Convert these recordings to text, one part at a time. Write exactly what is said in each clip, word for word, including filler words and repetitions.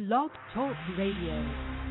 Blog Talk Radio.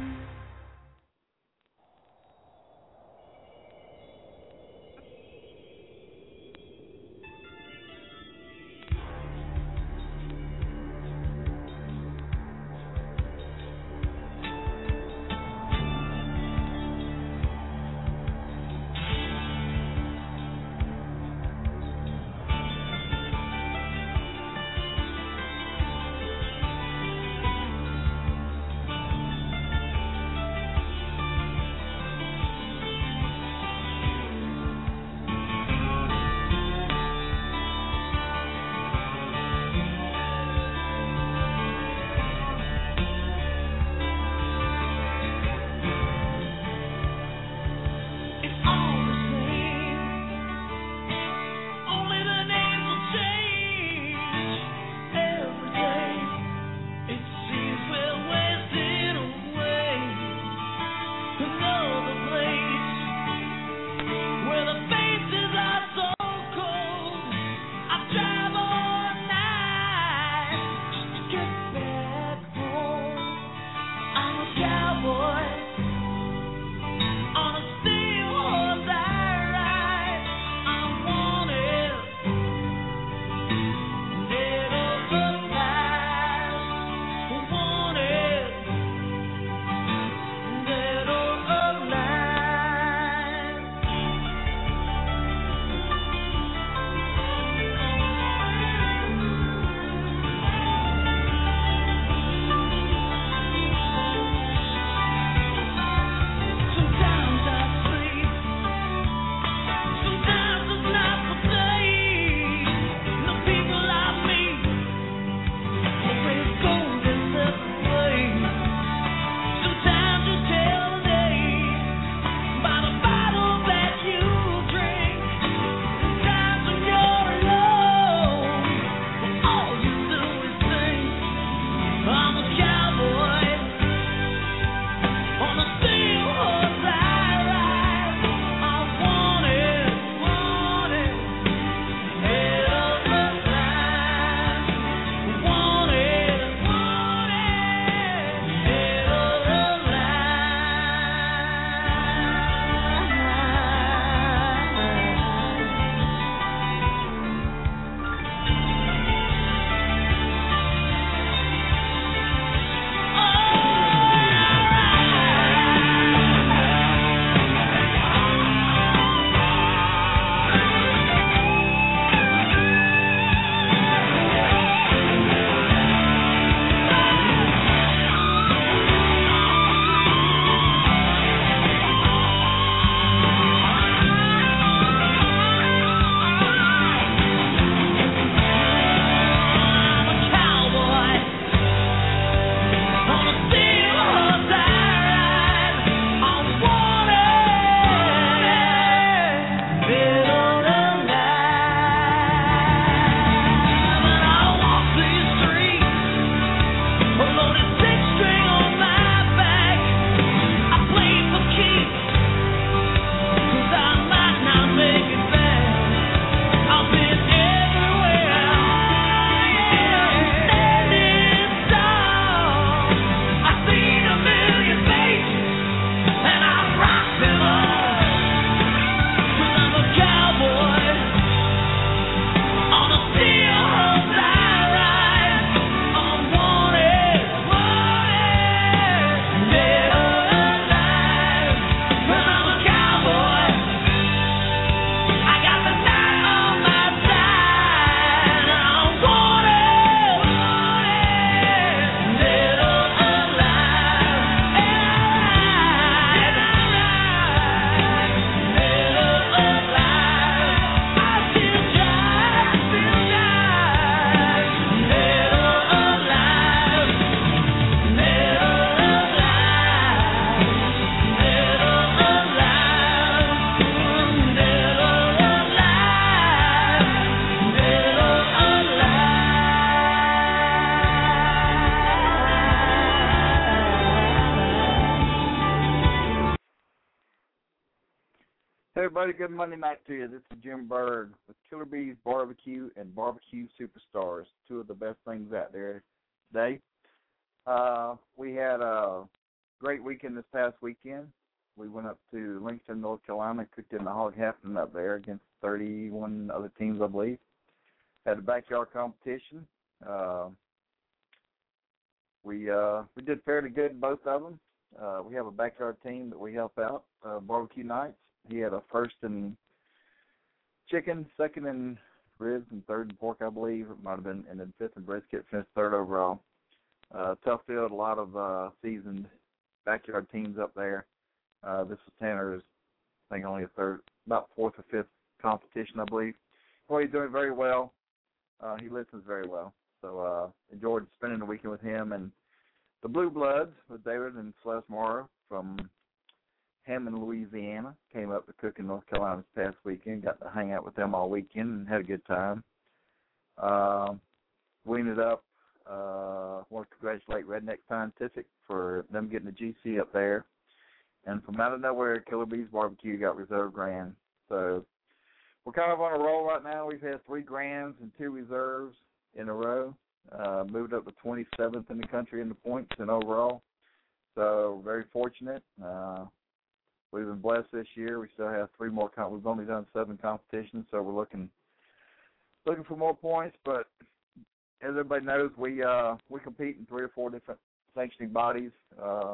Hey everybody, good Monday night to you. This is Jim Bird with Killer Bees Barbecue and Barbecue Superstars, two of the best things out there today. Uh, we had a great weekend this past weekend. We went up to Lincoln, North Carolina, cooked in the Hog Hafton up there against thirty-one other teams, I believe. Had a backyard competition. Uh, we uh, we did fairly good in both of them. Uh, we have a backyard team that we help out, uh, Barbecue Nights. He had a first in chicken, second in ribs, and third in pork, I believe. It might have been, and then fifth in brisket, finished third overall. Uh, tough field, a lot of uh, seasoned backyard teams up there. Uh, this was Tanner's, I think, only a third, about fourth or fifth competition, I believe. Well, he's doing very well. Uh, he listens very well. So uh, enjoyed spending the weekend with him. And the Blue Bloods with David and Celeste Morrow from Hammond, Louisiana, came up to cook in North Carolina this past weekend. Got to hang out with them all weekend and had a good time. Uh, we ended up, uh, want to congratulate Redneck Scientific for them getting the G C up there. And from out of nowhere, Killer Bees Barbecue got reserve grand. So we're kind of on a roll right now. We've had three grands and two reserves in a row. Uh, moved up to twenty-seventh in the country in the points and overall. So very fortunate. Uh, we've been blessed this year. We still have three more. Com- we've only done seven competitions, so we're looking looking for more points. But as everybody knows, we uh, we compete in three or four different sanctioning bodies. Uh,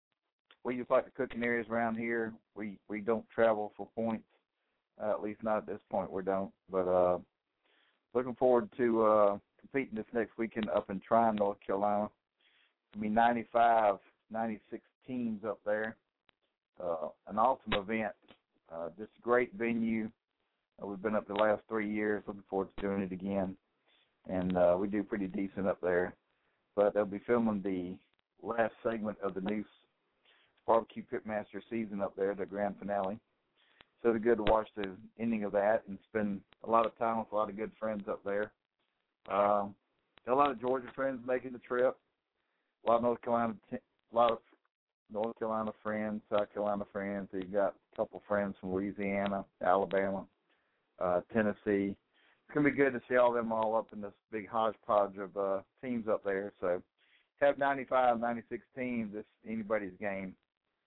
we just like the cooking areas around here. We we don't travel for points. Uh, at least not at this point, we don't. But uh, looking forward to uh, competing this next weekend up in Tryon, North Carolina. It'll be ninety-five, ninety-six teams up there. Uh, an awesome event. Uh, just a great venue. Uh, we've been up the last three years. Looking forward to doing it again. And uh, we do pretty decent up there. But they'll be filming the last segment of the new Barbecue Pitmaster season up there, the grand finale. So it's good to watch the ending of that and spend a lot of time with a lot of good friends up there. Um, got a lot of Georgia friends making the trip. A lot of North Carolina, a lot of North Carolina friends, South Carolina friends. You got a couple friends from Louisiana, Alabama, uh, Tennessee. It's gonna be good to see all them all up in this big hodgepodge of uh, teams up there. So have ninety-five, ninety-six teams. It's anybody's game.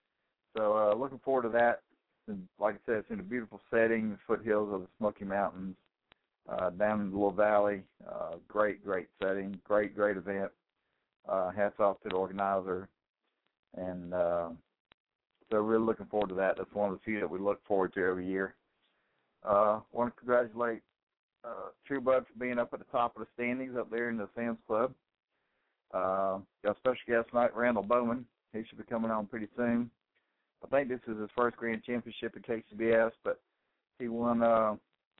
So uh, looking forward to that. And like I said, it's in a beautiful setting, the foothills of the Smoky Mountains, uh, down in the Little Valley. Uh, great, great setting, great, great event. Uh, hats off to the organizer. And uh, so really looking forward to that. That's one of the few that we look forward to every year. Uh, want to congratulate uh, True Bud for being up at the top of the standings up there in the Sam's Club. Uh, got a special guest tonight, Randall Bowman. He should be coming on pretty soon. I think this is his first grand championship at K C B S, but he won uh,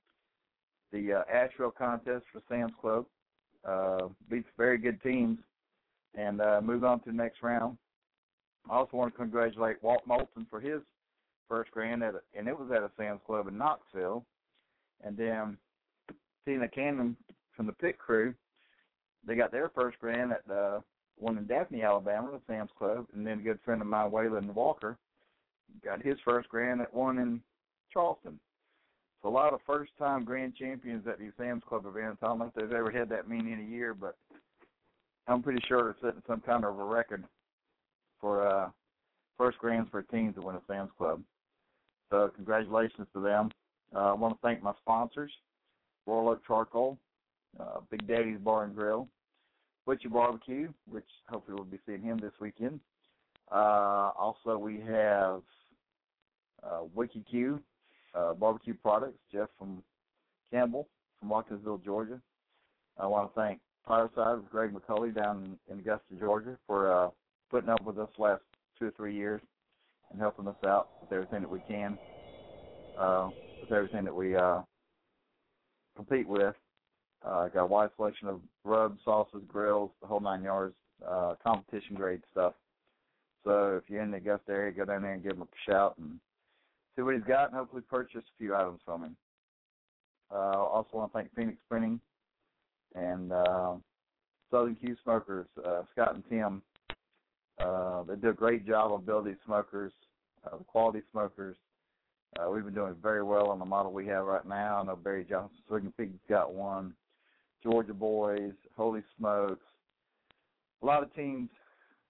the uh, Asheville contest for Sam's Club, uh, beat very good teams, and uh, moved on to the next round. I also want to congratulate Walt Moulton for his first grand, at a, and it was at a Sam's Club in Knoxville. And then Tina Cannon from the pit crew, they got their first grand at the one in Daphne, Alabama, the Sam's Club, and then a good friend of mine, Waylon Walker, got his first grand at one in Charleston. So a lot of first-time grand champions at these Sam's Club events. I don't know if they've ever had that many in a year, but I'm pretty sure they're setting some kind of a record for uh, first grands for teams that win a Sam's Club. So congratulations to them. Uh, I want to thank my sponsors, Royal Oak Charcoal, uh, Big Daddy's Bar and Grill, Butcher Barbecue, which hopefully we'll be seeing him this weekend. Uh, also, we have uh, WikiQ uh, Barbecue Products, Jeff from Campbell from Watkinsville, Georgia. I want to thank Fireside with Greg McCulley down in, in Augusta, Georgia, for uh, putting up with us the last two or three years and helping us out with everything that we can, uh, with everything that we uh, compete with. Uh, got a wide selection of rubs, sauces, grills, the whole nine yards, uh, competition grade stuff. So if you're in the Augusta area, go down there and give him a shout and see what he's got, and hopefully purchase a few items from him. Uh, I also want to thank Phoenix Printing and uh, Southern Q Smokers, uh, Scott and Tim. Uh, they do a great job on building these smokers, uh, the quality smokers. Uh, we've been doing very well on the model we have right now. I know Barry Johnson, Swig Pig's got one, Georgia Boys, Holy Smokes. A lot of teams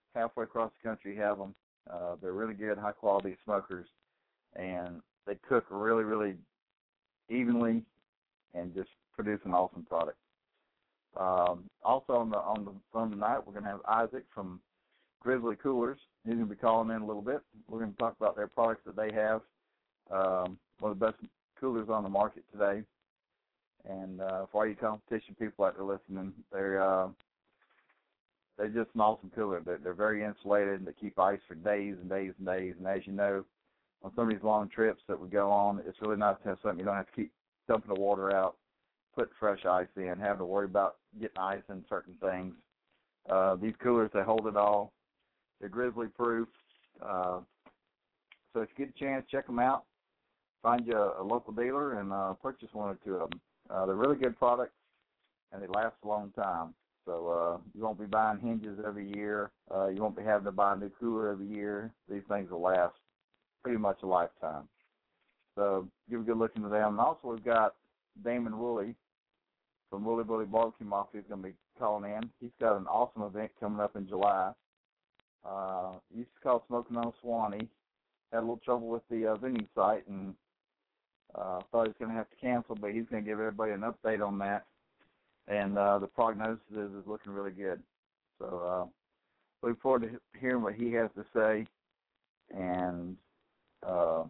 halfway across the country have them. Uh, they're really good, high-quality smokers, and they cook really, really evenly and just produce an awesome product. Um, also on the on the phone tonight, we're going to have Isaac from Grizzly Coolers. He's going to be calling in a little bit. We're going to talk about their products that they have. Um, one of the best coolers on the market today. And uh, for all you competition people out there listening, they're uh, they're just an awesome cooler. They're, they're very insulated. They keep ice for days and days and days. And as you know, on some of these long trips that we go on, it's really nice to have something you don't have to keep dumping the water out, put fresh ice in, having to worry about getting ice in certain things. Uh, these coolers, they hold it all. They're grizzly proof. Uh, so if you get a chance, check them out. Find you a, a local dealer and uh, purchase one or two of them. Uh, they're really good products, and they last a long time. So uh, you won't be buying hinges every year. Uh, you won't be having to buy a new cooler every year. These things will last pretty much a lifetime. So give a good look into them. And also we've got Damon Woolley from Wooly Bully Barbecue Mafia is going to be calling in. He's got an awesome event coming up in July. Uh, he used to call Smoking on Swanee. Had a little trouble with the uh, vending site and uh, thought he was going to have to cancel, but he's going to give everybody an update on that. And uh, the prognosis is, is looking really good. So uh, looking forward to hearing what he has to say. And, uh,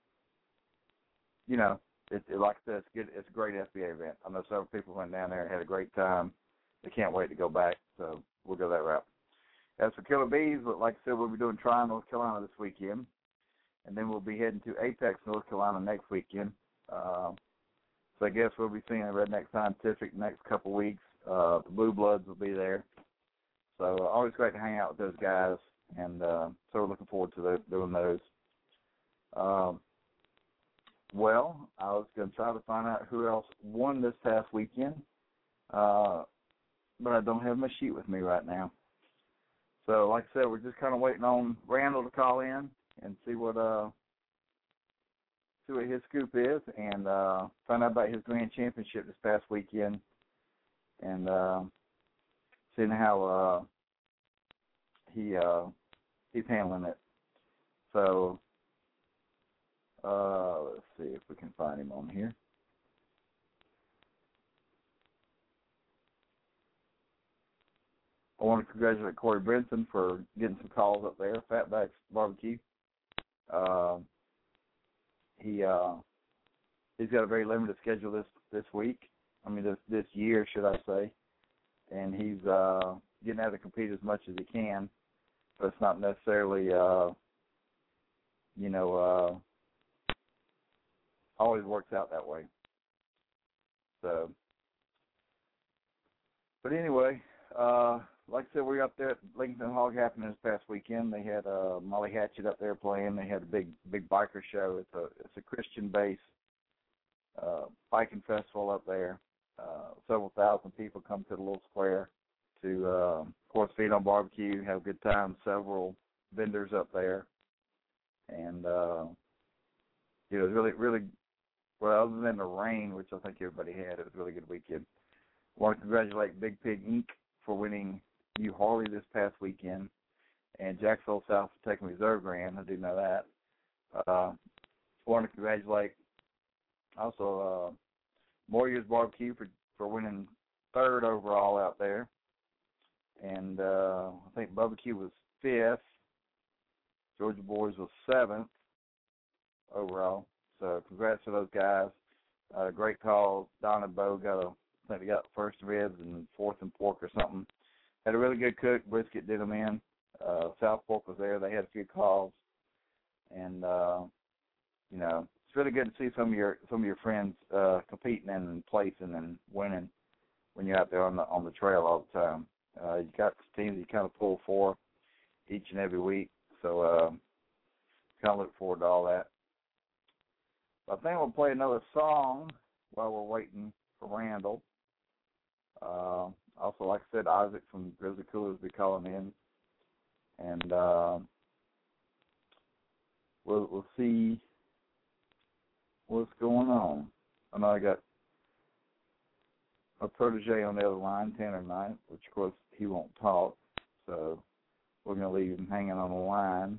you know, it, it, like I said, it's, good, it's a great F B A event. I know several people went down there and had a great time. They can't wait to go back, so we'll go that route. As for Killer Bees, like I said, we'll be doing Tryon, North Carolina this weekend. And then we'll be heading to Apex, North Carolina next weekend. Uh, so I guess we'll be seeing Redneck Scientific next couple weeks. Uh, the Blue Bloods will be there. So uh, always great to hang out with those guys. And uh, so we're looking forward to the, doing those. Um, well, I was going to try to find out who else won this past weekend. Uh, but I don't have my sheet with me right now. So like I said, we're just kind of waiting on Randall to call in and see what uh see what his scoop is, and uh, find out about his grand championship this past weekend, and uh, seeing how uh, he uh, he's handling it. So uh, let's see if we can find him on here. I want to congratulate Corey Brinson for getting some calls up there, Fatback's Barbecue. Uh, he uh, he's got a very limited schedule this, this week. I mean, this this year, should I say? And he's uh, getting out to compete as much as he can, but it's not necessarily, uh, you know, uh, always works out that way. So, but anyway, uh, like I said, we were up there at Lincoln Hog happening this past weekend. They had uh, Molly Hatchet up there playing. They had a big big biker show. It's a it's a Christian-based uh, biking festival up there. Uh, several thousand people come to the little square to, uh, of course, feed on barbecue, have a good time. Several vendors up there, and uh, it was really really well. Other than the rain, which I think everybody had, it was a really good weekend. I want to congratulate Big Pig Incorporated for winning Hugh Harley this past weekend, and Jacksonville South for taking Reserve Grand. I do know that. Uh, I want to congratulate also uh, Warriors Barbecue for, for winning third overall out there, and uh, I think Bubba Q was fifth. Georgia Boys was seventh overall. So congrats to those guys. Uh, great call. Don and Bo got a, I think they got first ribs and fourth and pork or something. Had a really good cook. Brisket did them in. Uh, South Fork was there. They had a few calls, and uh, you know, it's really good to see some of your some of your friends uh, competing and placing and winning when you're out there on the on the trail all the time. Uh, you got teams you kind of pull for each and every week, so uh, kind of look forward to all that. I think we'll play another song while we're waiting for Randall. Uh, also, like I said, Isaac from Grizzly Coolers will be calling in, and uh, we'll we'll see what's going on. I know I got a protege on the other line, Tanner Knight, which of course he won't talk. So we're going to leave him hanging on the line.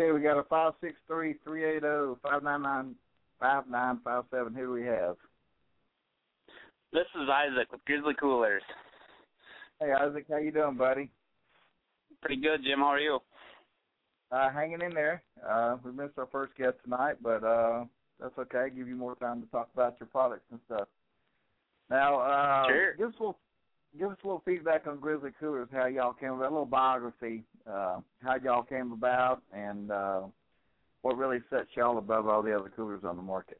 Okay, we got a five six three, three eight zero, five nine nine, five nine five seven. Who do we have? This is Isaac with Grizzly Coolers. Hey, Isaac, how you doing, buddy? Pretty good, Jim. How are you? Uh, hanging in there. Uh, we missed our first guest tonight, but uh, that's okay. Give you more time to talk about your products and stuff. Now, uh, sure. give us a little, give us a little feedback on Grizzly Coolers, how y'all came about, a little biography, uh, how y'all came about, and uh, what really sets y'all above all the other coolers on the market.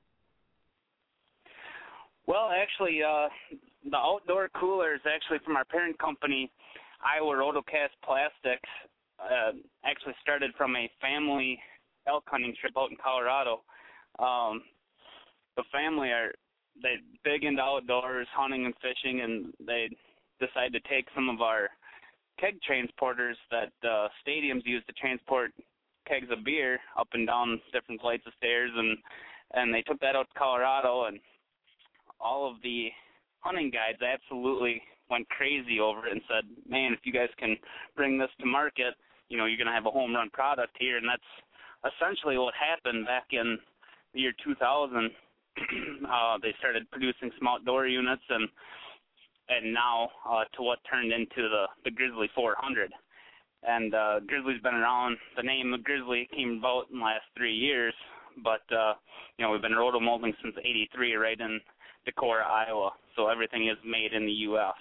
Well, actually, uh, the outdoor cooler is actually from our parent company, Iowa Rotocast Plastics. Uh, actually started from a family elk hunting trip out in Colorado. Um, the family are they big into outdoors, hunting and fishing, and they decided to take some of our keg transporters that uh, stadiums use to transport kegs of beer up and down different flights of stairs, and and they took that out to Colorado, and all of the hunting guides absolutely went crazy over it and said, man, if you guys can bring this to market, you know, you're going to have a home run product here. And that's essentially what happened back in the year two thousand. uh, they started producing some outdoor units, and and now uh, to what turned into the, the Grizzly four hundred. And uh, Grizzly's been around. The name of Grizzly came about in the last three years, but, uh, you know, we've been rotomolding since eighty-three right in Decorah, Iowa, so everything is made in the U S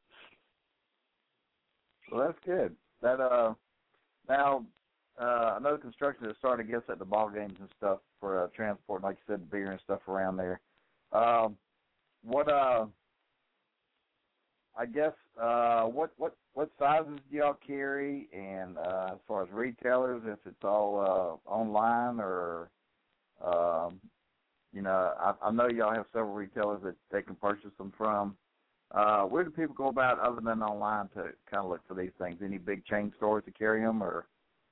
Well, that's good. That uh, now uh, I know construction has started, I guess, at the ball games and stuff for uh, transport, like you said, beer and stuff around there. Um, what uh, I guess uh, what what what sizes do y'all carry, and uh, as far as retailers, if it's all uh, online or um, you know, I, I know y'all have several retailers that they can purchase them from. Uh, where do people go about other than online to kind of look for these things? Any big chain stores to carry them, or?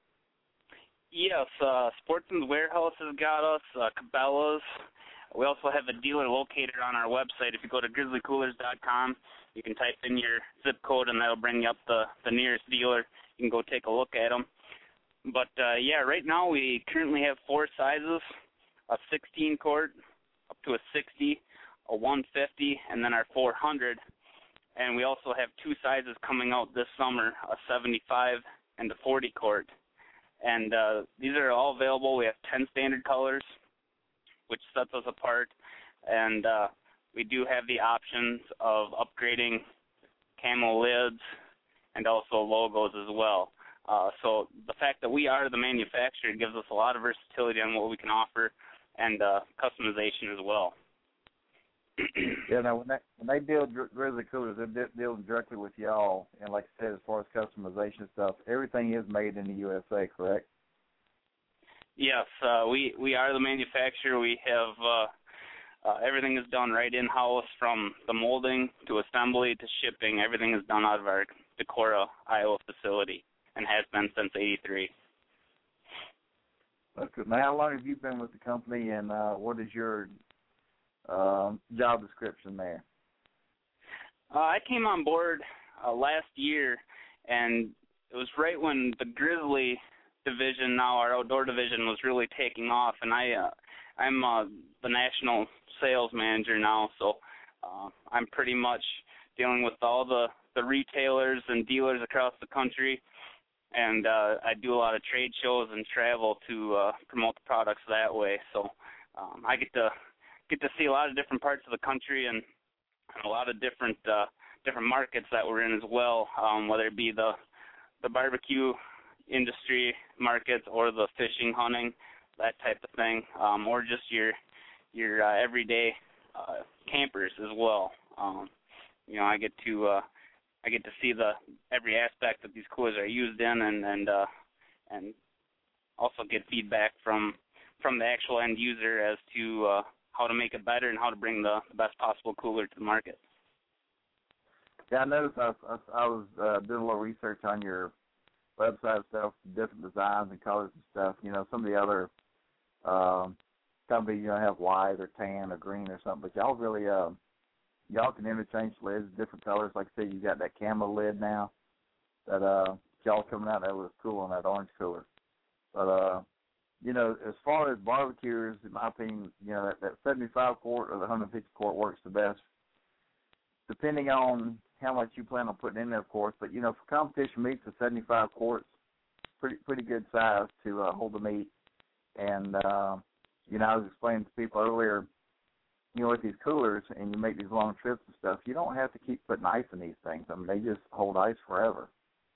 Yes, uh, Sportsman's Warehouse has got us, uh, Cabela's. We also have a dealer locator on our website. If you go to grizzly coolers dot com, you can type in your zip code, and that'll bring you up the, the nearest dealer. You can go take a look at them. But, uh, yeah, right now we currently have four sizes. A sixteen quart up to a sixty, a one fifty, and then our four hundred. And we also have two sizes coming out this summer, a seventy-five and a forty quart. And uh, these are all available. We have ten standard colors, which sets us apart. And uh, we do have the options of upgrading camo lids and also logos as well. Uh, so the fact that we are the manufacturer gives us a lot of versatility on what we can offer, and uh, customization as well. Yeah, now when they, when they deal with Grizzly Coolers, they're de- dealing directly with y'all, and like I said, as far as customization stuff, everything is made in the U S A, correct? Yes, uh, we, we are the manufacturer. We have uh, uh, everything is done right in-house, from the molding to assembly to shipping. Everything is done out of our Decorah, Iowa facility, and has been since eighty-three. That's good. Now, how long have you been with the company, and uh, what is your um, job description there? Uh, I came on board uh, last year, and it was right when the Grizzly division, now our outdoor division, was really taking off, and I, uh, I'm uh, the national sales manager now, so uh, I'm pretty much dealing with all the, the retailers and dealers across the country. And uh, I do a lot of trade shows and travel to uh, promote the products that way. So um, I get to get to see a lot of different parts of the country, and, and a lot of different uh, different markets that we're in as well, um, whether it be the the barbecue industry markets or the fishing, hunting, that type of thing, um, or just your your uh, everyday uh, campers as well. Um, you know, I get to uh, I get to see the every aspect that these coolers are used in, and and uh, and also get feedback from from the actual end user as to uh, how to make it better and how to bring the, the best possible cooler to the market. Yeah, I noticed I, I, I was uh, doing a little research on your website stuff, different designs and colors and stuff. You know, some of the other um, companies, you know, have white or tan or green or something, but y'all really uh, y'all can interchange lids, different colors. Like I said, you got that camo lid now that uh, y'all coming out. That was cool on that orange cooler. But uh, you know, as far as barbecuers, in my opinion, you know, that, that seventy-five quart or the one hundred fifty quart works the best, depending on how much you plan on putting in there, of course. But, you know, for competition meats, the seventy-five quarts, pretty pretty good size to uh, hold the meat. And, uh, you know, I was explaining to people earlier, you know, with these coolers and you make these long trips and stuff, you don't have to keep putting ice in these things. I mean, they just hold ice forever.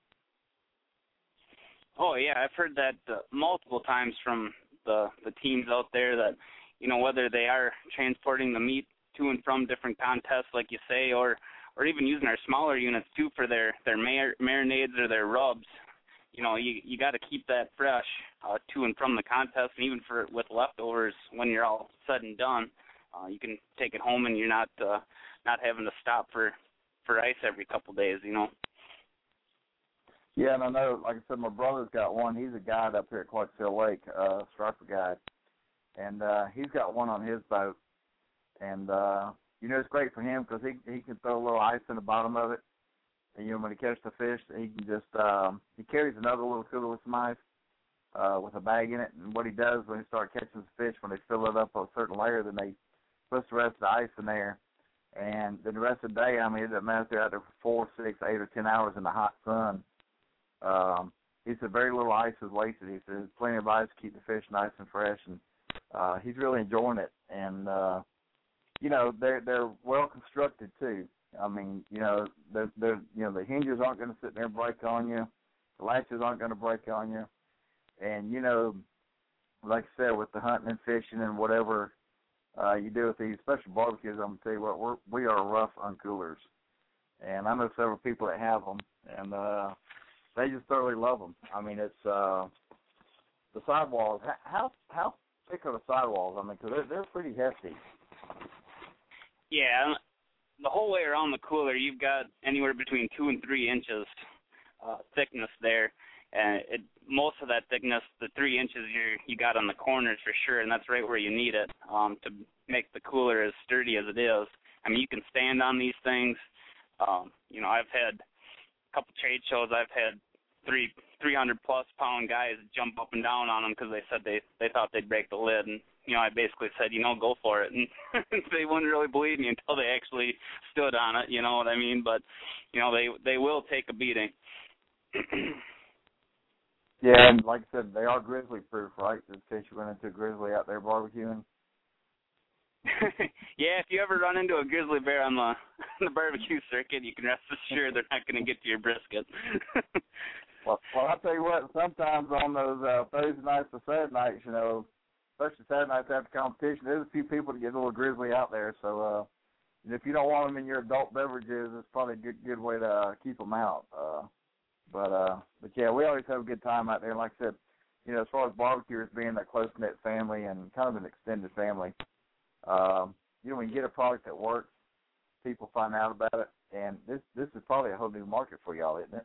Oh, yeah, I've heard that uh, multiple times from the, the teams out there that, you know, whether they are transporting the meat to and from different contests, like you say, or, or even using our smaller units, too, for their, their mar- marinades or their rubs, you know, you you got to keep that fresh uh, to and from the contest, and even for with leftovers when you're all said and done, uh, you can take it home and you're not uh, not having to stop for, for ice every couple days, you know. Yeah, and I know, like I said, my brother's got one. He's a guide up here at Clarksville Lake, uh, striper guide, and uh, he's got one on his boat. And, uh, you know, it's great for him because he he can throw a little ice in the bottom of it. And, you know, when he catches the fish, he can just, um, he carries another little cooler with some ice uh, with a bag in it. And what he does when he starts catching the fish, when they fill it up a certain layer, then they put the rest of the ice in there. And then the rest of the day, I mean, it doesn't matter if they're out there for four, six, eight, or ten hours in the hot sun. Um, he said very little ice is wasted. He says plenty of ice to keep the fish nice and fresh. And uh, he's really enjoying it. And, uh, you know, they're, they're well constructed, too. I mean, you know, they're, they're, you know, the hinges aren't going to sit there and break on you. The latches aren't going to break on you. And, you know, like I said, with the hunting and fishing and whatever uh, you do with these special barbecues, I'm going to tell you what, we're, we are rough uncoolers. And I know several people that have them, and uh, they just thoroughly love them. I mean, it's uh, the sidewalls. How how thick are the sidewalls? I mean, because they're, they're pretty hefty. Yeah, the whole way around the cooler, you've got anywhere between two and three inches uh, thickness there. And it, most of that thickness, the three inches you you got on the corners for sure, and that's right where you need it um, to make the cooler as sturdy as it is. I mean, you can stand on these things. Um, you know, I've had a couple trade shows. I've had three three hundred plus pound guys jump up and down on them because they said they they thought they'd break the lid, and you know, I basically said, you know, go for it, and they wouldn't really believe me until they actually stood on it. You know what I mean? But you know, they they will take a beating. Yeah, and like I said, they are grizzly proof, right? In case you run into a grizzly out there barbecuing. Yeah, if you ever run into a grizzly bear on the the barbecue circuit, you can rest assured they're not going to get to your brisket. well, well, I'll tell you what. Sometimes on those uh, Thursday nights or Saturday nights, you know, especially Saturday nights after competition, there's a few people that get a little grizzly out there. So uh, if you don't want them in your adult beverages, it's probably a good good way to uh, keep them out. Uh, but uh, but yeah, we always have a good time out there. And like I said, you know, as far as barbecuers being that close knit family and kind of an extended family. Um, you know, when you get a product that works, people find out about it, and this this is probably a whole new market for y'all, isn't it?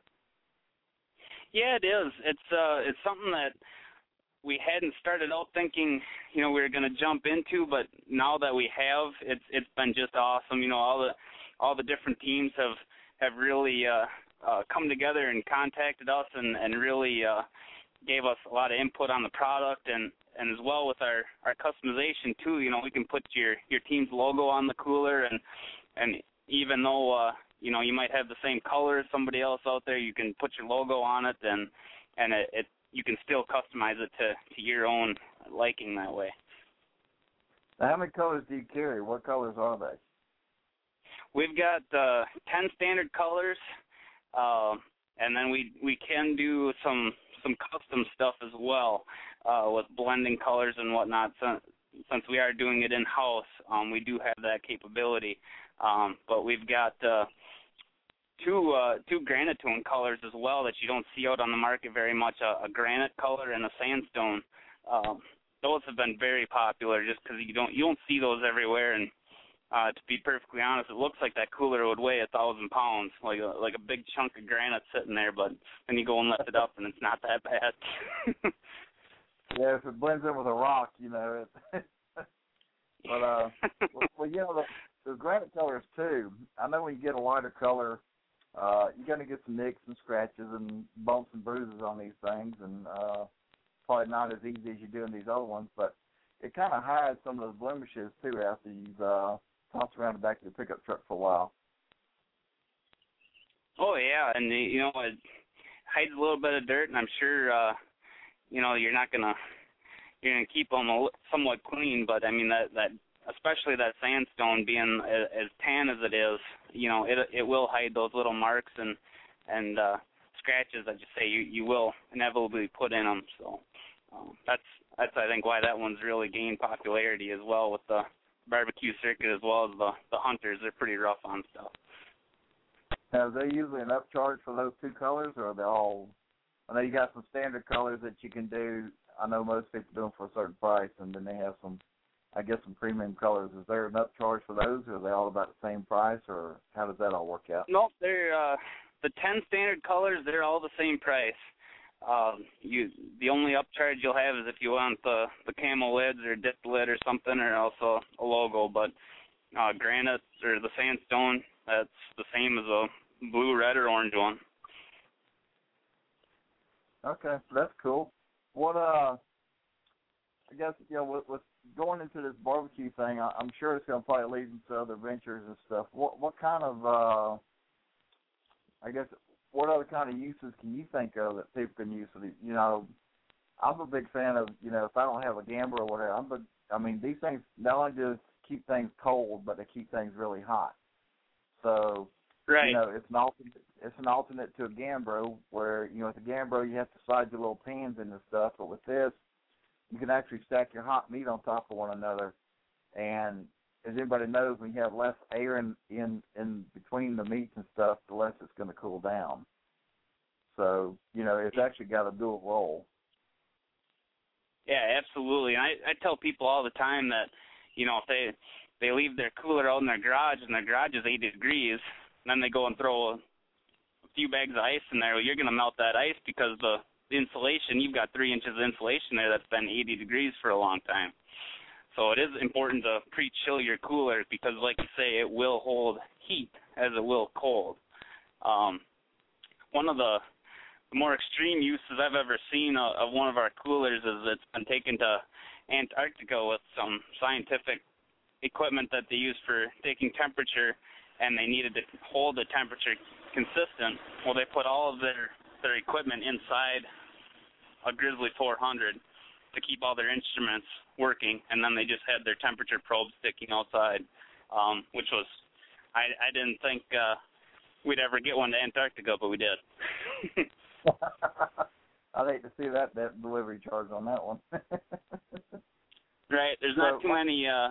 Yeah, it is. It's uh, it's something that we hadn't started out thinking, you know, we were going to jump into, but now that we have, it's it's been just awesome. You know, all the all the different teams have have really uh, uh, come together and contacted us, and and really uh, gave us a lot of input on the product, and. And as well with our, our customization too, you know, we can put your, your team's logo on the cooler, and and even though uh, you know, you might have the same color as somebody else out there, you can put your logo on it, and and it, it you can still customize it to, to your own liking that way. Now, how many colors do you carry? What colors are they? We've got uh, ten standard colors, uh, and then we we can do some some custom stuff as well. Uh, with blending colors and whatnot, since, since we are doing it in-house, um, we do have that capability. Um, but we've got uh, two uh, two granite tone colors as well that you don't see out on the market very much, a, a granite color and a sandstone. Um, those have been very popular just because you don't you don't see those everywhere. And uh, to be perfectly honest, it looks like that cooler would weigh a thousand pounds, like a, like a big chunk of granite sitting there. But then you go and lift it up, and it's not that bad. Yeah, if it blends in with a rock, you know. It but, uh, well, well, you know, the, the granite colors, too, I know when you get a lighter color, uh, you're going to get some nicks and scratches and bumps and bruises on these things. And uh, probably not as easy as you do in these other ones, but it kind of hides some of those blemishes, too, after you've uh, tossed around the back of the pickup truck for a while. Oh, yeah, and, you know, it hides a little bit of dirt, and I'm sure, uh, you know, you're not going to, you're going to keep them a, somewhat clean, but, I mean, that, that especially that sandstone being as, as tan as it is, you know, it it will hide those little marks and, and uh, scratches that you say you, you will inevitably put in them, so um, that's, that's, I think, why that one's really gained popularity as well with the barbecue circuit as well as the, the hunters. They're pretty rough on stuff. Now, is there usually an upcharge for those two colors, or are they all, I know you got some standard colors that you can do. I know most people do them for a certain price, and then they have some, I guess, some premium colors. Is there an upcharge for those, or are they all about the same price, or how does that all work out? Nope, they're, uh, the ten standard colors, they're all the same price. Um, you the only upcharge you'll have is if you want the the camo lids or dipped lid or something, or also a logo. But uh, granite or the sandstone, that's the same as a blue, red, or orange one. Okay, that's cool. What uh, I guess you know with, with going into this barbecue thing, I, I'm sure it's going to probably lead into other ventures and stuff. What what kind of uh, I guess. What other kind of uses can you think of that people can use for these? You know, I'm a big fan of, you know, if I don't have a gambler or whatever, I'm a, I mean, these things not only just keep things cold, but they keep things really hot. So, right. you know, it's an alternate, it's an alternate to a Gambro where, you know, with a Gambro you have to slide your little pans in and stuff, but with this, you can actually stack your hot meat on top of one another. And as everybody knows, when you have less air in, in, in between the meats and stuff, the less it's going to cool down. So, you know, it's actually got a dual role. Yeah, absolutely. I, I tell people all the time that, you know, if they they leave their cooler out in their garage and their garage is eighty degrees, and then they go and throw a, a few bags of ice in there, well, you're going to melt that ice because the, the insulation, you've got three inches of insulation there that's been eighty degrees for a long time. So it is important to pre-chill your cooler because, like you say, it will hold heat as it will cold. Um, one of the more extreme uses I've ever seen of, of one of our coolers is it's been taken to Antarctica with some scientific equipment that they use for taking temperature, and they needed to hold the temperature consistent. Well, they put all of their, their equipment inside a Grizzly four hundred to keep all their instruments working, and then they just had their temperature probes sticking outside, um, which was, I, I didn't think uh, we'd ever get one to Antarctica, but we did. I'd hate to see that, that delivery charge on that one. Right, there's so, not too many... Uh...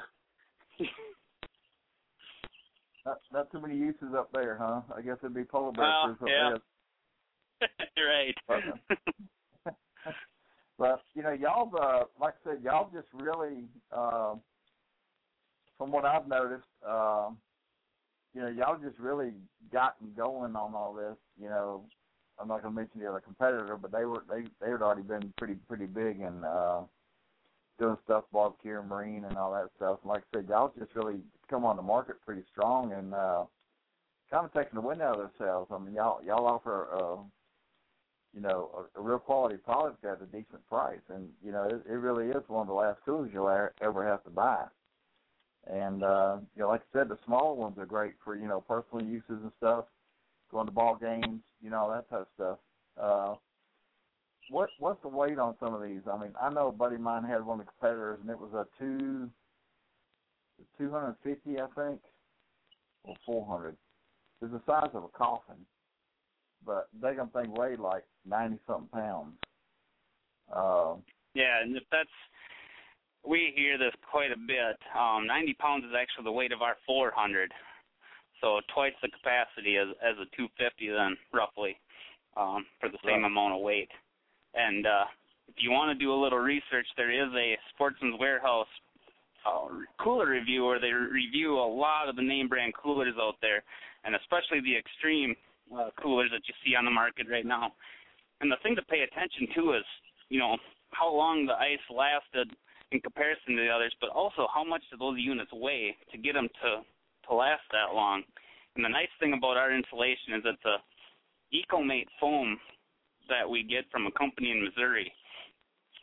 not, not too many uses up there, huh? I guess it'd be polar bear well, proof yeah. up Right. there. But, you know, y'all, uh, like I said, y'all just really, uh, from what I've noticed, uh, you know, y'all just really gotten going on all this. You know, I'm not going to mention the other competitor, but they were they they had already been pretty pretty big in uh, doing stuff, barbecue and marine and all that stuff. And like I said, y'all just really come on the market pretty strong and uh, kind of taking the wind out of themselves. I mean, y'all y'all offer. Uh, you know, a, a real quality product at a decent price. And, you know, it, it really is one of the last tools you'll ever have to buy. And, uh, you know, like I said, the smaller ones are great for, you know, personal uses and stuff, going to ball games, you know, that type of stuff. Uh, what What's the weight on some of these? I mean, I know a buddy of mine had one of the competitors, and it was a two, two hundred fifty, I think, or four hundred. It's the size of a coffin. But they gonna think weighed like ninety something pounds. Uh, yeah, and if that's we hear this quite a bit. Um, ninety pounds is actually the weight of our four hundred, so twice the capacity as as a two fifty then roughly um, for the same right. amount of weight. And uh, if you want to do a little research, there is a Sportsman's Warehouse uh, cooler review where they review a lot of the name brand coolers out there, and especially the extreme. Uh, coolers that you see on the market right now. And the thing to pay attention to is, you know, how long the ice lasted in comparison to the others, but also how much do those units weigh to get them to, to last that long. And the nice thing about our insulation is it's a EcoMate foam that we get from a company in Missouri.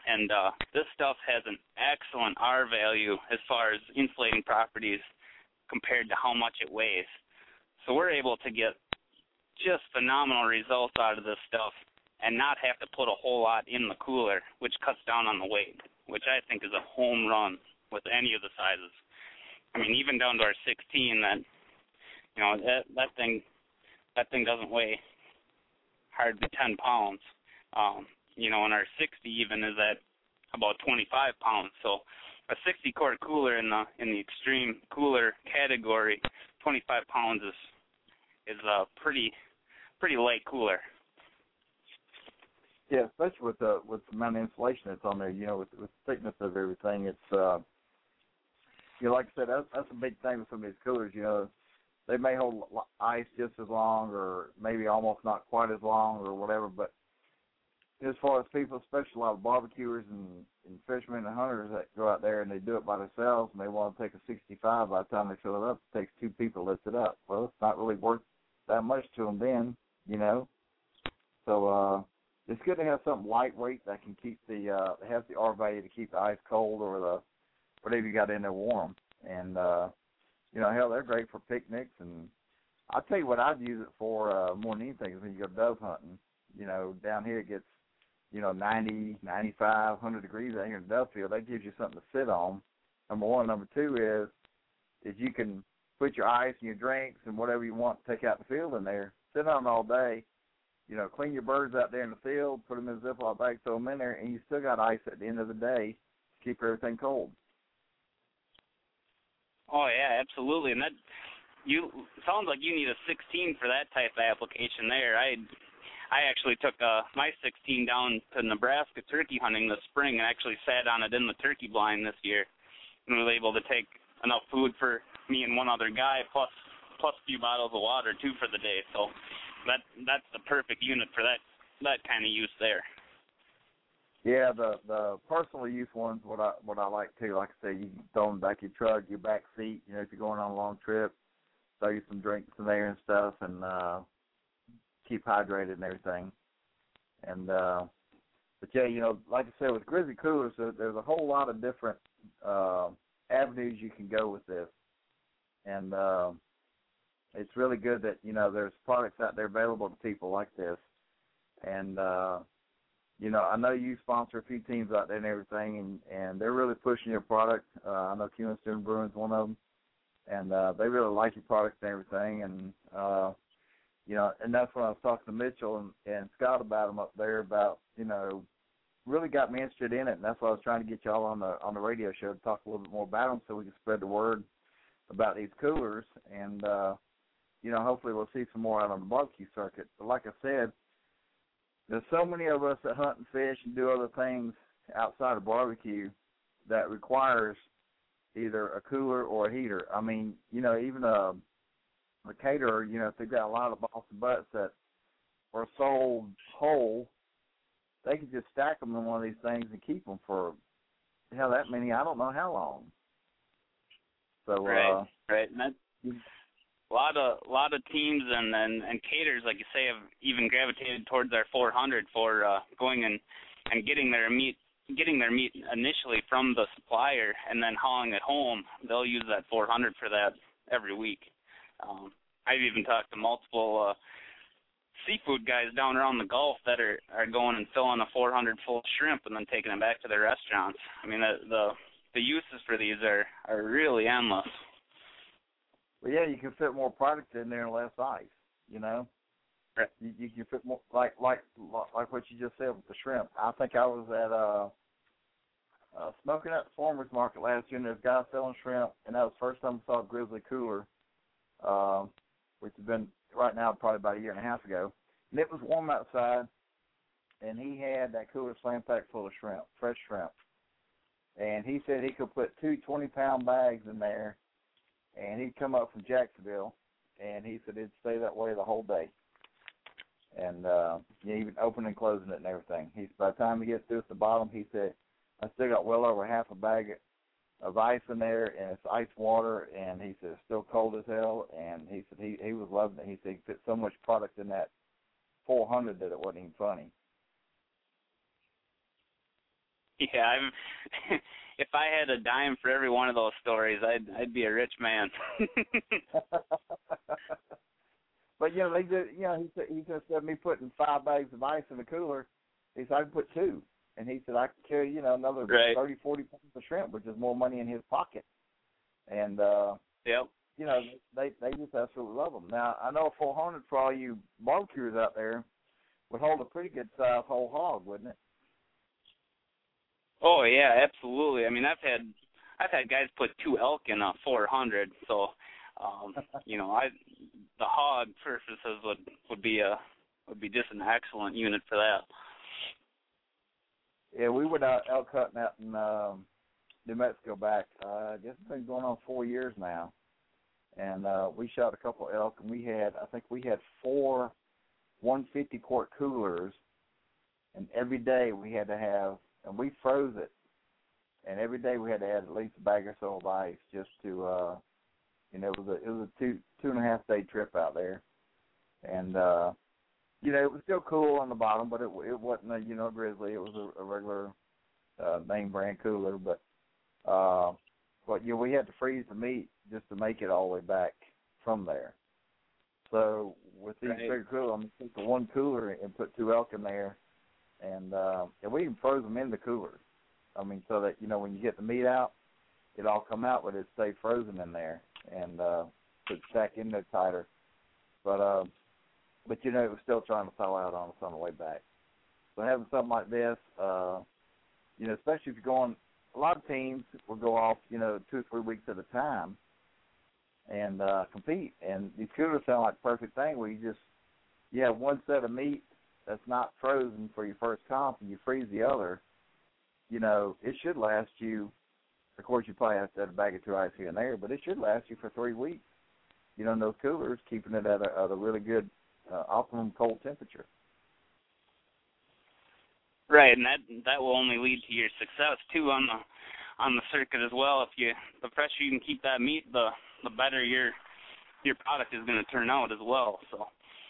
And uh, this stuff has an excellent R value as far as insulating properties compared to how much it weighs. So we're able to get just phenomenal results out of this stuff and not have to put a whole lot in the cooler, which cuts down on the weight, which I think is a home run with any of the sizes. I mean, even down to our sixteen, that you know that that thing that thing doesn't weigh hardly ten pounds. Um, you know, and our sixty even is at about twenty-five pounds. So a sixty quart cooler in the in the extreme cooler category, twenty-five pounds is is a pretty pretty light cooler. Yeah, especially with the with the amount of insulation that's on there. You know, with, with the thickness of everything, it's uh, you know, like I said, that's, that's a big thing with some of these coolers. You know, they may hold ice just as long, or maybe almost not quite as long, or whatever. But as far as people, especially a lot of barbecuers and, and fishermen and hunters that go out there and they do it by themselves, and they want to take a sixty-five, by the time they fill it up, it takes two people to lift it up. Well, it's not really worth that much to them then, you know. So uh, it's good to have something lightweight that can keep the uh, has the R value to keep the ice cold or the whatever you got in there warm. And uh, you know, hell, they're great for picnics. And I'll tell you what I'd use it for uh, more than anything is when you go dove hunting. You know, down here it gets, you know, ninety, ninety-five, one hundred degrees out here in the dove field. That gives you something to sit on, number one. Number two is is you can put your ice and your drinks and whatever you want to take out the field in there, sit on all day, you know, clean your birds out there in the field, put them in a Ziploc bag, throw them in there, and you still got ice at the end of the day to keep everything cold. Oh, yeah, absolutely. And that you sounds like you need a sixteen for that type of application there. I I actually took uh, my sixteen down to Nebraska turkey hunting this spring and actually sat on it in the turkey blind this year and was able to take enough food for me and one other guy plus plus a few bottles of water, too, for the day. So that that's the perfect unit for that, that kind of use there. Yeah, the the personal use ones, what I what I like too. Like I say, you can throw them back your truck, your back seat. You know, if you're going on a long trip, throw you some drinks in there and stuff, and uh, keep hydrated and everything. And uh, but yeah, you know, like I said, with Grizzly coolers, there's a whole lot of different uh, avenues you can go with this, and uh, it's really good that you know there's products out there available to people like this, and. Uh, You know, I know you sponsor a few teams out there and everything, and, and they're really pushing your product. Uh, I know Kewinston Bruins one of them, and uh, they really like your product and everything. And, uh, you know, and that's when I was talking to Mitchell and, and Scott about them up there about, you know, really got me interested in it. And that's why I was trying to get y'all on the on the radio show to talk a little bit more about them so we can spread the word about these coolers. And, uh, you know, hopefully we'll see some more out on the barbecue circuit. But like I said, there's so many of us that hunt and fish and do other things outside of barbecue that requires either a cooler or a heater. I mean, you know, even a, a caterer, you know, if they've got a lot of Boston butts that are sold whole, they could just stack them in one of these things and keep them for, hell, that many, I don't know how long. So, right, uh, right. And that, A lot of a lot of teams and, and, and caterers, like you say, have even gravitated towards our four hundred for uh, going and, and getting their meat getting their meat initially from the supplier and then hauling it home. They'll use that four hundred for that every week. Um, I've even talked to multiple uh, seafood guys down around the Gulf that are, are going and filling a four hundred full of shrimp and then taking them back to their restaurants. I mean, the the, the uses for these are, are really endless. Well, yeah, you can fit more product in there and less ice, you know. Right. You, you can fit more, like like like what you just said with the shrimp. I think I was at uh, uh, Smoking at the Farmers Market last year, and there's guys selling shrimp, and that was the first time I saw a Grizzly cooler, uh, which has been right now probably about a year and a half ago. And it was warm outside, and he had that cooler slam packed full of shrimp, fresh shrimp. And he said he could put two twenty-pound bags in there, and he'd come up from Jacksonville, and he said it'd stay that way the whole day. And uh, even opening and closing it and everything. He, by the time he gets to the bottom, he said, I still got well over half a bag of ice in there, and it's ice water, and he said it's still cold as hell, and he said he, he was loving it. He said he fit so much product in that four hundred that it wasn't even funny. Yeah, I'm. If I had a dime for every one of those stories, I'd I'd be a rich man. But you know, they did. You know, he said he just said me putting five bags of ice in the cooler. He said I could put two, and he said I could carry you know another right. thirty, forty pounds of shrimp, which is more money in his pocket. And uh, yep. you know, they they just absolutely love them. Now I know a four hundred for all you barbecuers out there would hold a pretty good size whole hog, wouldn't it? Oh yeah, absolutely. I mean, I've had I've had guys put two elk in a four hundred, so um, you know, I the hog purposes would would be a would be just an excellent unit for that. Yeah, we went out elk hunting out in um, New Mexico back. Uh, I guess it's been going on four years now, and uh, we shot a couple elk, and we had I think we had four one fifty quart coolers, and every day we had to have, and we froze it, and every day we had to add at least a bag or so of ice just to, uh, you know, it was a it was a two two and a half day trip out there, and uh, you know it was still cool on the bottom, but it it wasn't a you know Grizzly, it was a, a regular uh, name brand cooler, but uh, but you know we had to freeze the meat just to make it all the way back from there. So with these right. bigger coolers, I'm going to take the one cooler and put two elk in there, and uh, and we even froze them in the coolers. I mean, so that, you know, when you get the meat out, it all come out, but it stay frozen in there, and uh, so it stack in there tighter. But, uh, but you know, it was still trying to thaw out on us on the way back. So having something like this, uh, you know, especially if you're going, a lot of teams will go off, you know, two or three weeks at a time and uh, compete. And these coolers sound like the perfect thing where you just, you have one set of meat that's not frozen for your first comp and you freeze the other. You know, it should last you, of course, you probably have to add a bag of two ice here and there, but it should last you for three weeks, you know, in those coolers, keeping it at a, at a really good uh, optimum cold temperature. Right, and that that will only lead to your success, too, on the on the circuit as well. If you, the fresher you can keep that meat, the, the better your your product is going to turn out as well, so.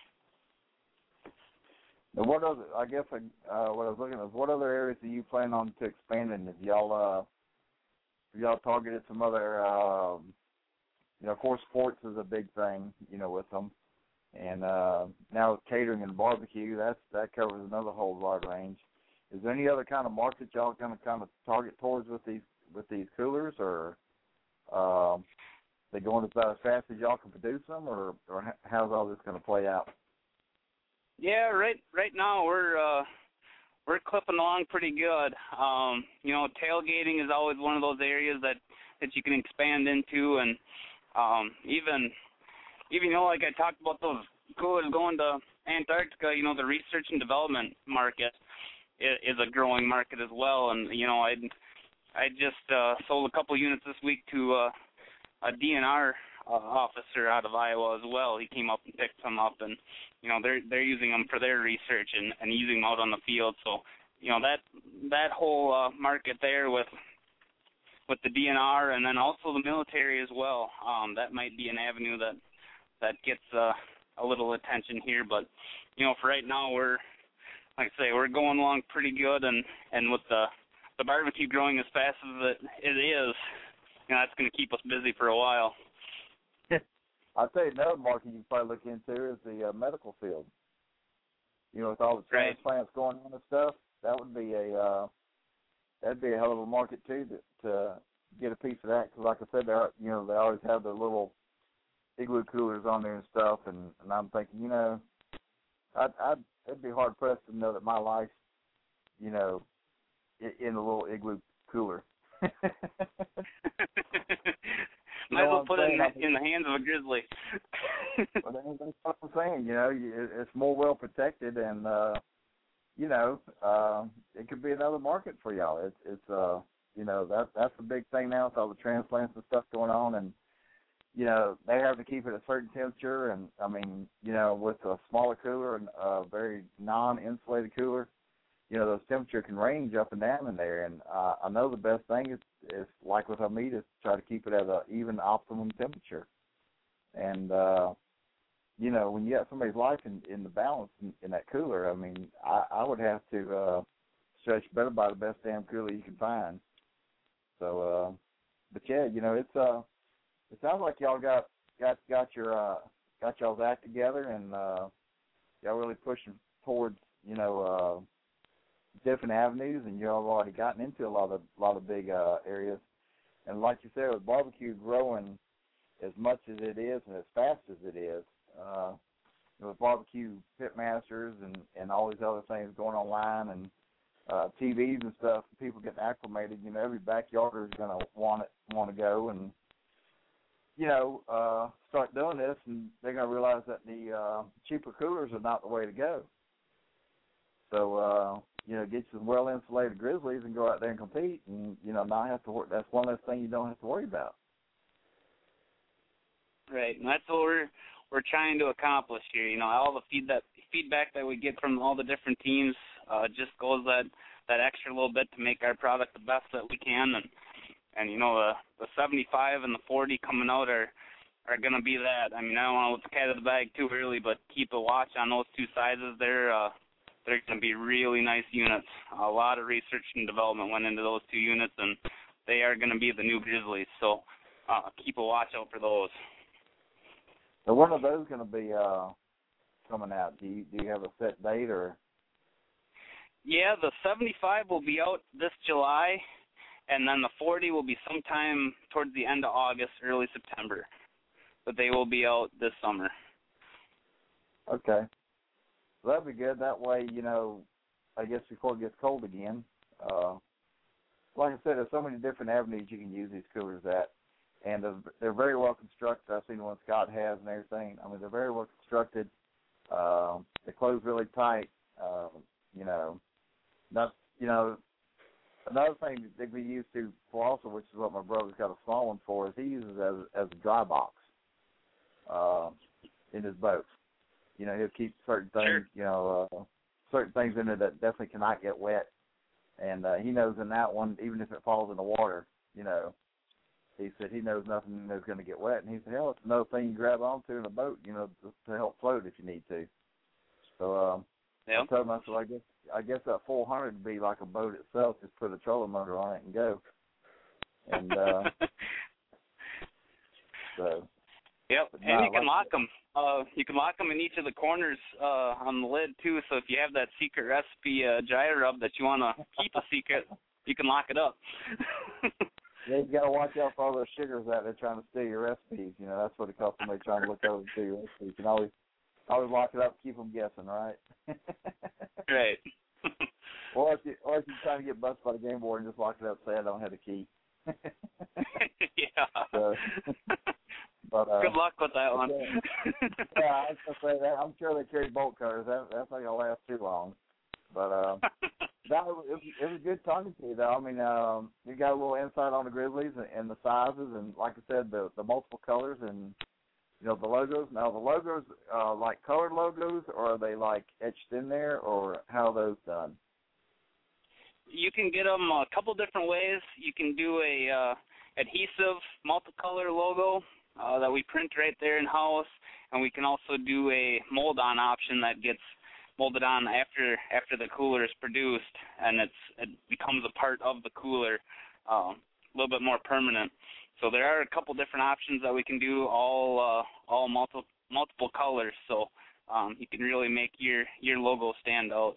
Now, what other? I guess uh, what I was looking at, what other areas do you plan on to expand in? Have y'all, uh, have y'all targeted some other? Um, you know, of course, sports is a big thing. You know, with them, and uh, now with catering and barbecue, that's that covers another whole wide range. Is there any other kind of market y'all going to kind of target towards with these with these coolers, or um, they going about as fast as y'all can produce them, or or how's all this going to play out? Yeah, right. Right now we're uh, we're clipping along pretty good. Um, you know, tailgating is always one of those areas that, that you can expand into, and um, even even you know, like I talked about those coolers going to Antarctica. You know, the research and development market is, is a growing market as well. And you know, I I just uh, sold a couple units this week to uh, a D N R uh, officer out of Iowa as well. He came up and picked some up, and you know, they're they're using them for their research and, and using them out on the field. So, you know, that that whole uh, market there with with the D N R and then also the military as well. Um, that might be an avenue that that gets uh, a little attention here. But you know, for right now, we're like I say, we're going along pretty good, and, and with the the barbecue growing as fast as it, it is, you know, that's going to keep us busy for a while. I'll tell you another market you can probably look into is the uh, medical field. You know, with all the transplants going on and stuff, that would be a uh, that'd be a hell of a market too to, to get a piece of that. Because, like I said, they are, you know they always have their little igloo coolers on there and stuff, and, and I'm thinking, you know, I'd, I'd it'd be hard pressed to know that my life, you know, in, in a little igloo cooler. Might as well put it in, I mean, in the hands of a grizzly. Well, that's what I'm saying. You know, it's more well protected, and uh, you know, uh, it could be another market for y'all. It's, it's uh, you know, that that's a big thing now with all the transplants and stuff going on, and you know, they have to keep it at a certain temperature. And I mean, you know, with a smaller cooler and a very non-insulated cooler, you know, those temperature can range up and down in there. And uh, I know the best thing is, is like with our meat, is to try to keep it at an even optimum temperature. And, uh, you know, when you have somebody's life in, in the balance in, in that cooler, I mean, I, I would have to uh, stretch, you better buy the best damn cooler you can find. So, uh, but yeah, you know, it's uh, it sounds like y'all got got got your uh, got y'all's act together, and uh, y'all really pushing towards, you know, uh, different avenues, and y'all have already gotten into a lot of a lot of big uh, areas. And like you said, with barbecue growing as much as it is and as fast as it is, uh, with barbecue pitmasters and, and all these other things going online, and uh, T Vs and stuff, people getting acclimated, you know, every backyarder is going to want it, want to go and, you know, uh, start doing this, and they're going to realize that the uh, cheaper coolers are not the way to go. So, uh, you know, get some well-insulated Grizzlies and go out there and compete, and, you know, not have to worry. That's one less thing you don't have to worry about. Right, and that's what we're we're trying to accomplish here. You know, all the feedback feedback that we get from all the different teams uh, just goes that that extra little bit to make our product the best that we can. And and you know, the the seventy-five and the forty coming out are are going to be that. I mean, I don't want to let the cat out of the bag too early, but keep a watch on those two sizes. They're uh, they're going to be really nice units. A lot of research and development went into those two units, and they are going to be the new Grizzlies. So uh, keep a watch out for those. So when are those going to be uh, coming out? Do you do you have a set date or? Yeah, the seventy-five will be out this July, and then the forty will be sometime towards the end of August, early September. But they will be out this summer. Okay. Well, that'd be good. That way, you know, I guess before it gets cold again. Uh, like I said, there's so many different avenues you can use these coolers at. And they're very well constructed. I've seen the one Scott has and everything. I mean, they're very well constructed. Uh, they close really tight. Uh, you know, not you know. Another thing that they be used to for also, which is what my brother's got a small one for, is he uses it as as a dry box uh, in his boat. You know, he'll keep certain things. Sure. You know, uh, certain things in there that definitely cannot get wet. And uh, he knows in that one, even if it falls in the water, you know. He said he knows nothing is going to get wet, and he said, hell, it's another thing you grab onto in a boat, you know, to, to help float if you need to. So um, yep. I told him, I said, I guess, I guess that four hundred would be like a boat itself, just put a trolling motor on it and go. And uh, so. Yep, and you can like lock them. Uh, you can lock them in each of the corners uh, on the lid, too, so if you have that secret recipe uh, gyro rub that you want to keep a secret, you can lock it up. Yeah, you got to watch out for all those sugars out there trying to steal your recipes. You know, that's what it costs when they trying to look over and steal your recipes. You can always, always lock it up, keep them guessing, right? Right. Or if you, or if you're trying to get busted by the game board and just lock it up, say I don't have the key. Yeah. So, but, uh, good luck with that one. Yeah, yeah, I was gonna say that. I'm sure they carry bolt cutters. That that's not gonna last too long. But uh, that was, it, was, it was a good talking to you, though. I mean, um, you got a little insight on the Grizzlies and, and the sizes, and like I said, the the multiple colors and you know the logos. Now, the logos uh, like colored logos, or are they like etched in there, or how are those done? You can get them a couple different ways. You can do a uh, adhesive multicolor logo uh, that we print right there in house, and we can also do a mold-on option that gets molded on after after the cooler is produced, and it's it becomes a part of the cooler, um, a little bit more permanent. So there are a couple different options that we can do, all uh, all multiple multiple colors. So um, you can really make your your logo stand out.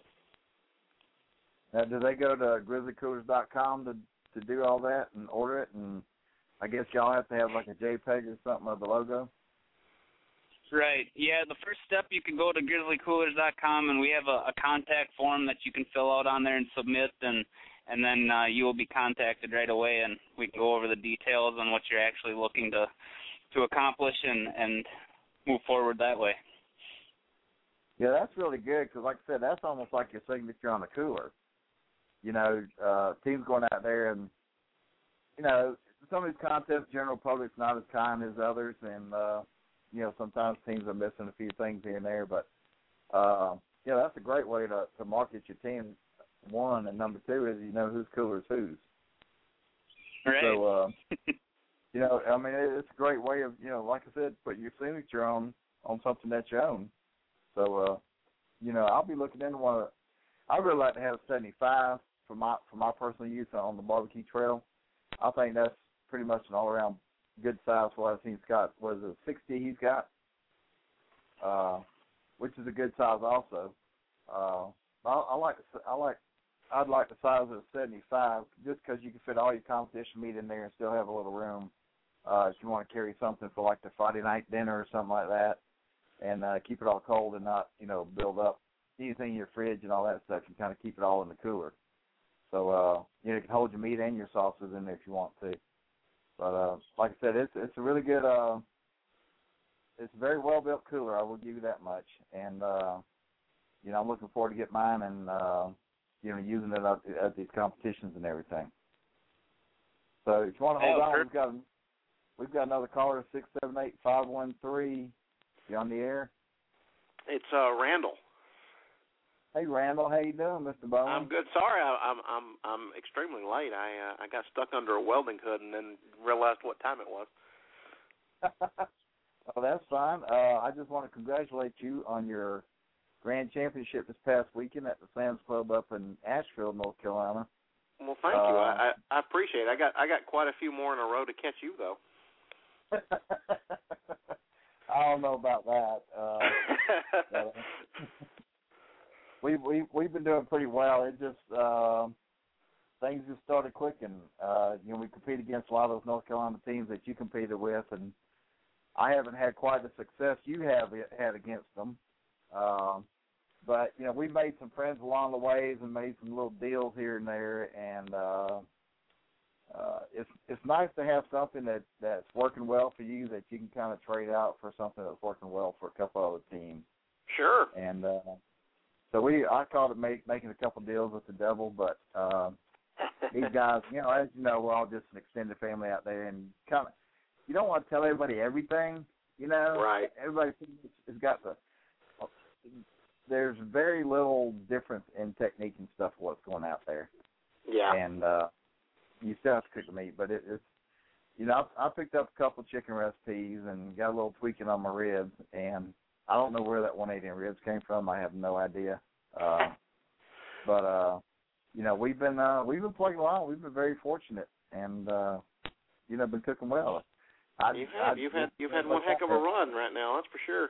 Now, do they go to grizzly coolers dot com to to do all that and order it? And I guess y'all have to have like a JPEG or something of the logo. Right. Yeah, the first step, you can go to grizzly coolers dot com, and we have a, a contact form that you can fill out on there and submit, and and then uh, you will be contacted right away, and we can go over the details on what you're actually looking to to accomplish and, and move forward that way. Yeah, that's really good because, like I said, that's almost like your signature on the cooler. You know, uh, teams going out there and, you know, some of these contests, general public's not as kind as others, and, uh, you know, sometimes teams are missing a few things here and there, but, uh, you know, that's a great way to, to market your team, one, and number two is you know whose cooler is whose. Right. So, uh, you know, I mean, it's a great way of, you know, like I said, put your signature on, on something that you own. So, uh, you know, I'll be looking into one of, I'd really like to have a seventy-five. for my for my personal use on the barbecue trail, I think that's pretty much an all around good size for what I've seen Scott. Was it sixty he's got? Uh, which is a good size also. Uh, I, I like I like I'd like the size of seventy-five just because you can fit all your competition meat in there and still have a little room. Uh, if you want to carry something for like the Friday night dinner or something like that, and uh, keep it all cold and not, you know, build up anything in your fridge and all that stuff. You kind of keep it all in the cooler. So, uh, you know, you can hold your meat and your sauces in there if you want to. But uh, like I said, it's it's a really good, uh, it's a very well-built cooler, I will give you that much. And, uh, you know, I'm looking forward to get mine and, uh, you know, using it at, at these competitions and everything. So if you want to hold oh, on, sure. we've got we've got another caller, six seven eight, five one three. You on the air? It's uh, Randall. Hey, Randall, how you doing, Mister Bowen? I'm good. Sorry, I, I'm I'm I'm extremely late. I uh, I got stuck under a welding hood and then realized what time it was. Oh, that's fine. Uh, I just want to congratulate you on your grand championship this past weekend at the Sam's Club up in Asheville, North Carolina. Well, thank uh, you. I, I I appreciate it. I got I got quite a few more in a row to catch you though. I don't know about that. Uh, but, we we we've been doing pretty well. It just uh, things just started clicking. Uh, you know, we compete against a lot of those North Carolina teams that you competed with, and I haven't had quite the success you have had against them. Um, but you know, we made some friends along the ways and made some little deals here and there, and uh, uh, it's it's nice to have something that, that's working well for you that you can kind of trade out for something that's working well for a couple other teams. Sure. And uh, so we, I called it make, making a couple deals with the devil, but uh, these guys, you know, as you know, we're all just an extended family out there, and kind of, you don't want to tell everybody everything, you know. Right. Everybody has got the. There's very little difference in technique and stuff for what's going out there. Yeah. And uh, you still have to cook the meat, but it, it's, you know, I, I picked up a couple chicken recipes and got a little tweaking on my ribs, and I don't know where that one eighty in ribs came from. I have no idea. Uh, but uh, you know, we've been uh, we've been plugging along. We've been very fortunate, and uh, you know, been cooking well. I, You've had I, you've had you've had one heck of a run right now. That's for sure.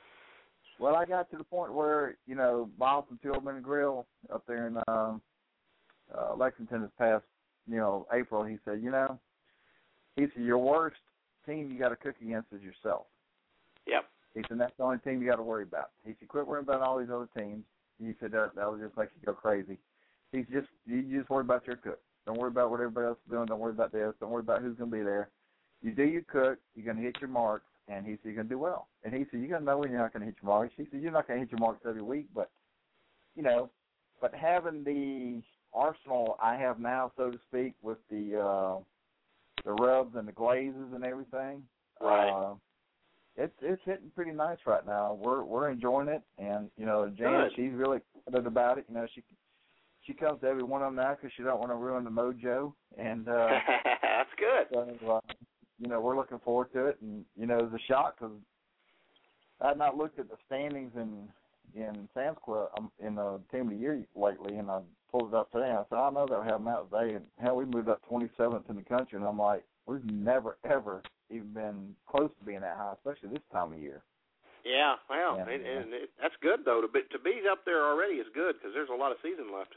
Well, I got to the point where, you know, Miles from Tillman Grill up there in uh, uh, Lexington this past, you know, April, he said, you know, he said, your worst team you got to cook against is yourself. Yep. He said, that's the only team you got to worry about. He said, quit worrying about all these other teams. He said, that, that'll just make you go crazy. He said, just, you just worry about your cook. Don't worry about what everybody else is doing. Don't worry about this. Don't worry about who's going to be there. You do your cook. You're going to hit your marks. And he said, you're going to do well. And he said, you're going to know when you're not going to hit your marks. He said, you're not going to hit your marks every week, but, you know, but having the arsenal I have now, so to speak, with the uh, the rubs and the glazes and everything, right. uh, it's it's hitting pretty nice right now. We're we're enjoying it, and you know, Jan, Good. she's really excited about it. You know, she she comes to every one of them now because she don't want to ruin the mojo, and uh, that's good. So, uh, you know, we're looking forward to it, and, you know, it was a shock because I had not looked at the standings in in Sam's Club um, in the Team of the Year lately, and I pulled it up today, and I said, I know they'll have them out today, and hell, we moved up twenty-seventh in the country, and I'm like, we've never, ever even been close to being that high, especially this time of year. Yeah, well, Yeah, it, yeah. it, it, that's good, though. To be, to be up there already is good because there's a lot of season left.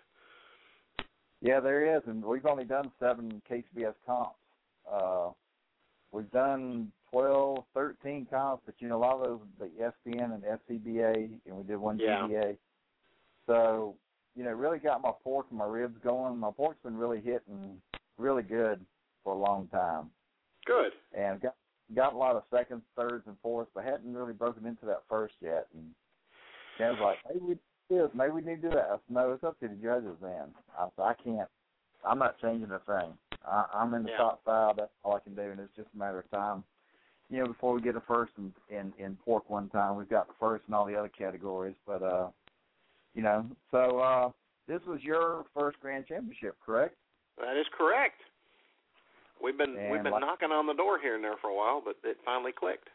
Yeah, there is, and we've only done seven K C B S comps. Uh, we've done twelve, thirteen comps, but, you know, a lot of those, the S B N and S C B A, and we did one Yeah. G B A. So, you know, really got my pork and my ribs going. My pork's been really hitting really good for a long time. Good. And got got a lot of seconds, thirds, and fourths, but hadn't really broken into that first yet. And Jen was like, maybe we do this, maybe we need to do that. I said, no, it's up to the judges then. I said, I can't, I'm not changing a thing. I, I'm in the Yeah. top five, that's all I can do, and it's just a matter of time. You know, before we get a first in, in, in pork one time, we've got the first in all the other categories. But, uh, you know, so uh, this was your first grand championship, correct? That is correct. We've been And we've been like, knocking on the door here and there for a while, but it finally clicked.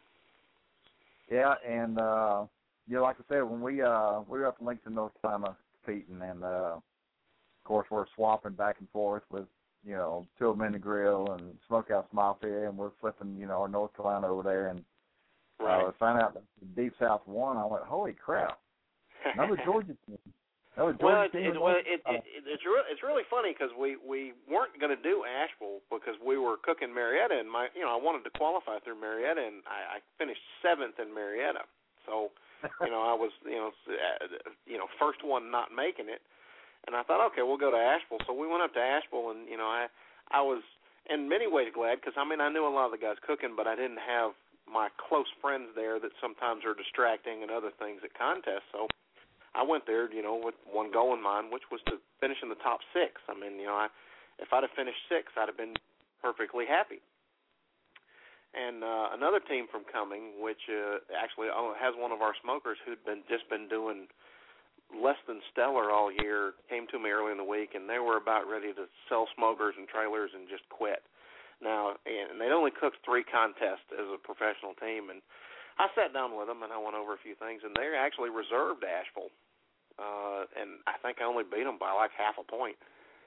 Yeah, and uh, you know, like I said, when we uh, we were up in Lincoln, North Carolina, competing, and uh, of course, we're swapping back and forth with, you know, Two of Them in the Grill and Smokehouse Mafia, and we're flipping, you know, our North Carolina over there. And right. uh, I found out that the Deep South won. I went, holy crap! Another Georgia team. Another Georgia well, it's, team. it's, well, it, it, it, it's re- it's really funny because we we weren't going to do Asheville because we were cooking Marietta, and my you know I wanted to qualify through Marietta, and I, I finished seventh in Marietta. So, you know, I was, you know, you know, first one not making it, and I thought, okay, we'll go to Asheville. So we went up to Asheville, and you know, I, I was in many ways glad because I mean I knew a lot of the guys cooking, but I didn't have my close friends there that sometimes are distracting and other things at contests. So I went there, you know, with one goal in mind, which was to finish in the top six. I mean, you know, I, if I'd have finished sixth, I'd have been perfectly happy. And uh, another team from Cumming, which uh, actually has one of our smokers who'd been just been doing less than stellar all year, came to me early in the week, and they were about ready to sell smokers and trailers and just quit. Now, and they'd only cooked three contests as a professional team, and I sat down with them and I went over a few things, and they actually reserved Asheville, uh, and I think I only beat them by like half a point.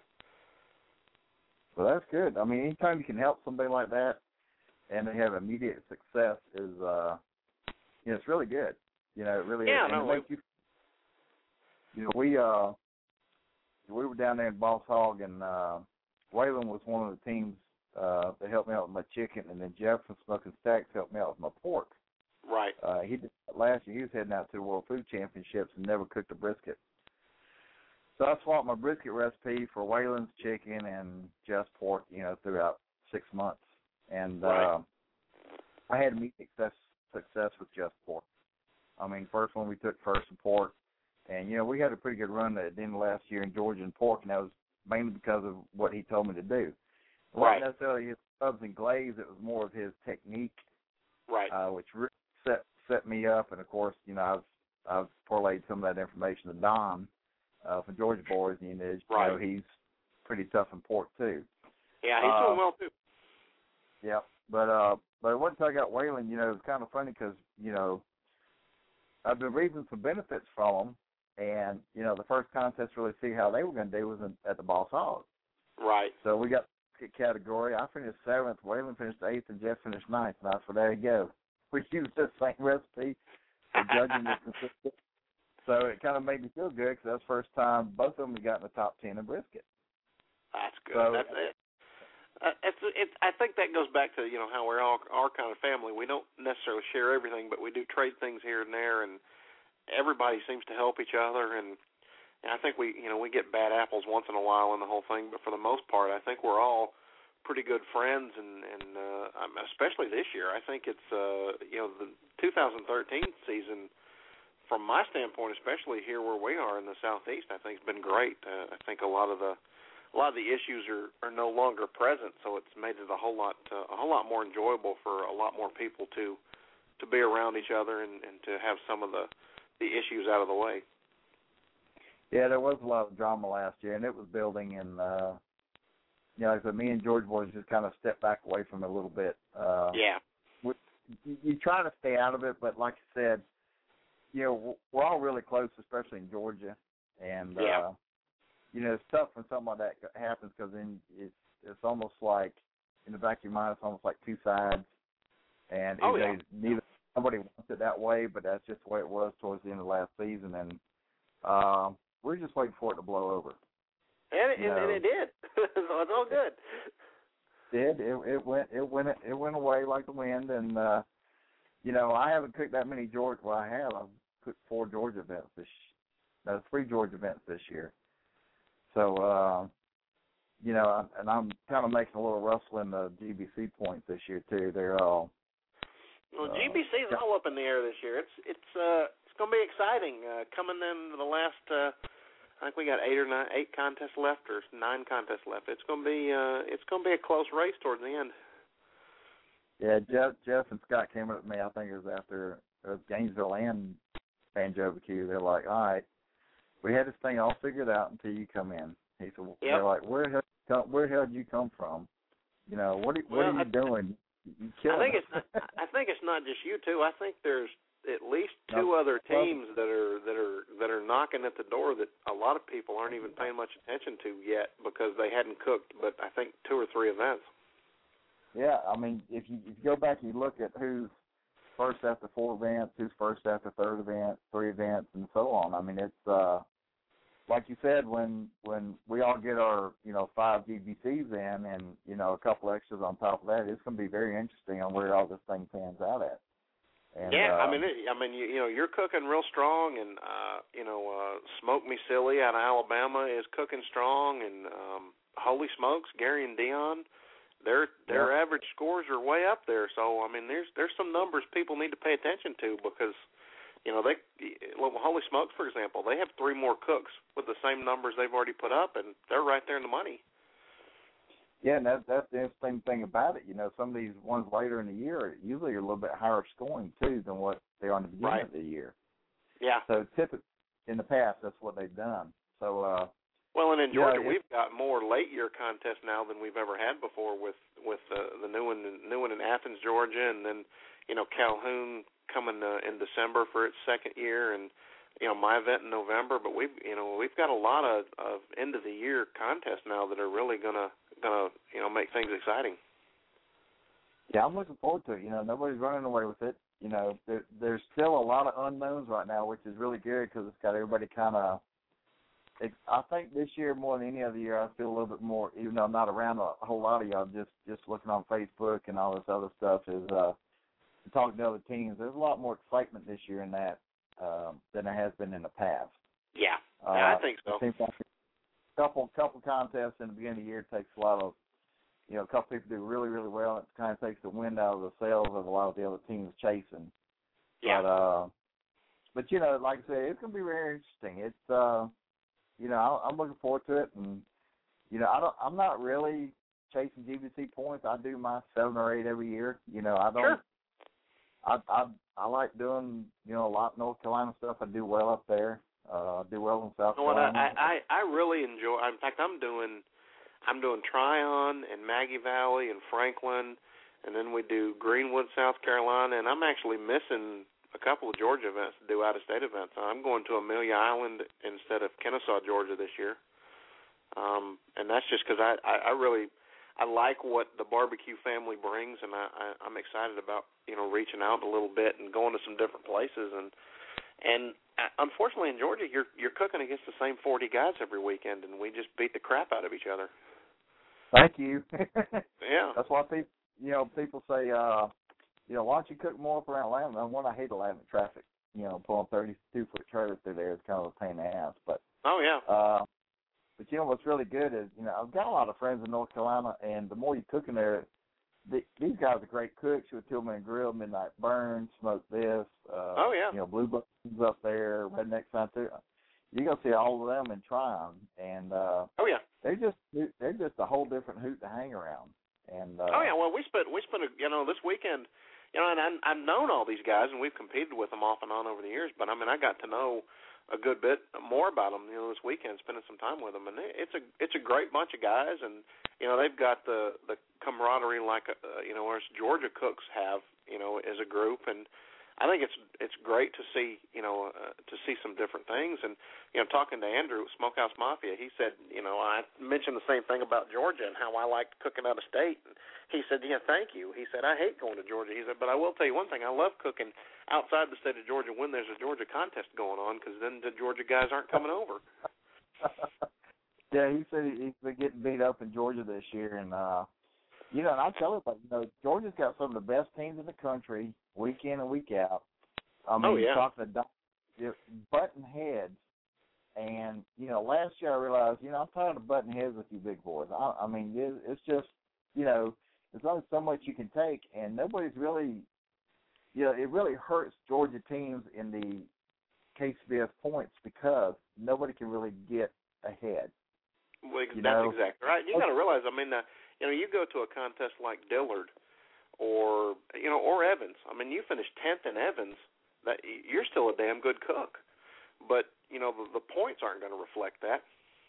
Well, that's good. I mean, anytime you can help somebody like that, and they have immediate success is, uh, you know, it's really good. You know, it really yeah, is. No, and it makes you, you know, we uh, we were down there in Boss Hog, and uh, Waylon was one of the teams uh, that helped me out with my chicken, and then Jeff from Smoking Stacks helped me out with my pork. Right. Uh, he did last year. He was heading out to the World Food Championships and never cooked a brisket. So I swapped my brisket recipe for Waylon's chicken and Jeff's pork, you know, throughout six months. And right. uh, I had immediate success, success with just pork. I mean, first one we took first in pork. And, you know, we had a pretty good run at the end of last year in Georgia in pork, and that was mainly because of what he told me to do. It right. wasn't necessarily his rubs and glaze. It was more of his technique, right. uh, which really set, set me up. And, of course, you know, I've, I've parlayed some of that information to Don uh, from Georgia Boys, and, you know, right. he's pretty tough in pork, too. Yeah, he's uh, doing well, too. Yeah, but uh, but once I got Waylon, you know, it was kind of funny because, you know, I've been reaping some benefits from them, and, you know, the first contest to really see how they were going to do was in, at the Boss Hog. Right. So we got the category. I finished seventh, Waylon finished eighth, and Jeff finished ninth. And I said, there you go. We used the same recipe for judging the consistent. So it kind of made me feel good because that's the first time both of them got in the top ten in brisket. That's good. So, that's it. Uh, it's, it's, I think that goes back to, you know, how we're all our kind of family. We don't necessarily share everything, but we do trade things here and there, and everybody seems to help each other. And, and I think we, you know, we get bad apples once in a while in the whole thing, but for the most part, I think we're all pretty good friends. And, and uh, especially this year, I think it's, uh, you know, the two thousand thirteen season, from my standpoint, especially here where we are in the Southeast, I think it's been great. Uh, I think a lot of the A lot of the issues are, are no longer present, so it's made it a whole lot uh, a whole lot more enjoyable for a lot more people to to be around each other and, and to have some of the, the issues out of the way. Yeah, there was a lot of drama last year, and it was building. And uh, you know, like I said, me and George Boys just kind of stepped back away from it a little bit. Uh, yeah, we, you, you try to stay out of it, but like I said, you know, we're all really close, especially in Georgia, and. Yeah. Uh, You know, it's tough when something like that happens because then it's it's almost like in the back of your mind, it's almost like two sides, and oh, it, yeah. neither somebody wants it that way, but that's just the way it was towards the end of last season, and uh, we're just waiting for it to blow over. And it, you know, and it did, so it's all good. It did it it went it went it went away like the wind, and uh, you know, I haven't cooked that many Georgia. Well, I have. I've cooked four Georgia events this, no, three Georgia events this year. So, uh, you know, and I'm kind of making a little rustle in the G B C points this year too. They're all well. Uh, G B C is yeah. all up in the air this year. It's it's uh it's going to be exciting. Uh, coming in the last, uh, I think we got eight or nine, eight contests left or nine contests left. It's going to be uh, it's going to be a close race towards the end. Yeah, Jeff, Jeff and Scott came up to me. I think it was after it was Gainesville and Banjo B Q. They're like, all right, we had this thing all figured out until you come in. He said, yep. they're like, where the hell, where the hell did you come from? You know, what are, what well, are you I, doing? You killing I think us. it's not, I think it's not just you two. I think there's at least two no, other teams that are that are that are knocking at the door that a lot of people aren't even paying much attention to yet because they hadn't cooked, but I think two or three events. Yeah, I mean, if you, if you go back and you look at who's first after four events, who's first after third event, three events, and so on. I mean, it's uh, like you said, when when we all get our, you know, five G B Cs in and, you know, a couple extras on top of that, it's going to be very interesting on where all this thing pans out at. And, yeah, uh, I mean, it, I mean, you, you know, you're cooking real strong, and uh, you know, uh, Smoke Me Silly out of Alabama is cooking strong, and um, holy smokes, Gary and Dion, their their yeah. average scores are way up there. So I mean, there's there's some numbers people need to pay attention to because, you know, they, well, holy smokes, for example, they have three more cooks with the same numbers they've already put up, and they're right there in the money. Yeah, and that, that's the interesting thing about it. You know, some of these ones later in the year usually are a little bit higher scoring, too, than what they are in the beginning right. of the year. Yeah. So typically, in the past, that's what they've done. So, uh, well, and in Georgia, yeah, we've got more late-year contests now than we've ever had before with, with uh, the new one, new one in Athens, Georgia, and then, you know, Calhoun coming uh, in December for its second year, and, you know, my event in November. But we've, you know, we've got a lot of, of end-of-the-year contests now that are really going to, gonna you know make things exciting. Yeah, I'm looking forward to it. You know, nobody's running away with it. You know, there, there's still a lot of unknowns right now, which is really good because it's got everybody kind of. I think this year more than any other year, I feel a little bit more. Even though I'm not around a, a whole lot of y'all, just just looking on Facebook and all this other stuff is uh, talking to other teams. There's a lot more excitement this year in that um, than there has been in the past. Yeah, uh, yeah I think so. It seems like couple couple contests in the beginning of the year takes a lot of, you know, a couple people do really, really well. It kind of takes the wind out of the sails of a lot of the other teams chasing. Yeah. But, uh, but you know, like I said, it's going to be very interesting. It's, uh, you know, I'm looking forward to it. And, you know, I don't, I'm not really chasing G B C points. I do my seven or eight every year. You know, I don't, sure. I, I, I like doing, you know, a lot of North Carolina stuff. I do well up there. Uh, do well in South you know Carolina. I, I I really enjoy. In fact, I'm doing I'm doing Tryon and Maggie Valley and Franklin, and then we do Greenwood, South Carolina, and I'm actually missing a couple of Georgia events to do out-of-state events. I'm going to Amelia Island instead of Kennesaw, Georgia this year, um, and that's just because I, I I really I like what the barbecue family brings, and I, I I'm excited about you know reaching out a little bit and going to some different places and. And unfortunately, in Georgia, you're you're cooking against the same forty guys every weekend, and we just beat the crap out of each other. Thank you. Yeah, that's why people, you know, people say, uh, you know, why don't you cook more up around Atlanta? One, I hate Atlanta traffic. You know, pulling thirty-two foot trailers through there is kind of a pain in the ass. But oh yeah. Uh, but you know what's really good is, you know, I've got a lot of friends in North Carolina, and the more you cook in there, the, these guys are great cooks. With Tillman Grill, Midnight Burn, Smoke This. Uh, oh yeah. You know, Blue Buttons up there, Redneck Center. You're gonna see all of them in Tryon, and uh, oh yeah. They're just they're just a whole different hoot to hang around. And uh, oh yeah. Well, we spent we spent a, you know this weekend, you know, and I, I've known all these guys, and we've competed with them off and on over the years. But I mean, I got to know a good bit more about them, you know, this weekend, spending some time with them, and it's a it's a great bunch of guys, and you know, they've got the the camaraderie like uh, you know, us Georgia cooks have, you know, as a group, and I think it's it's great to see, you know, uh, to see some different things, and you know, talking to Andrew Smokehouse Mafia, he said, you know, I mentioned the same thing about Georgia and how I liked cooking out of state. And he said, yeah, thank you. He said, I hate going to Georgia. He said, but I will tell you one thing, I love cooking outside the state of Georgia when there's a Georgia contest going on, because then the Georgia guys aren't coming over. Yeah, he said he's been getting beat up in Georgia this year, and uh, you know, and I tell everybody, you know, Georgia's got some of the best teams in the country, week in and week out. I mean, oh, yeah. you're talking to you're button heads, and you know, last year I realized, you know, I'm tired of button heads with you big boys. I, I mean, it, it's just, you know, there's only so much you can take, and nobody's really, you know, it really hurts Georgia teams in the K C B S points because nobody can really get ahead. Well, you that's know? exactly right. You got to realize, I mean, uh, you know, you go to a contest like Dillard, or you know, or Evans. I mean, you finish tenth in Evans, that you're still a damn good cook, but you know, the, the points aren't going to reflect that.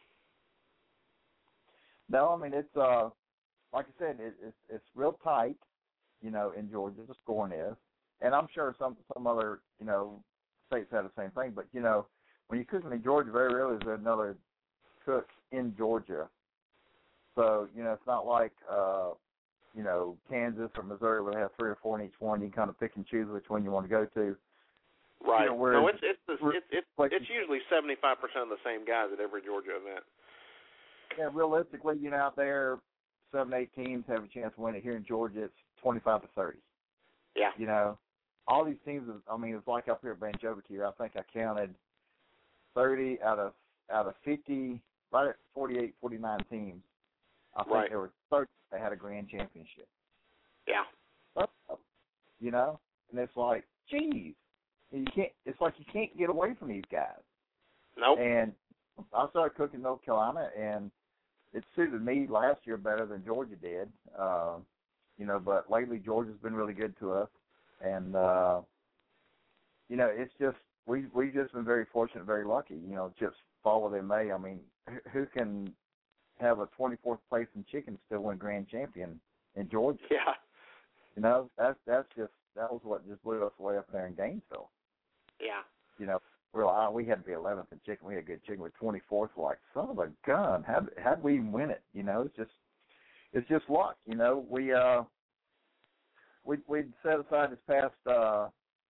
No, I mean it's uh, like I said, it, it's it's real tight, you know, in Georgia the scoring is, and I'm sure some some other you know states have the same thing, but you know, when you're cooking in Georgia, very rarely is there another cook in Georgia. So, you know, it's not like, uh, you know, Kansas or Missouri where they have three or four in each one. You can kind of pick and choose which one you want to go to. Right. You know, no, it's it's the, it's it's, like, it's usually seventy-five percent of the same guys at every Georgia event. Yeah, realistically, you know, out there, seven, eight teams have a chance to win it. Here in Georgia, it's twenty-five to thirty. Yeah. You know, all these teams, I mean, it's like up here at Banjovac. I think I counted thirty out of out of fifty, right at forty-eight, forty-nine teams. I think right. there were thirty that had a grand championship. Yeah. You know, and it's like, geez, you can't. It's like you can't get away from these guys. Nope. And I started cooking North Carolina, and it suited me last year better than Georgia did. Uh, you know, but lately Georgia's been really good to us, and uh, you know, it's just we we've just been very fortunate, very lucky. You know, just fall where they may. I mean, who can have a twenty-fourth place in chicken still win grand champion in Georgia? Yeah. You know, that's that's just that was what just blew us away up there in Gainesville. Yeah. You know, we're like, oh, we had to be eleventh in chicken. We had good chicken. We're twenty-fourth. We're like, son of a gun. How how did we even win it? You know, it's just it's just luck. You know, we uh we we set aside this past uh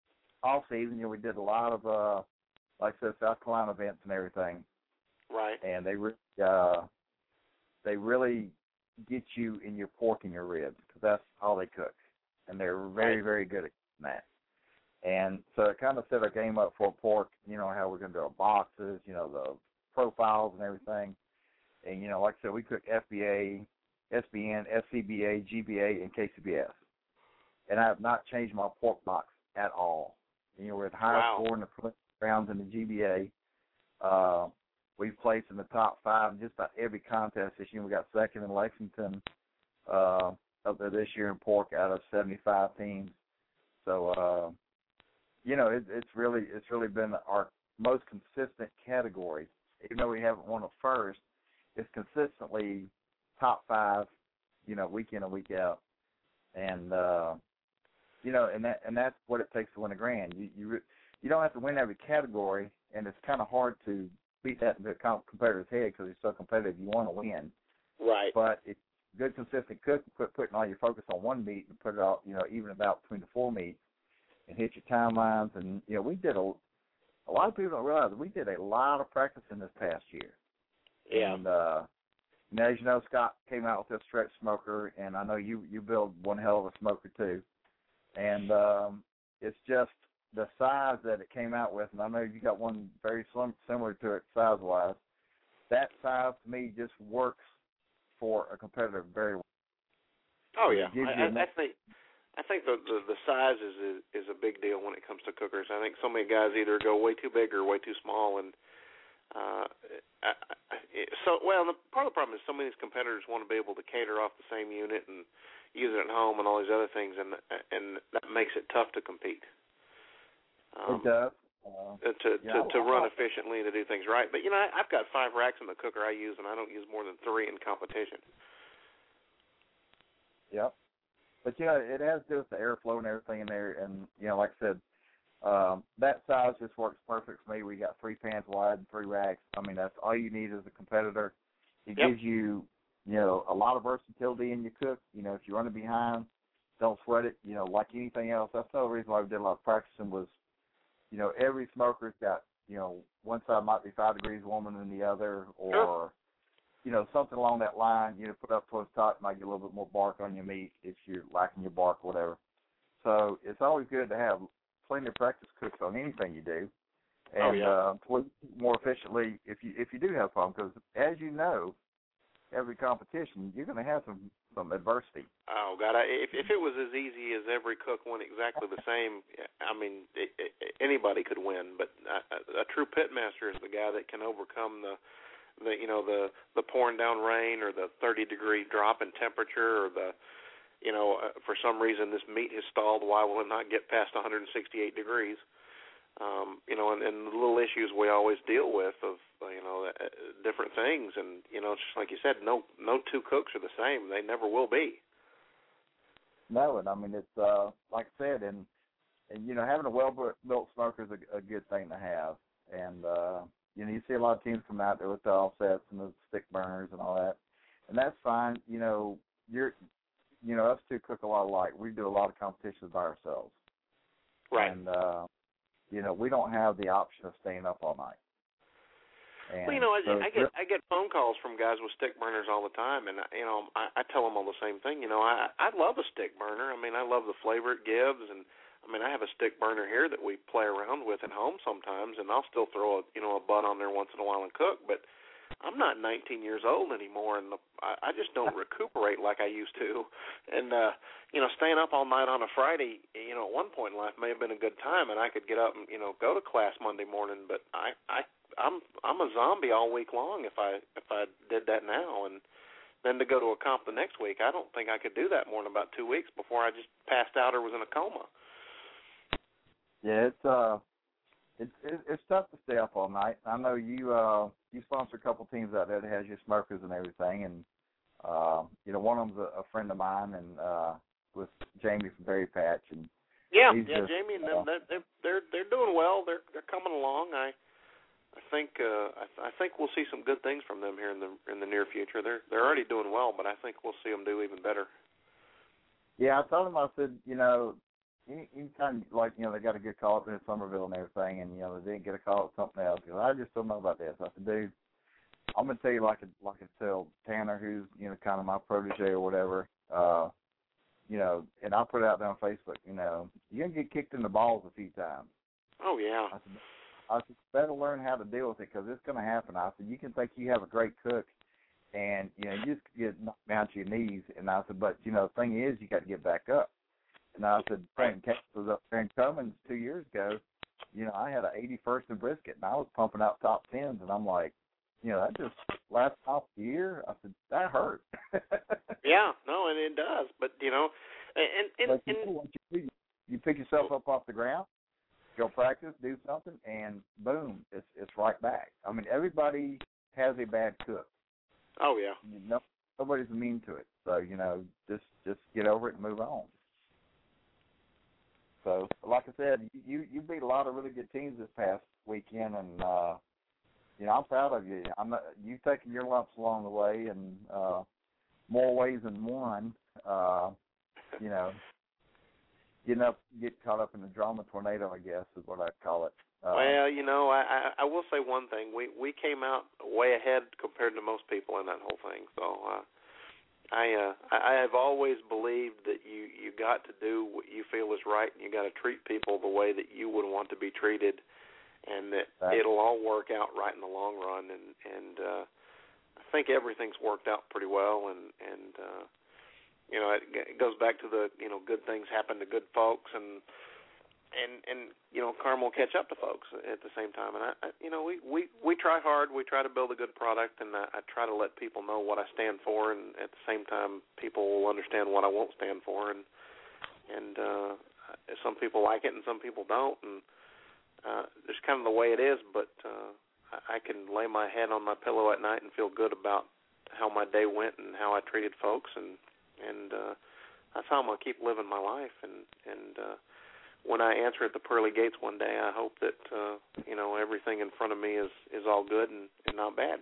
off season. You know, we did a lot of uh like I said, South Carolina events and everything. Right. And they re- uh they really get you in your pork and your ribs because that's all they cook, and they're very right. very good at that. And so it kind of set our game up for pork, you know, how we're going to do our boxes, you know, the profiles and everything. And, you know, like I said, we cook F B A, S B N, S C B A, G B A, and K C B S. And I have not changed my pork box at all. You know, we're at the highest wow. score in the rounds in the G B A. Uh, we've placed in the top five in just about every contest this year. We got second in Lexington uh, up there this year in pork out of seventy-five teams. So, uh, you know, it, it's really it's really been our most consistent category. Even though we haven't won a first, it's consistently top five, you know, week in and week out. And uh, you know, and that and that's what it takes to win a grand. You you you don't have to win every category, and it's kind of hard to beat that in the competitor's head because it's so competitive. You want to win, right? But it's good, consistent cook. Quit putting all your focus on one meat and put it all, you know, even about between the four meats. And hit your timelines, and you know we did a. A lot of people don't realize that we did a lot of practicing this past year. Yeah. And uh, you know, as you know, Scott came out with this stretch smoker, and I know you you build one hell of a smoker too. And um, it's just the size that it came out with, and I know you got one very slim, similar to it size wise. That size to me just works for a competitor very well. Oh yeah, I, I, I think. I think the, the the size is, is is a big deal when it comes to cookers. I think so many guys either go way too big or way too small, and uh, I, I, so well. The part of the problem is so many of these competitors want to be able to cater off the same unit and use it at home and all these other things, and and that makes it tough to compete. It Um, does. Uh, to yeah, to, to run efficiently and to do things right. But you know, I, I've got five racks in the cooker I use, and I don't use more than three in competition. Yep. But, you know, it has to do with the airflow and everything in there. And, you know, like I said, um, that size just works perfect for me. We got three pans wide and three racks. I mean, that's all you need as a competitor. It yep. gives you, you know, a lot of versatility in your cook. You know, if you're running behind, don't sweat it. You know, like anything else. That's the reason why we did a lot of practicing was, you know, every smoker's got, you know, one side might be five degrees warmer than the other or, sure. you know, something along that line, you know, put up towards the top, might get a little bit more bark on your meat if you're lacking your bark or whatever. So it's always good to have plenty of practice cooks on anything you do. And oh, yeah. uh, to more efficiently if you if you do have a problem. Because as you know, every competition, you're going to have some, some adversity. Oh, God. I, if, if it was as easy as every cook went exactly the same, I mean, it, it, anybody could win. But a, a true pitmaster is the guy that can overcome the, the you know the the pouring down rain or the thirty degree drop in temperature or the you know uh, for some reason this meat has stalled. Why will it not get past one hundred sixty-eight degrees? Um, you know, and, and the little issues we always deal with of uh, you know uh, different things, and you know, just like you said, no no two cooks are the same. They never will be. No, and I mean it's uh, like I said, and and you know having a well built smoker is a, a good thing to have. and uh, you know, you see a lot of teams come out there with the offsets and the stick burners and all that, and that's fine. You know, you're, you know, us two cook a lot alike. We do a lot of competitions by ourselves, right? And uh, you know, we don't have the option of staying up all night. And well, you know, I, so I get I get phone calls from guys with stick burners all the time, and you know, I, I tell them all the same thing. You know, I I love a stick burner. I mean, I love the flavor it gives, and I mean, I have a stick burner here that we play around with at home sometimes, and I'll still throw a you know a butt on there once in a while and cook. But I'm not nineteen years old anymore, and the, I, I just don't recuperate like I used to. And uh, you know, staying up all night on a Friday, you know, at one point in life may have been a good time, and I could get up and you know go to class Monday morning. But I I I'm I'm a zombie all week long if I if I did that now, and then to go to a comp the next week, I don't think I could do that more than about two weeks before I just passed out or was in a coma. Yeah, it's uh, it's it's tough to stay up all night. I know you uh you sponsor a couple teams out there that has your smokers and everything, and uh, you know one of them's a, a friend of mine, and uh, with Jamie from Berry Patch, and yeah, he's yeah, just, Jamie and uh, them they're they're they're doing well. They're they're coming along. I. I think uh, I, th- I think we'll see some good things from them here in the in the near future. They're they're already doing well, but I think we'll see them do even better. Yeah, I told him, I said, you know, any anytime like you know they got a good call up in Somerville and everything, and you know they didn't get a call at something else. Because I just don't know about this. I said, dude, I'm gonna tell you like a, like I tell Tanner, who's you know kind of my protege or whatever. Uh, you know, and I'll put it out there on Facebook. You know, you're gonna get kicked in the balls a few times. Oh yeah. I said, I said, better learn how to deal with it because it's going to happen. I said, you can think you have a great cook, and, you know, you just get knocked down to your knees. And I said, but, you know, the thing is, you got to get back up. And I said, Frank Case was up there in Cummins two years ago. You know, I had an eighty-first in brisket, and I was pumping out top tens, and I'm like, you know, that just last half the year. I said, that hurt. Yeah, no, and it does. But, you know, and, and, but you, and know, once you, do, you pick yourself up off the ground, go practice, do something, and boom, it's it's right back. I mean, everybody has a bad cook. Oh yeah. You know, nobody's immune to it. So you know, just just get over it and move on. So, like I said, you you beat a lot of really good teams this past weekend, and uh, you know I'm proud of you. I'm not, you've taken your lumps along the way, and uh, more ways than one. Uh, you know. Getting up, get caught up in the drama tornado, I guess, is what I'd call it. Uh, well, you know, I, I I will say one thing. We we came out way ahead compared to most people in that whole thing. So uh, I uh, I have always believed that you you got to do what you feel is right, and you got to treat people the way that you would want to be treated, and that right. it'll all work out right in the long run. And and uh, I think everything's worked out pretty well, and and. Uh, You know, it, it goes back to the, you know, good things happen to good folks, and, and, and you know, karma will catch up to folks at the same time. And, I, I you know, we, we, we try hard. We try to build a good product, and I, I try to let people know what I stand for, and at the same time, people will understand what I won't stand for. And, and uh, some people like it and some people don't, and uh, it's kind of the way it is, but uh, I, I can lay my head on my pillow at night and feel good about how my day went and how I treated folks, and And uh, that's how I'm going to keep living my life. And, and uh, when I answer at the pearly gates one day, I hope that, uh, you know, everything in front of me is, is all good and, and not bad.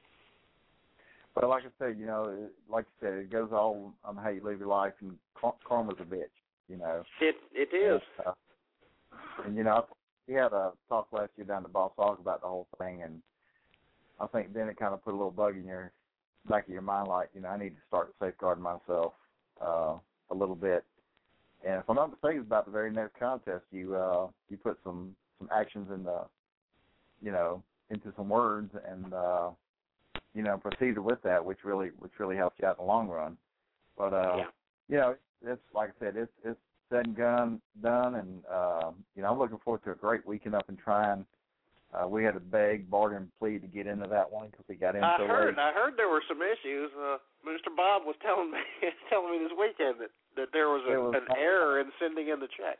But like I said, you know, like you said, it goes all on how you live your life, and karma's a bitch, you know. It It is. And, uh, and you know, we had a talk last year down at Boss Hog about the whole thing, and I think then it kind of put a little bug in your back of your mind, like, you know, I need to start safeguarding myself uh, a little bit. And if I'm not mistaken, about the very next contest, you uh, you put some, some actions in the, you know, into some words, and uh, you know, proceeded with that, which really which really helped you out in the long run. But uh, yeah. you know, it's like I said, it's it's said and done, done, and uh, you know, I'm looking forward to a great weekend up and trying. Uh, we had to beg, barter, and plead to get into that one because we got in I so heard. late. I heard there were some issues. Uh, Mister Bob was telling me telling me this weekend that, that there was, a, was an error in sending in the check.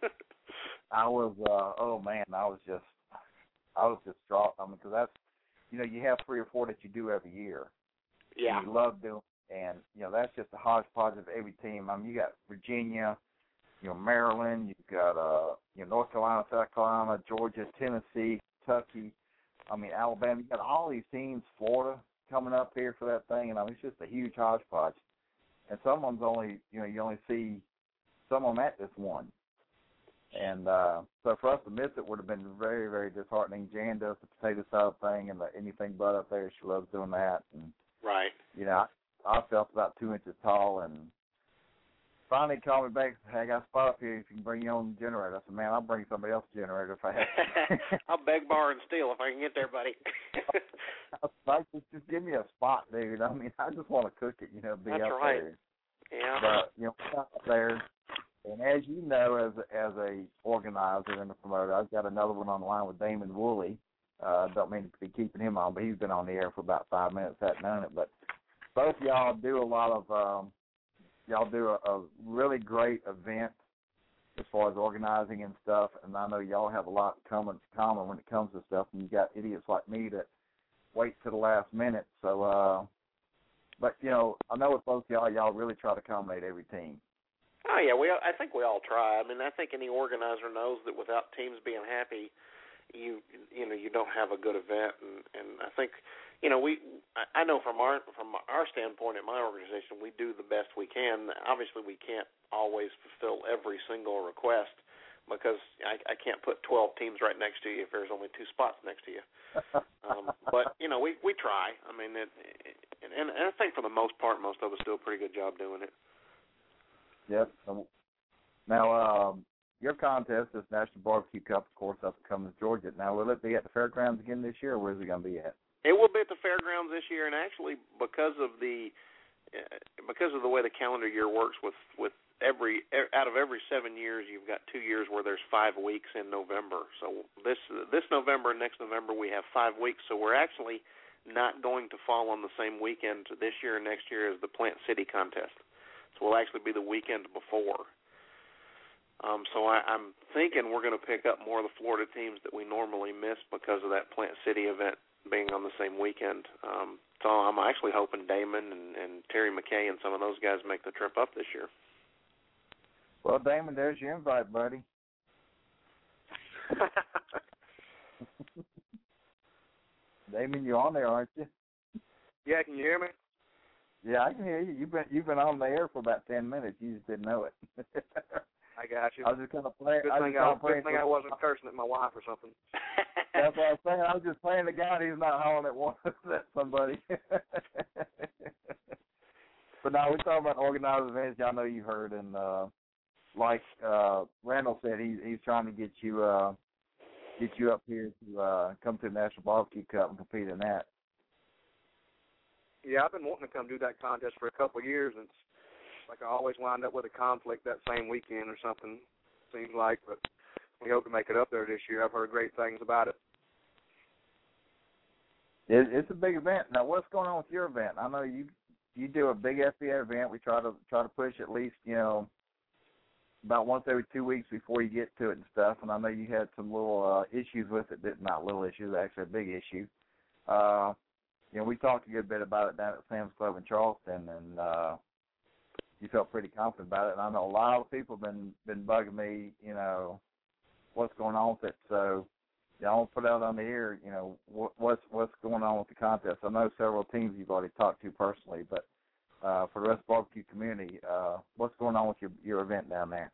I was, uh, oh man, I was just, I was distraught. I mean, because that's, you know, you have three or four that you do every year. Yeah. You love doing, and you know that's just a hodgepodge of every team. I mean, you got Virginia, you know, Maryland, you've got uh, you know, North Carolina, South Carolina, Georgia, Tennessee, Kentucky. I mean, Alabama. You got all these teams, Florida coming up here for that thing, and I mean, it's just a huge hodgepodge. And someone's only, you know, you only see someone at this one. And uh, so for us to miss it would have been very, very disheartening. Jan does the potato salad thing and the anything but up there. She loves doing that. And, right. You know, I, I felt about two inches tall, and finally called me back and said, hey, I got a spot up here if you can bring your own generator. I said, man, I'll bring somebody else's generator if I have to. I'll beg, borrow, and steal if I can get there, buddy. Like, just, just give me a spot, dude. I mean, I just want to cook it, you know, be That's up right. there. Yeah. But, you know, we're up there. And as you know, as as a organizer and a promoter, I've got another one on the line with Damon Woolley. I uh, don't mean to be keeping him on, but he's been on the air for about five minutes, hadn't known it. But both y'all do a lot of, um, y'all do a, a really great event as far as organizing and stuff. And I know y'all have a lot common common when it comes to stuff. And you got idiots like me that wait to the last minute. So, uh, but you know, I know with both y'all, y'all really try to accommodate every team. Oh yeah, we. I think we all try. I mean, I think any organizer knows that without teams being happy, you you know you don't have a good event. And, and I think you know we. I know from our from our standpoint at my organization, we do the best we can. Obviously, we can't always fulfill every single request because I, I can't put twelve teams right next to you if there's only two spots next to you. um, but you know we we try. I mean, it, it, and, and I think for the most part, most of us do a pretty good job doing it. Yes. Now, um, your contest is National Barbecue Cup, of course, up in Cummins, Georgia. Now, will it be at the fairgrounds again this year, or where is it going to be at? It will be at the fairgrounds this year, and actually, because of the uh, because of the way the calendar year works, with with every out of every seven years, you've got two years where there's five weeks in November. So this this November and next November, we have five weeks. So we're actually not going to fall on the same weekend this year and next year as the Plant City contest. So we'll actually be the weekend before. Um, so I, I'm thinking we're going to pick up more of the Florida teams that we normally miss because of that Plant City event being on the same weekend. Um, so I'm actually hoping Damon and, and Terry McKay and some of those guys make the trip up this year. Well, Damon, there's your invite, buddy. Damon, you're on there, aren't you? Yeah, can you hear me? Yeah, I can hear you. You've been you've been on the air for about ten minutes. You just didn't know it. I got you. I was just kind of playing. Good I thing, I, good thing I wasn't cursing at my wife or something. That's what I was saying. I was just playing the guy, and he's not hollering at one at somebody. But now we're talking about organized events. Y'all know you heard, and uh, like uh, Randall said, he's he's trying to get you uh, get you up here to uh, come to the National Barbecue Cup and compete in that. Yeah, I've been wanting to come do that contest for a couple of years, and it's like I always wind up with a conflict that same weekend or something, seems like, but we hope to make it up there this year. I've heard great things about it. it it's a big event. Now, what's going on with your event? I know you you do a big F B A event. We try to try to push at least, you know, about once every two weeks before you get to it and stuff, and I know you had some little uh, issues with it, not little issues, actually a big issue. Uh You know, we talked a good bit about it down at Sam's Club in Charleston, and uh, you felt pretty confident about it. And I know a lot of people have been, been bugging me, you know, what's going on with it. So, yeah, I want to put out on the air, you know, what, what's what's going on with the contest. I know several teams you've already talked to personally, but uh, for the rest of the barbecue community, uh, what's going on with your, your event down there?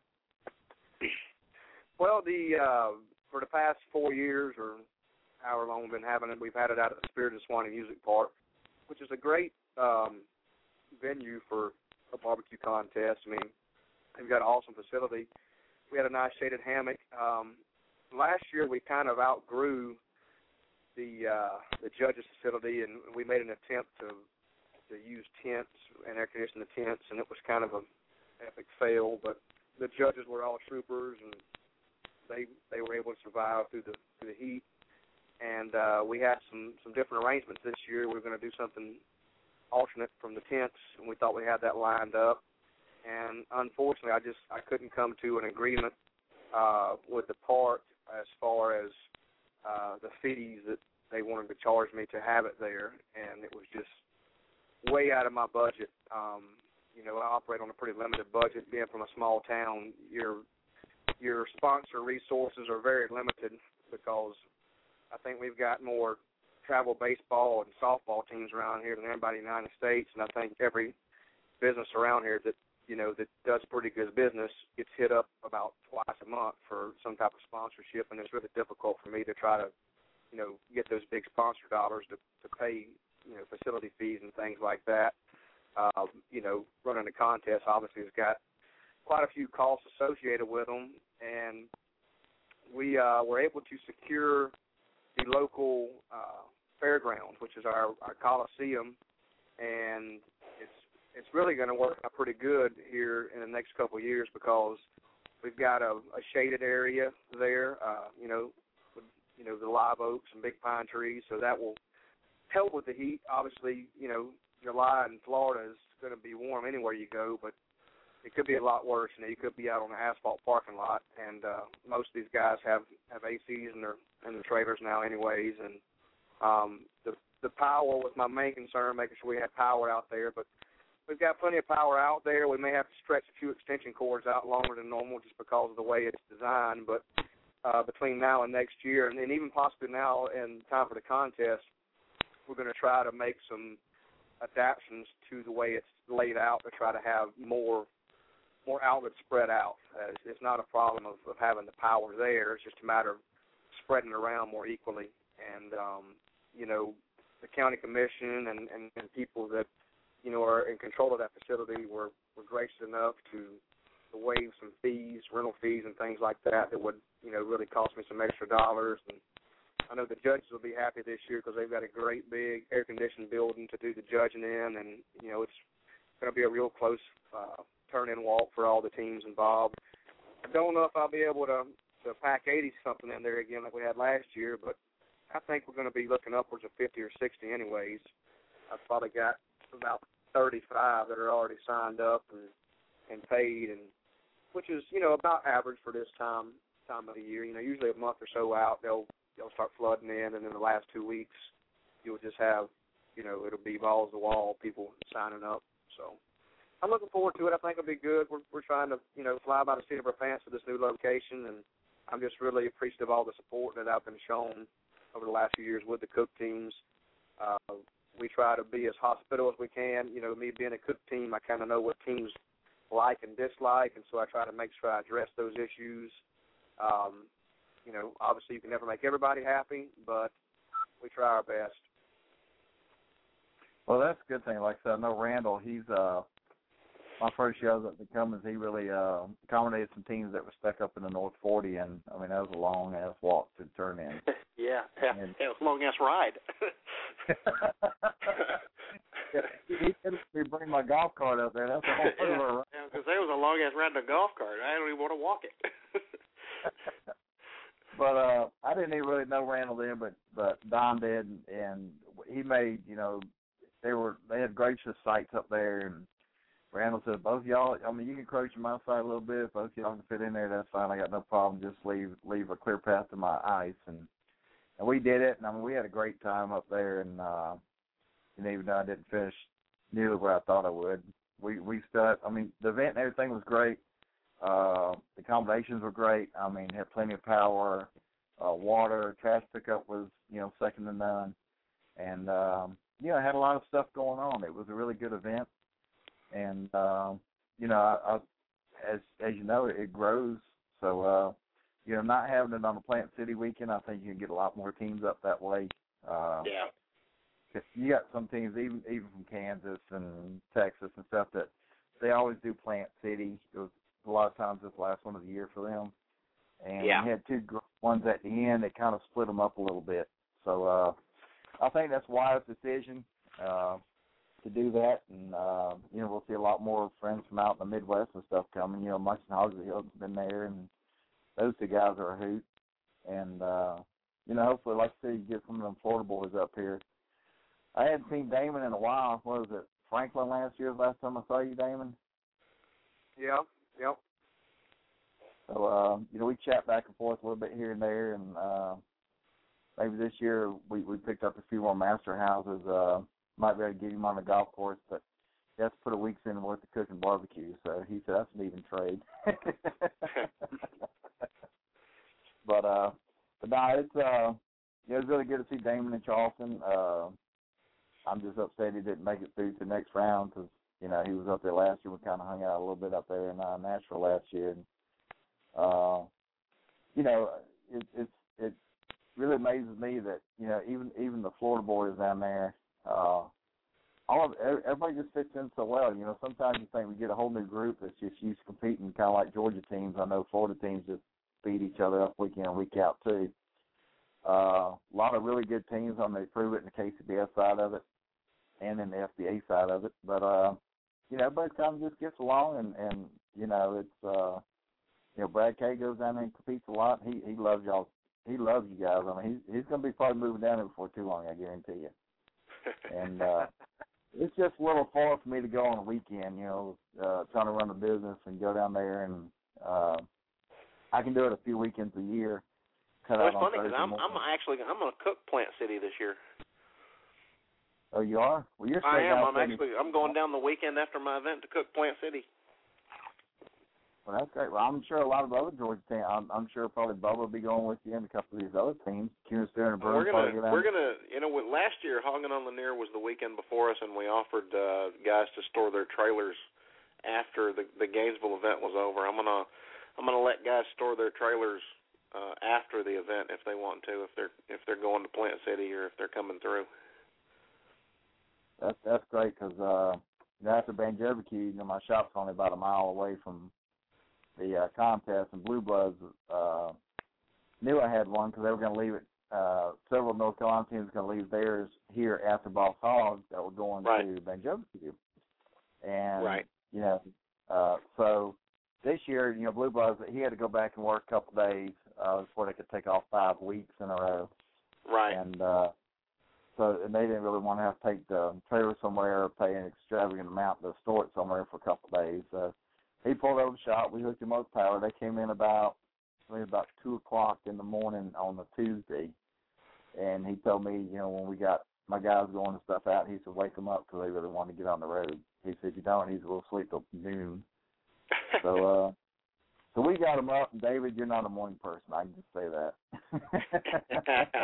Well, the uh, for the past four years or however long we've been having it, we've had it out at the Spirit of Swanee Music Park, which is a great um, venue for a barbecue contest. I mean, they've got an awesome facility. We had a nice shaded hammock. Um, last year we kind of outgrew the uh, the judges' facility, and we made an attempt to to use tents and air condition the tents, and it was kind of an epic fail. But the judges were all troopers, and they they were able to survive through the through the heat. And uh, we had some, some different arrangements this year. We were going to do something alternate from the tents, and we thought we had that lined up. And unfortunately, I just I couldn't come to an agreement uh, with the park as far as uh, the fees that they wanted to charge me to have it there, and it was just way out of my budget. Um, you know, I operate on a pretty limited budget. Being from a small town, your your sponsor resources are very limited because I think we've got more travel baseball and softball teams around here than anybody in the United States, and I think every business around here that, you know, that does pretty good business gets hit up about twice a month for some type of sponsorship, and it's really difficult for me to try to, you know, get those big sponsor dollars to, to pay, you know, facility fees and things like that. Uh, you know, running a contest obviously has got quite a few costs associated with them, and we uh, were able to secure the local uh, fairgrounds, which is our, our Coliseum, and it's it's really going to work out pretty good here in the next couple of years because we've got a, a shaded area there, uh, you know, with, you know, the live oaks and big pine trees, so that will help with the heat. Obviously, you know, July in Florida is going to be warm anywhere you go, but it could be a lot worse. You know, you could be out on the asphalt parking lot, and uh, most of these guys have, have A Cs in their in their trailers now, anyways. And um, the the power was my main concern, making sure we had power out there. But we've got plenty of power out there. We may have to stretch a few extension cords out longer than normal just because of the way it's designed. But uh, between now and next year, and, and even possibly now and time for the contest, we're going to try to make some adaptations to the way it's laid out to try to have more more outlets spread out. Uh, it's, it's not a problem of, of having the power there. It's just a matter of spreading it around more equally. And, um, you know, the county commission and, and, and people that, you know, are in control of that facility were, were gracious enough to, to waive some fees, rental fees and things like that that would, you know, really cost me some extra dollars. And I know the judges will be happy this year because they've got a great big air-conditioned building to do the judging in, and, you know, it's going to be a real close uh, turn-in walk for all the teams involved. I don't know if I'll be able to, to pack eighty-something in there again like we had last year, but I think we're going to be looking upwards of fifty or sixty anyways. I've probably got about thirty-five that are already signed up and, and paid, and which is, you know, about average for this time time of the year. You know, usually a month or so out, they'll they'll start flooding in, and in the last two weeks, you'll just have, you know, it'll be balls to the wall, people signing up. So I'm looking forward to it. I think it'll be good. We're we're trying to, you know, fly by the seat of our pants with this new location, and I'm just really appreciative of all the support that I've been shown over the last few years with the Cook teams. Uh, we try to be as hospitable as we can. You know, me being a Cook team, I kind of know what teams like and dislike, and so I try to make sure I address those issues. Um, you know, obviously you can never make everybody happy, but we try our best. Well, that's a good thing. Like I said, I know Randall, he's uh, my first year at the Cummins, he really uh, accommodated some teams that were stuck up in the North forty, and, I mean, that was a long-ass walk to turn in. yeah, yeah, and, it was a long-ass ride. yeah, he didn't let me bring my golf cart up there. That's a whole yeah, other ride. yeah, because there was a long-ass ride in a golf cart. I don't even want to walk it. But uh, I didn't even really know Randall then, but, but Don did, and, and he made, you know, they were they had gracious sites up there, and Randall said, both y'all, I mean, you can crouch on my side a little bit. If both y'all can fit in there, that's fine. I got no problem. Just leave leave a clear path to my ice. And and we did it, and I mean, we had a great time up there. And, uh, and even though I didn't finish nearly where I thought I would, we, we still, I mean, the event and everything was great. Uh, the accommodations were great. I mean, had plenty of power, uh, water, trash pickup was, you know, second to none. And, um, you know, had a lot of stuff going on. It was a really good event. And, um, you know, I, I, as as you know, it, it grows. So, uh, you know, not having it on a Plant City weekend, I think you can get a lot more teams up that way. Uh, yeah. You got some teams, even even from Kansas and Texas and stuff, that they always do Plant City. It was a lot of times this last one of the year for them. And yeah. we had two ones at the end that kind of split them up a little bit. So uh, I think that's a wise decision. Uh, to do that, and, uh, you know, we'll see a lot more friends from out in the Midwest and stuff coming. You know, Munson Hogsy Hill's been there, and those two guys are a hoot. And, uh, you know, hopefully, like I said, you get some of them Florida boys up here. I hadn't seen Damon in a while. What was it, Franklin last year, last time I saw you, Damon? Yeah, yep. So, uh, you know, we chat back and forth a little bit here and there, and uh, maybe this year we, we picked up a few more master houses. Uh, might be able to get him on the golf course, but he has to put a week's in worth of cooking barbecue. So he said that's an even trade. but uh, but no, it's uh, it was really good to see Damon in Charleston. Uh, I'm just upset he didn't make it through to the next round because, you know, he was up there last year. We kind of hung out a little bit up there in uh, Nashville last year. And, uh, you know, it, it's it really amazes me that, you know, even even the Florida boys down there, uh, all of everybody just fits in so well. You know, sometimes you think we get a whole new group that's just used to competing, kind of like Georgia teams. I know Florida teams just beat each other up week in and week out too. Uh, a lot of really good teams on the Prove It in the K C B S side of it and in the F B A side of it. But, uh, you know, everybody kind of just gets along, and, and you know, it's, uh, you know, Brad Kay goes down there and competes a lot. He he loves y'all. He loves you guys. I mean, he's, he's going to be probably moving down there before too long, I guarantee you. And uh, it's just a little far for me to go on a weekend, you know, uh, trying to run a business and go down there. And uh, I can do it a few weekends a year. Cut well, out it's on funny because I'm, I'm actually I'm going to cook Plant City this year. Oh, you are? Well, you're I am. I'm setting- actually I'm going down the weekend after my event to cook Plant City. Well, that's great. Well, I'm sure a lot of other Georgia teams. I'm, I'm sure probably Bubba will be going with you and a couple of these other teams. Cunin Steer and Bruin. We're gonna go we're gonna you know last year Hoggin on Lanier was the weekend before us, and we offered uh, guys to store their trailers after the the Gainesville event was over. I'm gonna I'm gonna let guys store their trailers uh, after the event if they want to, if they're if they're going to Plant City or if they're coming through. That's that's great because uh, after Banjo-B-Q, you know, my shop's only about a mile away from the uh, contest, and Blue Bloods uh, knew I had one because they were going to leave it. Uh, several North Carolina teams were going to leave theirs here after Boss Hogg that were going right. to Banjo-B-Q. And, right. you know, uh, so this year, you know, Blue Bloods, he had to go back and work a couple days uh, before they could take off five weeks in a row. Right. And uh, so and they didn't really want to have to take the trailer somewhere or pay an extravagant amount to store it somewhere for a couple of days. So he pulled over the shop. We hooked him up with power. They came in about maybe about two o'clock in the morning on the Tuesday, and he told me, you know, when we got my guys going and stuff out, he said, wake them up because they really want to get on the road. He said, if you don't, he's we'll sleep till noon. so, uh, so we got him up. And David, you're not a morning person. I can just say that.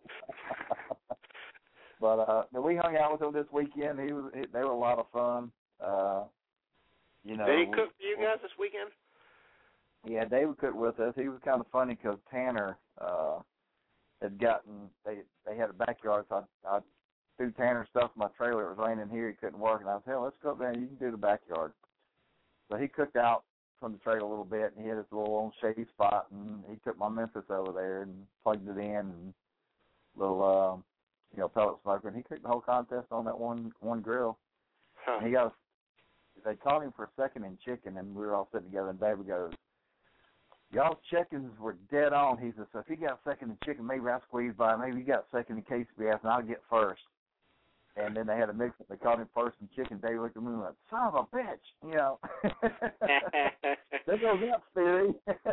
But uh, we hung out with him this weekend. He was. He, they were a lot of fun. Uh, you know. Did he cook for you guys this weekend? Yeah, David cooked with us. He was kind of funny because Tanner uh, had gotten. They they had a backyard, so I, I threw Tanner stuff in my trailer. It was raining here. He couldn't work, and I said, "Hell, let's go up there. You can do the backyard." So he cooked out from the trailer a little bit, and he had his little own shady spot, and he took my Memphis over there and plugged it in, and little. Uh, you know, pellet smoker, and he cooked the whole contest on that one one grill. Huh. And he got, they caught him for second in chicken, and we were all sitting together, and David goes, y'all's chickens were dead on. He said, so if he got second in chicken, maybe I squeezed by. Maybe he got second in K C B S, and I'll get first. And then they had a mix-up. They caught him first in chicken. David looked at me and went, son of a bitch, you know. There goes that theory.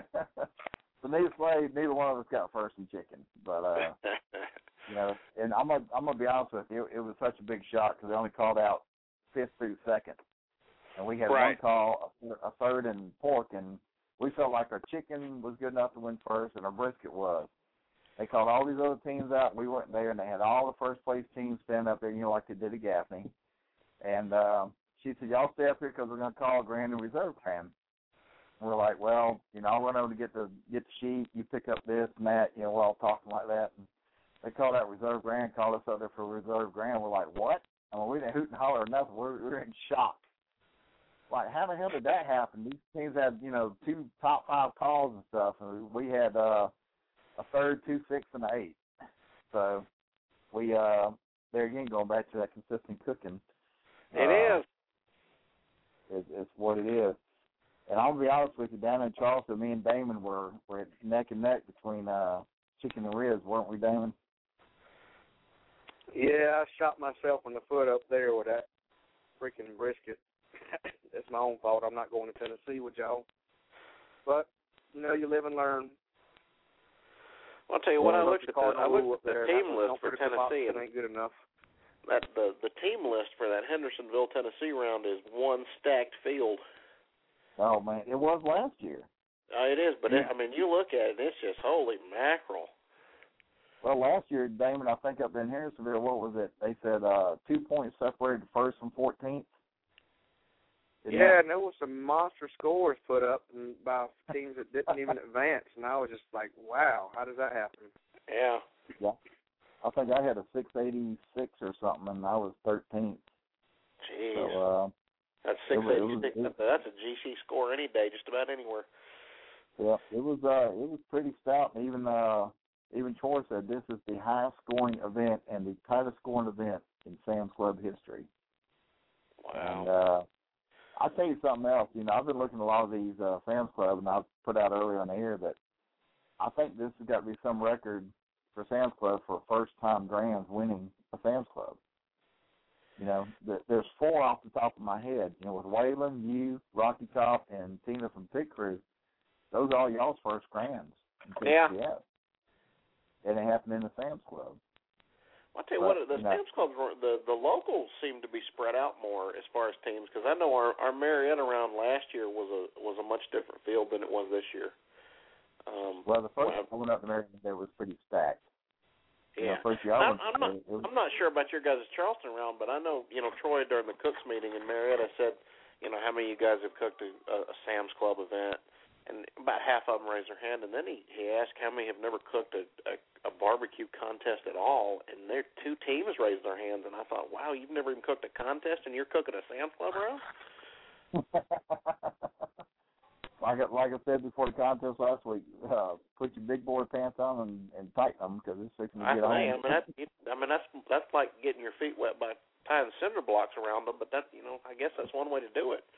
So neither way, neither one of us got first in chicken. But, uh, you know, and I'm gonna I'm gonna be honest with you, it, it was such a big shock because they only called out fifth through second, and we had right. one call, a third, and pork, and we felt like our chicken was good enough to win first, and our brisket was. They called all these other teams out, and we went there, and they had all the first place teams stand up there, you know, like they did at Gaffney. And uh, she said, y'all stay up here because we're gonna call a grand and reserve fan. And we're like, well, you know, I'll run over to get the get the sheet. You pick up this and that. You know, we're all talking like that. And they called out reserve grand, called us up there for reserve grand. We're like, what? I mean, we didn't hoot and holler or nothing. We're, we're in shock. Like, how the hell did that happen? These teams had, you know, two top five calls and stuff, and we had uh, a third, two, six, and an eight. So we, uh, there again, going back to that consistent cooking. It uh, is. It's, it's what it is. And I'll be honest with you, down in Charleston, me and Damon were, were neck and neck between uh, chicken and ribs, weren't we, Damon? Yeah, I shot myself in the foot up there with that freaking brisket. It's my own fault. I'm not going to Tennessee with y'all. But, you know, you live and learn. Well, I'll tell you well, what, I looked at the, I looked at the team list for Tennessee. It ain't good enough. That the, the team list for that Hendersonville, Tennessee round is one stacked field. Oh, man, it was last year. Uh, it is, but yeah. it, I mean, you look at it, it's just holy mackerel. Well, last year, Damon, I think up in Harrisonville, what was it? They said uh, two points separated first from fourteenth. Yeah, that? And there was some monster scores put up by teams that didn't even advance, and I was just like, wow, how does that happen? Yeah. Yeah. I think I had a six eighty-six or something, and I was thirteenth. Jeez. So, uh, that's six eighty-six. That's a G C score any day, just about anywhere. Yeah, it was uh, it was pretty stout. And even uh, even Troy said this is the highest scoring event and the tightest scoring event in Sam's Club history. Wow. And uh, I'll tell you something else. You know, I've been looking at a lot of these uh, Sam's Club, and I've put out earlier on the air that I think this has got to be some record for Sam's Club for first-time grands winning a Sam's Club. You know, there's four off the top of my head. You know, with Waylon, you, Rocky Top, and Tina from Pit Crew, those are all y'all's first grands. Yeah. And it happened in the Sam's Club. I'll tell you but, what, the you Sam's know, Clubs, the, the locals seem to be spread out more as far as teams, because I know our, our Marietta round last year was a was a much different field than it was this year. Um, well, the first well, I went up to Marietta, there was pretty stacked. Yeah, you know, first year I'm, I I'm not. was, I'm not sure about your guys' Charleston round, but I know you know Troy during the Cooks meeting in Marietta said, you know, how many of you guys have cooked a, a Sam's Club event, and about half of them raised their hand, and then he, he asked how many have never cooked a, a, a barbecue contest at all, and their two teams raised their hands, and I thought, wow, you've never even cooked a contest, and you're cooking a Sam's Club round? Like, like I said before the contest last week, uh, put your big boy pants on and, and tighten them because it's fixing to get on. I mean, that, I mean, that's that's like getting your feet wet by tying cinder blocks around them. But that, you know, I guess that's one way to do it.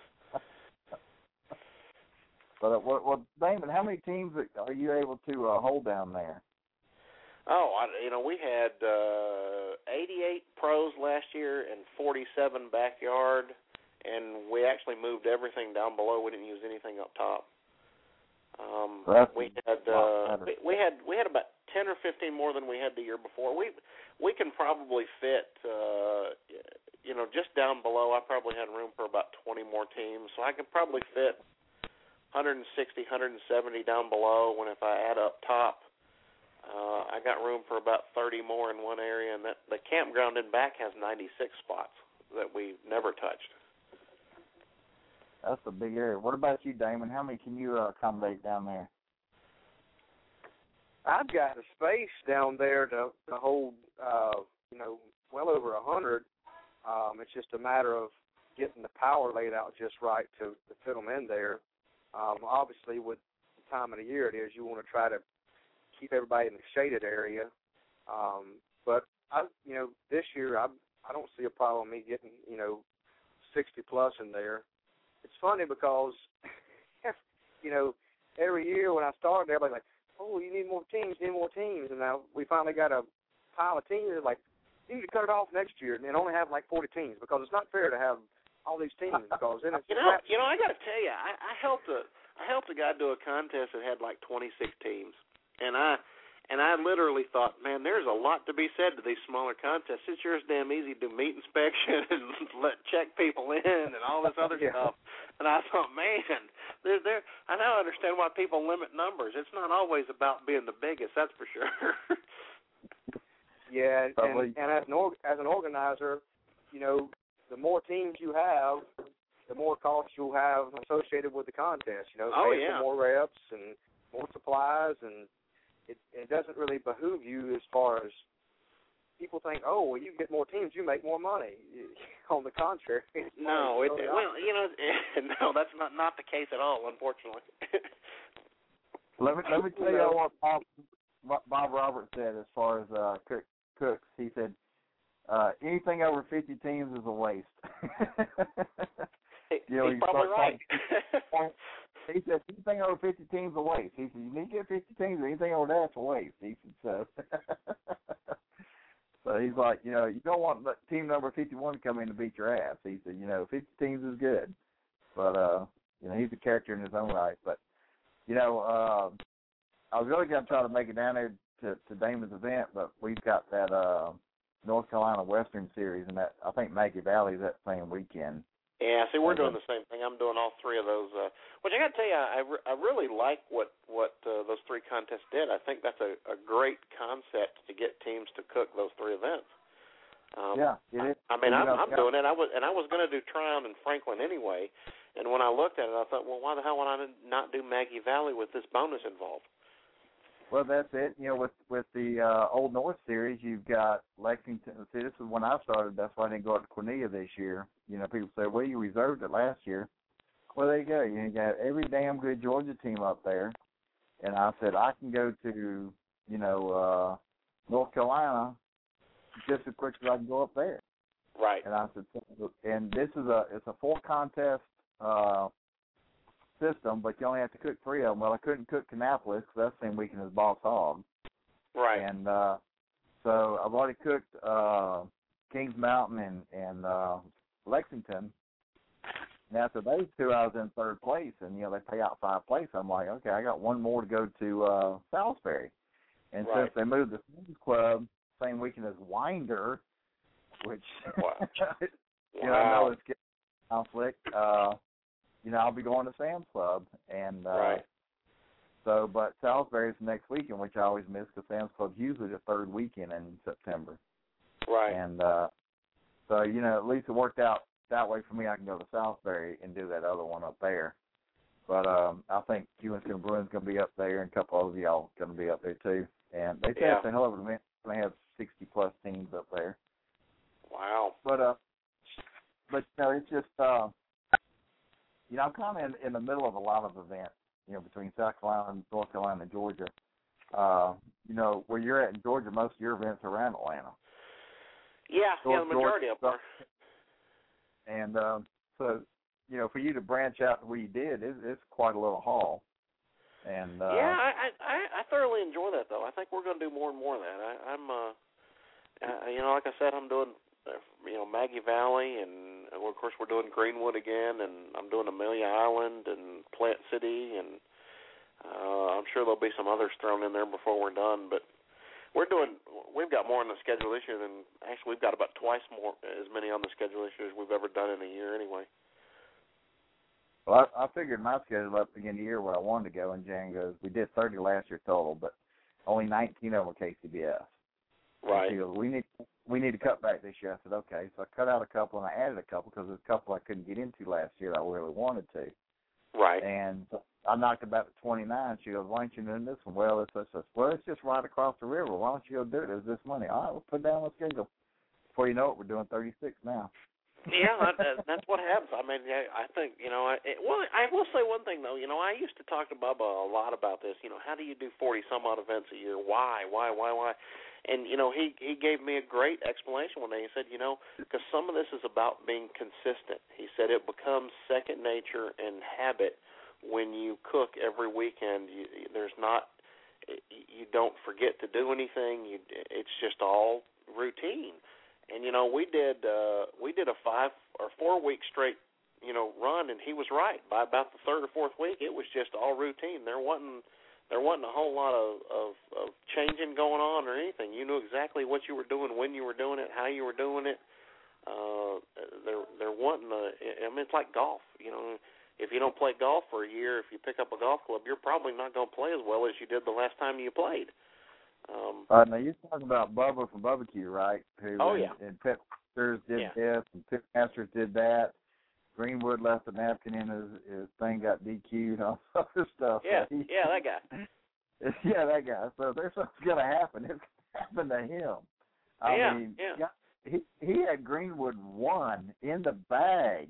But uh, well, well, Damon, how many teams are you able to uh, hold down there? Oh, I, you know, we had uh, eighty-eight pros last year and forty-seven backyard. And we actually moved everything down below. We didn't use anything up top. Um, well, we had uh, we, we had we had about ten or fifteen more than we had the year before. We we can probably fit, uh, you know, just down below. I probably had room for about twenty more teams, so I could probably fit one sixty, one seventy down below. When if I add up top, uh, I got room for about thirty more in one area, and that the campground in back has ninety-six spots that we never touched. That's a big area. What about you, Damon? How many can you uh, accommodate down there? I've got the space down there to, to hold, uh, you know, well over a hundred. Um, it's just a matter of getting the power laid out just right to, to fit them in there. Um, obviously, with the time of the year it is, you want to try to keep everybody in the shaded area. Um, but I, you know, this year I I don't see a problem me getting, you know, sixty plus in there. It's funny because, you know, every year when I started, everybody's like, oh, you need more teams, you need more teams. And now we finally got a pile of teams. They're like, you need to cut it off next year and only have like forty teams because it's not fair to have all these teams because then it's you know, you know, I got to tell you, I, I helped a I helped a guy do a contest that had like twenty-six teams, and I and I literally thought, man, there's a lot to be said to these smaller contests. It's sure as damn easy to do meat inspection and let check people in and all this other yeah. stuff. And I thought, man, there, there. I now understand why people limit numbers. It's not always about being the biggest, that's for sure. Yeah, and, and as an org, as an organizer, you know, the more teams you have, the more costs you'll have associated with the contest. You know, oh, pay yeah. for more reps and more supplies, and it, it doesn't really behoove you as far as people think, oh, well, you get more teams, you make more money. On the contrary. No, it, well, you know, no, that's not, not the case at all, unfortunately. let me let me tell you what Bob, Bob Roberts said as far as uh, Cook, Cooks. He said, uh, anything over fifty teams is a waste. you know, He's probably right. He said, anything over fifty teams is a waste. He said, you need to get fifty teams, or anything over that's a waste. He said, so. So he's like, you know, you don't want team number fifty-one to come in to beat your ass. He said, you know, fifty teams is good. But, uh, you know, he's a character in his own right. But, you know, uh, I was really going to try to make it down there to, to Damon's event, but we've got that uh, North Carolina Western Series, and that I think Maggie Valley's that same weekend. Yeah, see, we're Okay. doing the same thing. I'm doing all three of those. Uh, which I got to tell you, I, re- I really like what what uh, those three contests did. I think that's a, a great concept to get teams to cook those three events. Um, yeah, it is. I, I mean, You I'm, know, I'm doing it. I was and I was going to do Tryon and Franklin anyway. And when I looked at it, I thought, well, why the hell would I not do Maggie Valley with this bonus involved? Well, that's it. You know, with with the uh, Old North Series, you've got Lexington. See, this is when I started. That's why I didn't go out to Cornelia this year. You know, people say, well, you reserved it last year. Well, there you go. You got every damn good Georgia team up there. And I said, I can go to, you know, uh, North Carolina just as quick as I can go up there. Right. And I said, and this is a, it's a four contest uh, system, but you only have to cook three of them. Well, I couldn't cook Kannapolis because that's the same weekend as Boss Hog. Right. And uh, so I've already cooked uh, Kings Mountain and, and uh, Lexington. And after those two, I was in third place, and, you know, they pay out five place. I'm like, okay, I got one more to go to uh, Salisbury. And Right. since they moved the Sam's Club same weekend as Winder, which, Wow. you know, I know it's getting conflict, uh, you know, I'll be going to Sam's Club. And uh, Right. so, but Salisbury's the next weekend, which I always miss because Sam's Club's usually the third weekend in September. Right. And uh, so, you know, at least it worked out that way for me. I can go to Salisbury and do that other one up there. But um, I think Hewenston Bruins going to be up there, and a couple of y'all going to be up there too. And they say Yeah. it's a hell of an event. They have sixty plus teams up there. Wow. But uh, but you know, it's just uh, you know, I'm kind of in, in the middle of a lot of events. You know, between South Carolina, North Carolina, and Georgia. Uh, you know, where you're at in Georgia, most of your events are around Atlanta. Yeah, yeah, North the majority of them are. And um, so, you know, for you to branch out the way you did, it's, it's quite a little haul. And uh, yeah, I, I I thoroughly enjoy that though. I think we're going to do more and more of that. I, I'm, uh, uh, you know, like I said, I'm doing, uh, you know, Maggie Valley, and uh, of course we're doing Greenwood again, and I'm doing Amelia Island and Plant City, and uh, I'm sure there'll be some others thrown in there before we're done. But we're doing, we've got more on the schedule this year than actually we've got about twice more as many on the schedule this year as we've ever done in a year anyway. Well, I, I figured my schedule up at the beginning of the year where I wanted to go, and Jan goes, we did thirty last year total, but only nineteen of them were K C B S. Right. And she goes, we need, we need to cut back this year. I said, okay. So I cut out a couple, and I added a couple because there's a couple I couldn't get into last year that I really wanted to. Right. And I knocked about to twenty-nine. She goes, why aren't you doing this one? Well, it's, it's, it's, well, it's just right across the river. Why don't you go do it? There's this money. All right, we'll put it down on the schedule. Before you know it, we're doing thirty-six now. Yeah, that, that's what happens. I mean, I think, you know, I, it, well, I will say one thing, though. You know, I used to talk to Bubba a lot about this. You know, how do you do forty-some-odd events a year? Why, why, why, why? And, you know, he, he gave me a great explanation one day. He said, you know, because some of this is about being consistent. He said it becomes second nature and habit when you cook every weekend. You, there's not, you don't forget to do anything. You, it's just all routine. And you know, we did uh, we did a five or four week straight, you know, run, and he was right. By about the third or fourth week, it was just all routine. There wasn't there wasn't a whole lot of, of, of changing going on or anything. You knew exactly what you were doing, when you were doing it, how you were doing it. Uh, there there wasn't a. I mean, it's like golf. You know, if you don't play golf for a year, if you pick up a golf club, you're probably not going to play as well as you did the last time you played. Um, uh, now, you're talking about Bubba from Barbecue, right? Who oh, and, yeah. And Pet Masters did yeah. this, and Pit Masters did that. Greenwood left a napkin in his, his thing, got D Q'd, all other stuff. Yeah, so he, yeah, that guy. Yeah, that guy. So there's something going to happen. It's going to happen to him. I yeah, mean, yeah. he he had Greenwood one in the bag,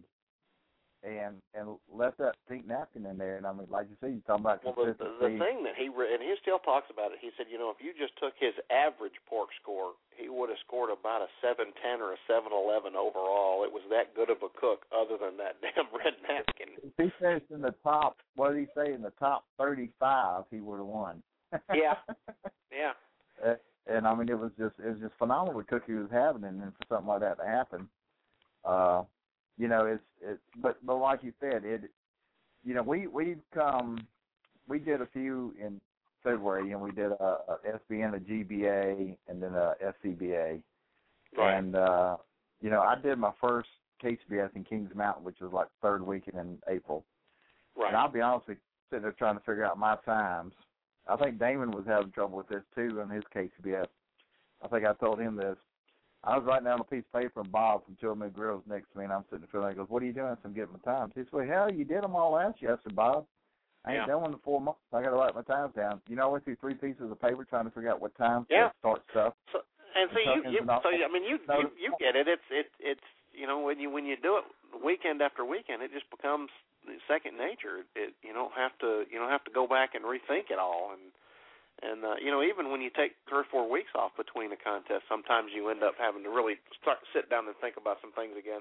and and left that pink napkin in there. And I mean, like you said, you're talking about Well, the, consistency. the, the thing that he re- and he still talks about it. He said, you know, if you just took his average pork score, he would have scored about a seven ten or a seven eleven overall. It was that good of a cook, other than that damn red napkin. If he finished in the top, what did he say? In the top thirty-five, he would have won. Yeah, yeah. Uh, and I mean, it was just it was just phenomenal the cook he was having, and then for something like that to happen, uh, you know, it's it's. But but like you said, it, you know, we we come, we did a few in February, and we did a, a S B N, a G B A, and then a S C B A, Right. and uh, you know, I did my first K C B S in Kings Mountain, which is like third weekend in April. Right. And I'll be honest with you, sitting there trying to figure out my times. I think Damon was having trouble with this too on his K C B S. I think I told him this. I was writing down a piece of paper, and Bob from Chilled Mood Grills next to me, and I'm sitting there feeling. He goes, "What are you doing?" I said, "I'm getting my times." He said, "Well, hell, you did them all last year." I said, "Bob, I ain't yeah. done one in four months. I got to write my times down." You know, I went through three pieces of paper trying to figure out what time yeah. to start stuff. So, and see, you, you, so I mean, you, you you get it. It's it it's you know when you when you do it weekend after weekend, it just becomes second nature. It you don't have to you don't have to go back and rethink it all. And and uh, you know even when you take three or four weeks off between a contest, sometimes you end up having to really start sit down and think about some things again.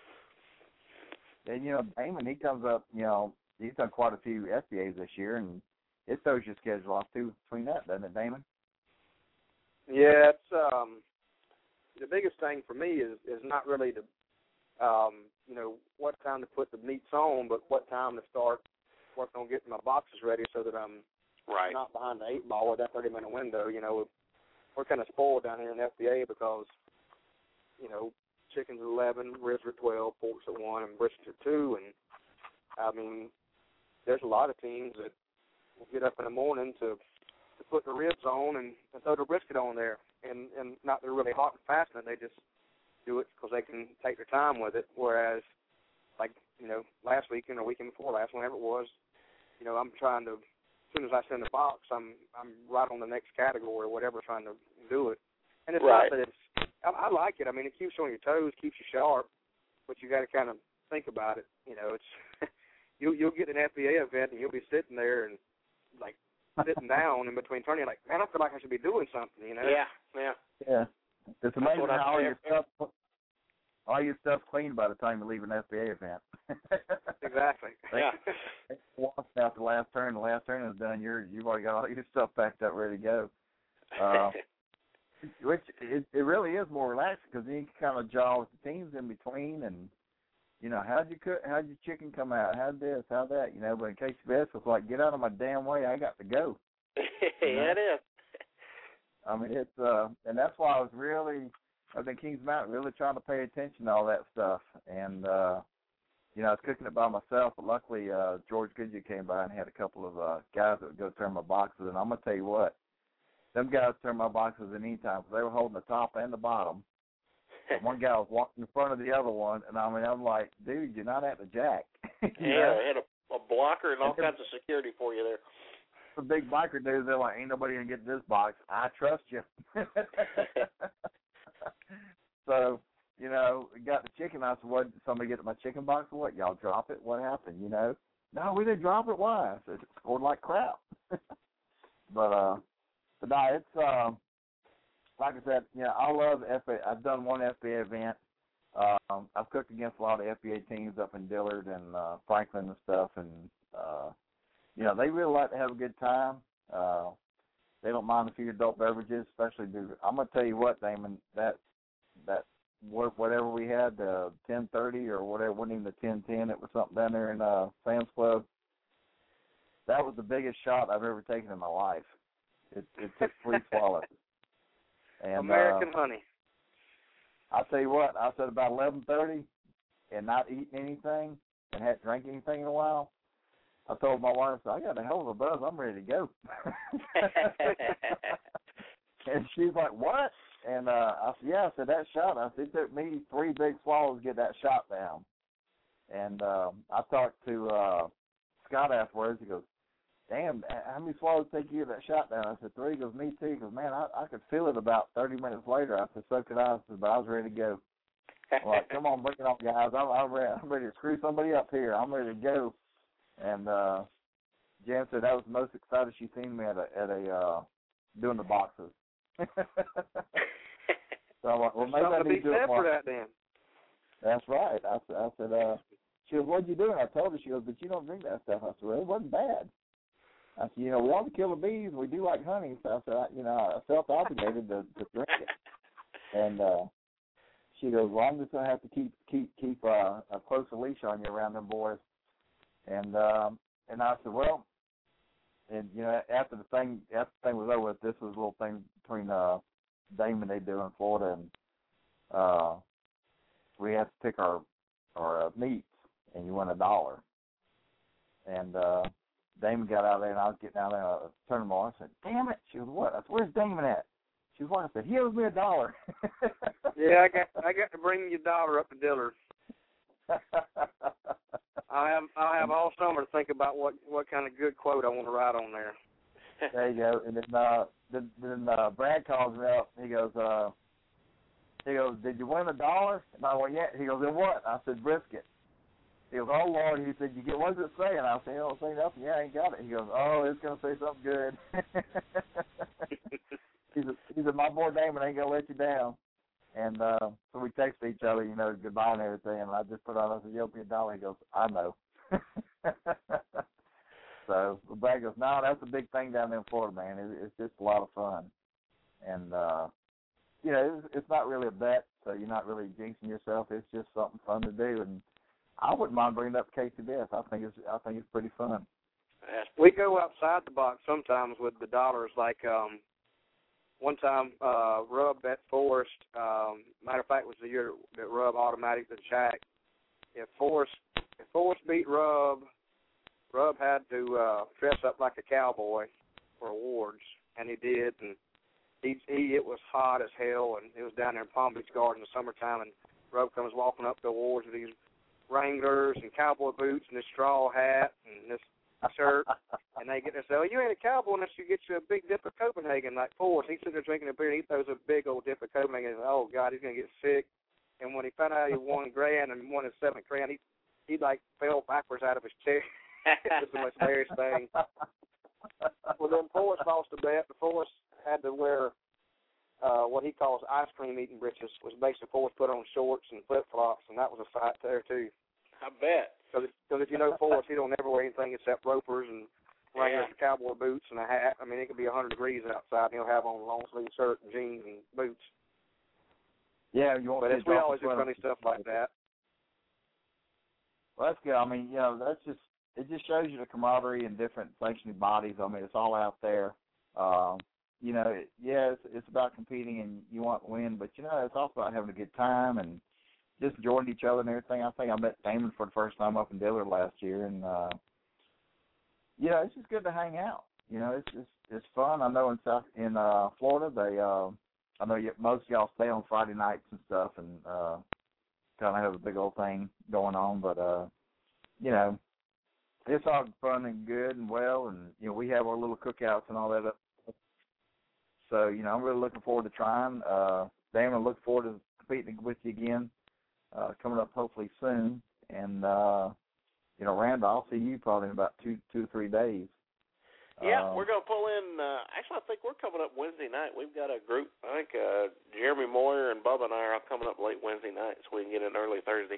And you know, Damon, he comes up. You know, he's done quite a few S B As this year, and it throws your schedule off too between that, doesn't it, Damon? Yeah, it's um, the biggest thing for me is is not really the um, you know what time to put the meats on, but what time to start working on getting my boxes ready so that I'm right. not behind the eight ball with that thirty minute window. You know, we're kind of spoiled down here in F B A because you know chicken's at eleven, ribs are twelve, pork's at one, and brisket at two, and I mean there's a lot of teams that will get up in the morning to to put the ribs on and, and throw the brisket on there, and, and not they're really hot and fast, and they just do it because they can take their time with it, whereas, like, you know, last weekend or weekend before last, whenever it was, you know, I'm trying to, as soon as I send the box, I'm I'm right on the next category or whatever, trying to do it. And it's right. not that it's, I, I like it. I mean, it keeps you on your toes, keeps you sharp, but you got to kind of think about it. You know, it's, you, you'll get an F B A event, and you'll be sitting there and, like, sitting down in between turning, like, man, I feel like I should be doing something, you know? Yeah, yeah. Yeah. It's amazing how all say. your stuff, all your stuff's clean by the time you leave an F B A event. Exactly. Yeah. Once out the last turn, the last turn is done. You're you've already got all your stuff packed up, ready to go. Uh, which it, it really is more relaxing because then you can kind of jaw with the teams in between, and you know, how'd you cook? How'd your chicken come out? How'd this? How'd that? You know, but in K C B S, it's like, get out of my damn way. I got to go. Yeah, you know? It is. I mean, it's uh, and that's why I was really, I was in Kings Mountain, really trying to pay attention to all that stuff. And uh, you know, I was cooking it by myself, but luckily uh, George Goodyear came by and had a couple of uh, guys that would go turn my boxes. And I'm gonna tell you what, them guys turned my boxes at any time because they were holding the top and the bottom. And one guy was walking in front of the other one, and I mean, I'm like, dude, you're not at the jack. Yeah, know? they had a, a blocker and all and kinds of security for you there. The big biker dudes, they're like, ain't nobody gonna get this box. I trust you. So, you know, got the chicken. I said, what, did somebody get my chicken box or what? Y'all drop it? What happened, you know? No, we didn't drop it. Why? I said, it scored like crap. but, uh, but no, it's, um, like I said, you know, I love F B A. I've done one F B A event. Um, I've cooked against a lot of F B A teams up in Dillard and uh, Franklin and stuff, and, uh, you know, they really like to have a good time. Uh, they don't mind a few adult beverages, especially do. I'm going to tell you what, Damon, that, that whatever we had, uh, ten thirty or whatever, it wasn't even the ten ten, it was something down there in uh, Sam's Club. That was the biggest shot I've ever taken in my life. It, it took three swallows. And, American uh, honey. I'll tell you what, I said about eleven thirty and not eating anything and hadn't drank anything in a while. I told my wife, I got a hell of a buzz. I'm ready to go. And she's like, what? And uh, I said, yeah. I said, that shot. I said, it took me three big swallows to get that shot down. And uh, I talked to uh, Scott afterwards. He goes, damn, how many swallows take you to get that shot down? I said, three. He goes, me too. He goes, man, I, I could feel it about thirty minutes later. I said, so could I. I said, but I was ready to go. I'm like, come on, bring it on, guys. I'm, I'm, ready, I'm ready to screw somebody up here. I'm ready to go. And uh, Jan said that was the most excited she's seen me at a, at a uh, doing the boxes. So I'm like, well, maybe I need to do it more. For that, then. That's right. I, I said, uh, she goes, what'd you do? And I told her, she goes, but you don't drink that stuff. I said, well, it wasn't bad. I said, you know, we ought to kill the bees. We do like honey. So I said, I, you know, I felt obligated to, to drink it. And uh, she goes, well, I'm just going to have to keep keep keep uh, a closer leash on you around them boys. And um, and I said, well, and you know, after the thing after the thing was over with, this was a little thing between uh, Damon they do in Florida, and uh, we had to pick our or uh, meats, and you win a dollar. And uh, Damon got out there, and I was getting out there, and I turned him on. I said, "Damn it!" She was, "What?" I said, "Where's Damon at?" She was, "What?" I said, "He owes me a dollar." Yeah, I got I got to bring your dollar up to Dillard. I have I have all summer to think about what, what kind of good quote I want to write on there. There you go. And then uh, then, then uh, Brad calls me up. He goes, uh, he goes, "Did you win a dollar?" And I went, "Yeah." He goes, "And what?" I said, "Brisket." He goes, "Oh Lord." He said, "You get what does it say?" And I said, "I don't say nothing." "Yeah, I ain't got it." He goes, "Oh, it's gonna say something good." he said, he said, "My boy Damon ain't gonna let you down." And uh, so we texted each other, you know, goodbye and everything. And I just put on, I said, "You owe me a dollar." He goes, "I know." So Brad goes, "No, that's a big thing down there in Florida, man. It, it's just a lot of fun." And, uh, you know, it's, it's not really a bet, so you're not really jinxing yourself. It's just something fun to do. And I wouldn't mind bringing up K C B S. I think it's I think it's pretty fun. We go outside the box sometimes with the dollars. Like um, one time, uh, Rub bet Forrest. Um, matter of fact, it was the year that Rub automatic the Jack. If Forrest if Forrest beat Rub, Rub had to uh, dress up like a cowboy for awards, and he did. And he, he it was hot as hell, and it was down there in Palm Beach Garden in the summertime, and Rub comes walking up the awards with these Wranglers and cowboy boots and this straw hat and this shirt, and they get there and say, "Oh, you ain't a cowboy unless you get you a big dip of Copenhagen like Forrest." He's sitting there drinking a beer, and he throws a big old dip of Copenhagen, and oh God, he's gonna get sick. And when he found out he won grand and won his seventh grand, he he like fell backwards out of his chair. It's the most hilarious thing. Well, then Forrest lost a bet. Forrest had to wear uh, what he calls ice cream eating breeches, was basically Forrest put on shorts and flip flops, and that was a sight there too. I bet. Because if, if you know Forrest, he don't never wear anything except ropers and Wranglers, Yeah. cowboy boots and a hat. I mean, it could be one hundred degrees outside, and he'll have on a long sleeve shirt and jeans and boots. Yeah, you want But to it's, we always do funny stuff like that. Well, that's good. I mean, you know, that's just it just shows you the camaraderie and different sanctioning bodies. I mean, it's all out there. Um, you know, it, yeah, it's, it's about competing and you want to win, but you know, it's also about having a good time and just enjoying each other and everything. I think I met Damon for the first time up in Dillard last year, and uh, you know, it's just good to hang out. You know, it's it's it's fun. I know in South in uh, Florida, they uh, I know you, most of y'all stay on Friday nights and stuff, and uh, kind of have a big old thing going on. But uh, you know, it's all fun and good and well, and you know, we have our little cookouts and all that. So you know, I'm really looking forward to trying. Uh, Damon, I look forward to competing with you again. Uh, coming up hopefully soon, and uh, you know, Randall, I'll see you probably in about two, two or three days. Yeah, um, we're going to pull in. Uh, actually, I think we're coming up Wednesday night. We've got a group. I think uh, Jeremy Moyer and Bubba and I are coming up late Wednesday night, so we can get in early Thursday.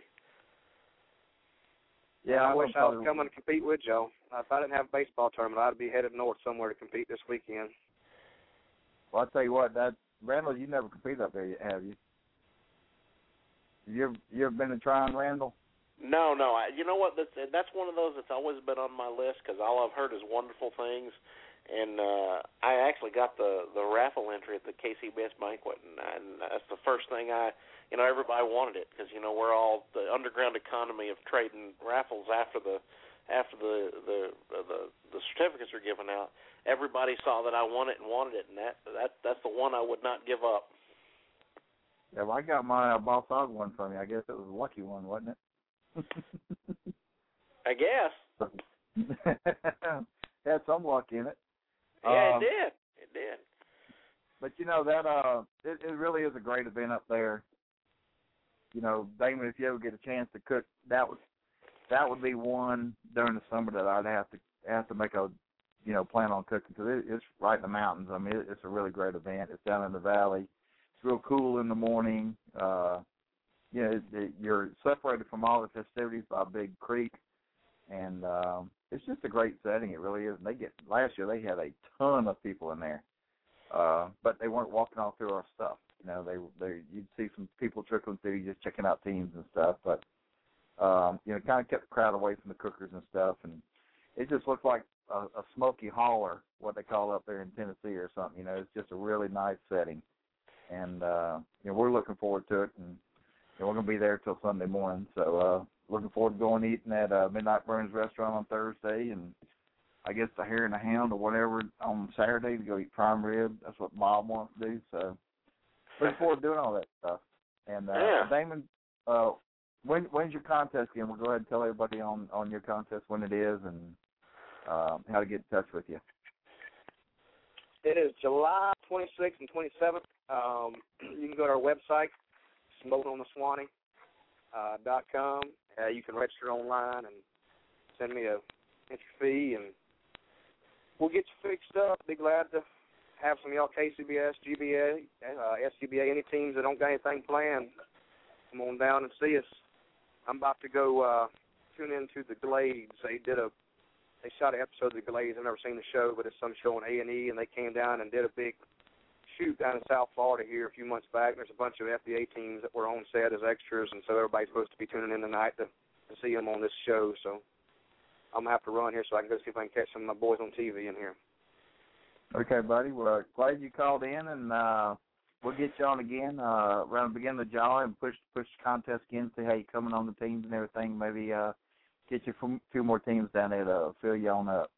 Yeah, I, I wish I was probably... coming to compete with Joe. If I didn't have a baseball tournament, I'd be headed north somewhere to compete this weekend. Well, I'll tell you what, that Randall, you never competed up there, have you? You ever, you ever been to Tryon, Randall? No, no. I, you know what? That's, that's one of those that's always been on my list because all I've heard is wonderful things. And uh, I actually got the, the raffle entry at the K C B S banquet, and, and that's the first thing I, you know, everybody wanted it because, you know, we're all the underground economy of trading raffles after the after the the, the the certificates are given out. Everybody saw that I won it and wanted it, and that, that that's the one I would not give up. Yeah, well, I got my uh, Boss Hog one from you. I guess it was a lucky one, wasn't it? I guess. Had some luck in it. Yeah, um, it did. It did. But, you know, that uh, it, it really is a great event up there. You know, Damon, if you ever get a chance to cook, that would that would be one during the summer that I'd have to have to make a, you know, plan on cooking because it, it's right in the mountains. I mean, it, it's a really great event. It's down in the valley. It's real cool in the morning. Uh, you know, it, you're separated from all the festivities by a big creek, and um, it's just a great setting. It really is. And they get last year they had a ton of people in there, uh, but they weren't walking all through our stuff. You know, they they you'd see some people trickling through, just checking out teams and stuff. But um, you know, kind of kept the crowd away from the cookers and stuff, and it just looked like a, a smoky holler, what they call up there in Tennessee or something. You know, it's just a really nice setting. And, uh, you know, we're looking forward to it. And, and we're going to be there till Sunday morning. So uh, looking forward to going eating at uh, Midnight Burns Restaurant on Thursday, and I guess the Hare and the Hound or whatever on Saturday to go eat prime rib. That's what Bob wants to do. So looking forward to doing all that stuff. And uh, yeah. Damon, uh, when when's your contest again? We'll go ahead and tell everybody on, on your contest when it is and uh, how to get in touch with you. It is July twenty-sixth and twenty-seventh. Um, you can go to our website, smoking on the swanee dot com. Uh, you can register online and send me a entry fee, and we'll get you fixed up. Be glad to have some of y'all K C B S, G B A, uh, S C B A, any teams that don't got anything planned. Come on down and see us. I'm about to go uh, tune into the Glades. They did a They shot an episode of the Glades. I've never seen the show, but it's some show on A and E, and they came down and did a big shoot down in South Florida here a few months back. There's a bunch of F B A teams that were on set as extras, and so everybody's supposed to be tuning in tonight to, to see them on this show. So I'm going to have to run here so I can go see if I can catch some of my boys on T V in here. Okay, buddy. Well, glad you called in, and uh, we'll get you on again uh, around the beginning of July and push push the contest again, see how you're coming on the teams and everything. Maybe uh, get you a few more teams down there to fill you on up.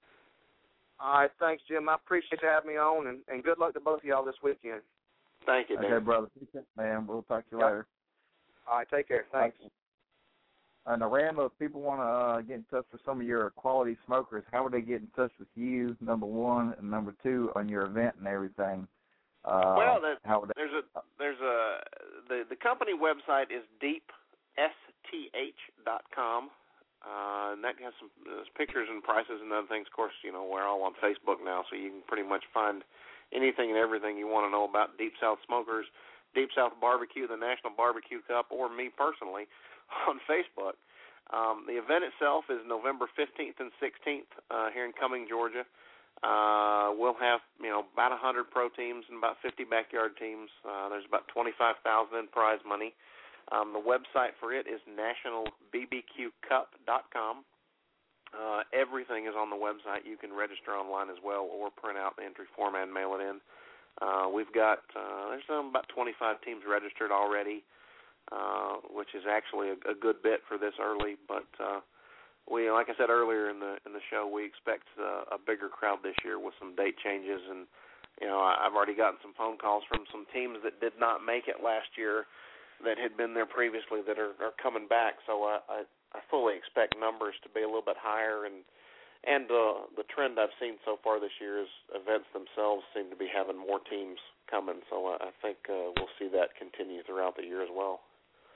All right, thanks, Jim. I appreciate you having me on, and, and good luck to both of y'all this weekend. Thank you, Dan. Okay, brother. Man, we'll talk to you yep. later. All right, take care. Thanks. And uh, Randall, if people want to uh, get in touch with some of your quality smokers, how would they get in touch with you, number one, and number two, on your event and everything? Uh, well, the, how would they, there's a there's a the the company website is deep s t h dot com. Uh, and that has some uh, pictures and prices and other things. Of course, you know, we're all on Facebook now, so you can pretty much find anything and everything you want to know about Deep South Smokers, Deep South Barbecue, the National Barbecue Cup, or me personally on Facebook. Um, the event itself is November fifteenth and sixteenth uh, here in Cumming, Georgia. Uh, we'll have, you know, about one hundred pro teams and about fifty backyard teams. Uh, there's about twenty-five thousand dollars in prize money. Um, the website for it is national b b q cup dot com. Uh, everything is on the website. You can register online as well or print out the entry form and mail it in. Uh, we've got, uh, there's um, about twenty-five teams registered already, uh, which is actually a, a good bit for this early. But uh, we, like I said earlier in the in the show, we expect uh, a bigger crowd this year with some date changes. And, you know, I've already gotten some phone calls from some teams that did not make it last year that had been there previously that are, are coming back. So I, I, I fully expect numbers to be a little bit higher. And and uh, the trend I've seen so far this year is events themselves seem to be having more teams coming. So I, I think uh, we'll see that continue throughout the year as well.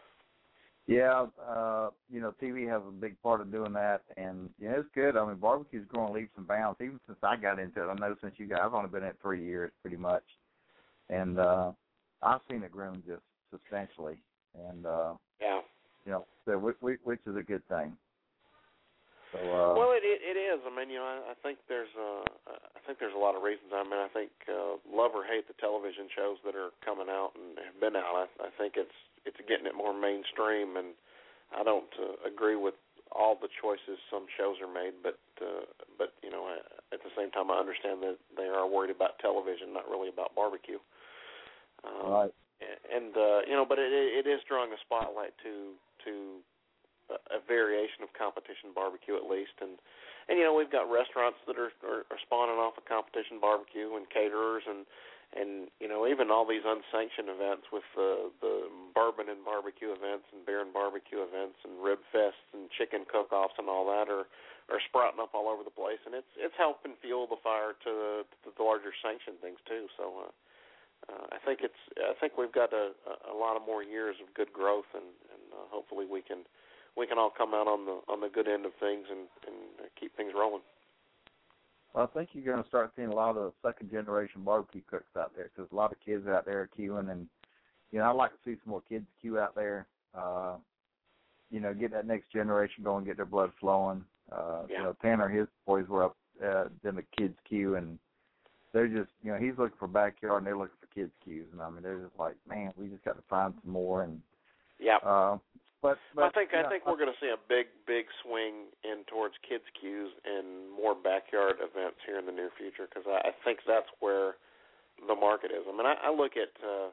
Yeah, uh, you know, T V has a big part of doing that. And, yeah, it's good. I mean, barbecue's growing leaps and bounds. Even since I got into it, I know since you guys, I've only been in it three years pretty much. And uh, I've seen it grow just substantially, and uh, yeah, you know, so which, which is a good thing. So, uh, well, it, it it is. I mean, you know, I, I think there's uh, I think there's a lot of reasons. I mean, I think uh, love or hate the television shows that are coming out and have been out. I, I think it's it's getting it more mainstream, and I don't uh, agree with all the choices some shows are made, but uh, but you know, I, at the same time, I understand that they are worried about television, not really about barbecue. Um, right. And, uh, you know, but it, it is drawing a spotlight to to a, a variation of competition barbecue at least. And, and you know, we've got restaurants that are, are, are spawning off of competition barbecue and caterers and, and you know, even all these unsanctioned events with uh, the bourbon and barbecue events and beer and barbecue events and rib fests and chicken cook-offs and all that are, are sprouting up all over the place. And it's it's helping fuel the fire to the, to the larger sanctioned things too. So, uh, Uh, I think it's. I think we've got a, a lot of more years of good growth, and, and uh, hopefully we can we can all come out on the on the good end of things and, and keep things rolling. Well, I think you're going to start seeing a lot of second generation barbecue cooks out there because a lot of kids out there are queuing, and you know I'd like to see some more kids queue out there. Uh, you know, get that next generation going, get their blood flowing. Uh, yeah. You know, Tanner, his boys were up uh, in the kids queue, and they're just, you know, he's looking for backyard and they're looking for kids' cues. And I mean, they're just like, man, we just got to find some more. And yeah, uh, but, but I think I know, I think we're going to see a big big swing in towards kids' cues and more backyard events here in the near future because I, I think that's where the market is. I mean, I, I look at uh,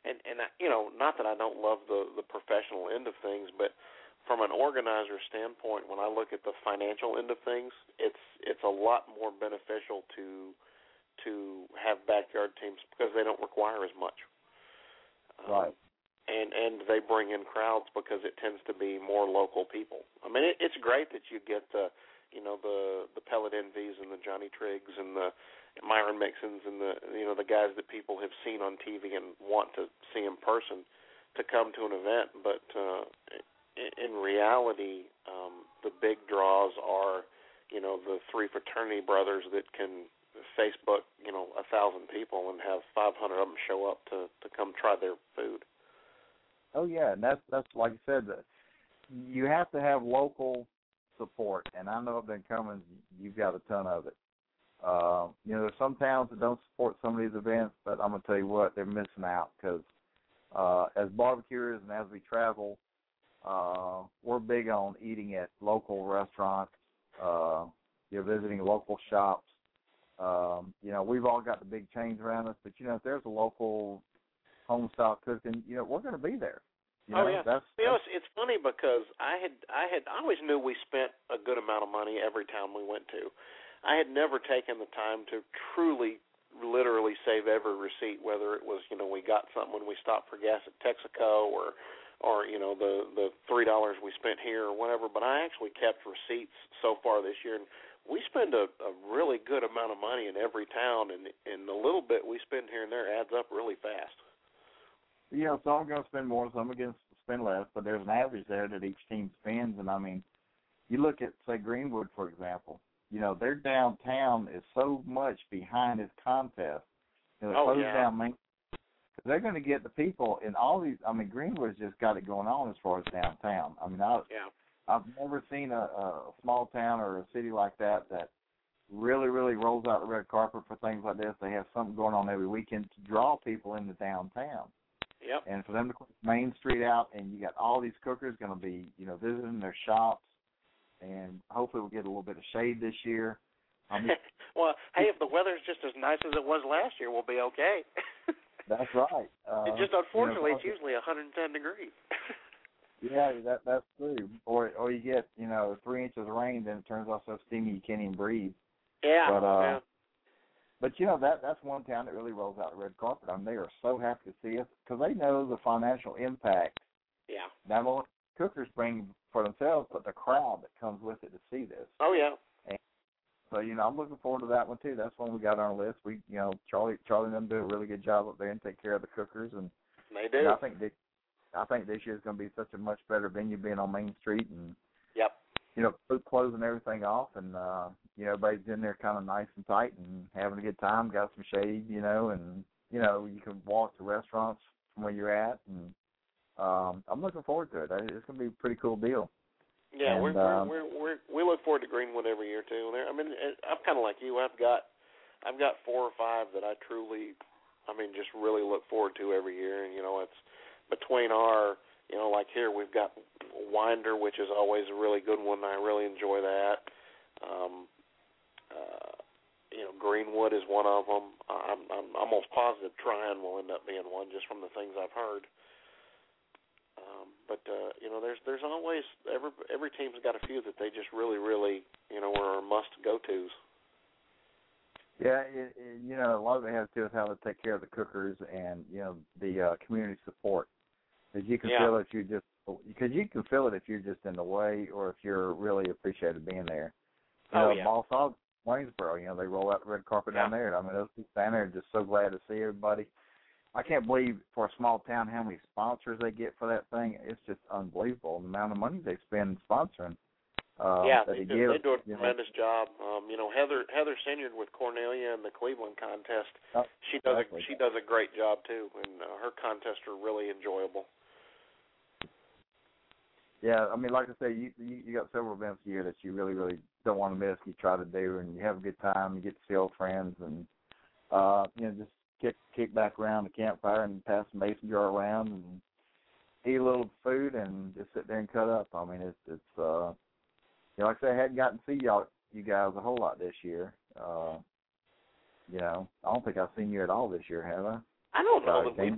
and and I, you know, not that I don't love the the professional end of things, but from an organizer standpoint, when I look at the financial end of things, it's it's a lot more beneficial to to have backyard teams because they don't require as much. Right. Um, and and they bring in crowds because it tends to be more local people. I mean, it, it's great that you get the you know the the Pellet Envies and the Johnny Triggs and the Myron Mixons and the you know the guys that people have seen on T V and want to see in person to come to an event. But uh, in, in reality, um, the big draws are you know the three fraternity brothers that can Facebook you know a thousand people and have five hundred of them show up to, to come try their food. Oh yeah, and that's that's like you said, that you have to have local support, and I know up in Cummins you've got a ton of it. Uh, you know, there's some towns that don't support some of these events, but I'm going to tell you what, they're missing out because uh, as barbecuers and as we travel, uh, we're big on eating at local restaurants, uh, you know, visiting local shops. Um, you know, we've all got the big chains around us, but, you know, if there's a local home-style cooking, you know, we're going to be there. You oh know, yeah, that's, you know, that's, it's, it's funny because I had, I had, I always knew we spent a good amount of money every town we went to. I had never taken the time to truly, literally save every receipt, whether it was, you know, we got something when we stopped for gas at Texaco or, or you know, the the three dollars we spent here or whatever. But I actually kept receipts so far this year, and we spend a, a really good amount of money in every town, and and the little bit we spend here and there adds up really fast. you know, some are going to spend more, some are going to spend less, but there's an average there that each team spends. And, I mean, you look at, say, Greenwood, for example. You know, their downtown is so much behind this contest. You know, they oh, close yeah. down Main, because they're going to get the people in all these. I mean, Greenwood's just got it going on as far as downtown. I mean, I, yeah. I've never seen a, a small town or a city like that that really, really rolls out the red carpet for things like this. They have something going on every weekend to draw people into downtown. Yep. And for them to close Main Street out, and you got all these cookers going to be, you know, visiting their shops. And hopefully we'll get a little bit of shade this year. Um, well, hey, if the weather's just as nice as it was last year, we'll be okay. That's right. Uh, it just unfortunately, you know, it's usually one hundred ten degrees. yeah, that that's true. Or or you get you know three inches of rain, then it turns out so steamy you can't even breathe. Yeah. But uh, yeah. but you know that that's one town that really rolls out the red carpet. I mean, they are so happy to see us because they know the financial impact. Yeah. Not only cookers bring for themselves, but the crowd that comes with it to see this. Oh yeah. And so you know, I'm looking forward to that one too. That's one we got on our list. We you know Charlie Charlie and them do a really good job up there and take care of the cookers, and they do. And I think they, I think this year is going to be such a much better venue being on Main Street and yep. you know closing everything off, and uh, you know everybody's in there kind of nice and tight and having a good time. Got some shade, you know, and you know you can walk to restaurants from where you're at, and um, I'm looking forward to it. It's going to be a pretty cool deal. Yeah, and, we're, um, we're we're we look forward to Greenwood every year too. I mean, I'm kind of like you. I've got I've got four or five that I truly, I mean, just really look forward to every year. And you know, it's between our, you know, like here we've got Winder, which is always a really good one. I really enjoy that. Um, uh, you know, Greenwood is one of them. I'm, I'm almost positive Tryon will end up being one, just from the things I've heard. Um, but uh, you know, there's there's always every every team's got a few that they just really, really, you know, are must go tos. Yeah, it, it, you know, a lot of it has to do with how to take care of the cookers and you know the uh, community support. Because you can yeah. feel it if you just because you can feel it if you're just in the way or if you're really appreciated being there. You oh know, yeah. Ball Sog, Waynesboro, you know, they roll out the red carpet yeah. down there. I mean, those people down there are just so glad to see everybody. I can't believe for a small town how many sponsors they get for that thing. It's just unbelievable the amount of money they spend sponsoring. Uh, yeah, that they, they, do, give, they do a you tremendous know. job. Um, you know, Heather Heather Sinyard with Cornelia and the Cleveland contest, Oh, she does exactly. a, she does a great job too, and uh, her contests are really enjoyable. Yeah, I mean, like I say, you, you you got several events a year that you really, really don't want to miss. You try to do, and you have a good time. You get to see old friends, and uh, you know, just kick kick back around the campfire and pass the mason jar around, and eat a little food, and just sit there and cut up. I mean, it's it's uh, you know, like I say, I hadn't gotten to see y'all you guys a whole lot this year. Uh, you know, I don't think I've seen you at all this year, have I? I don't know Sorry, that we King. took it.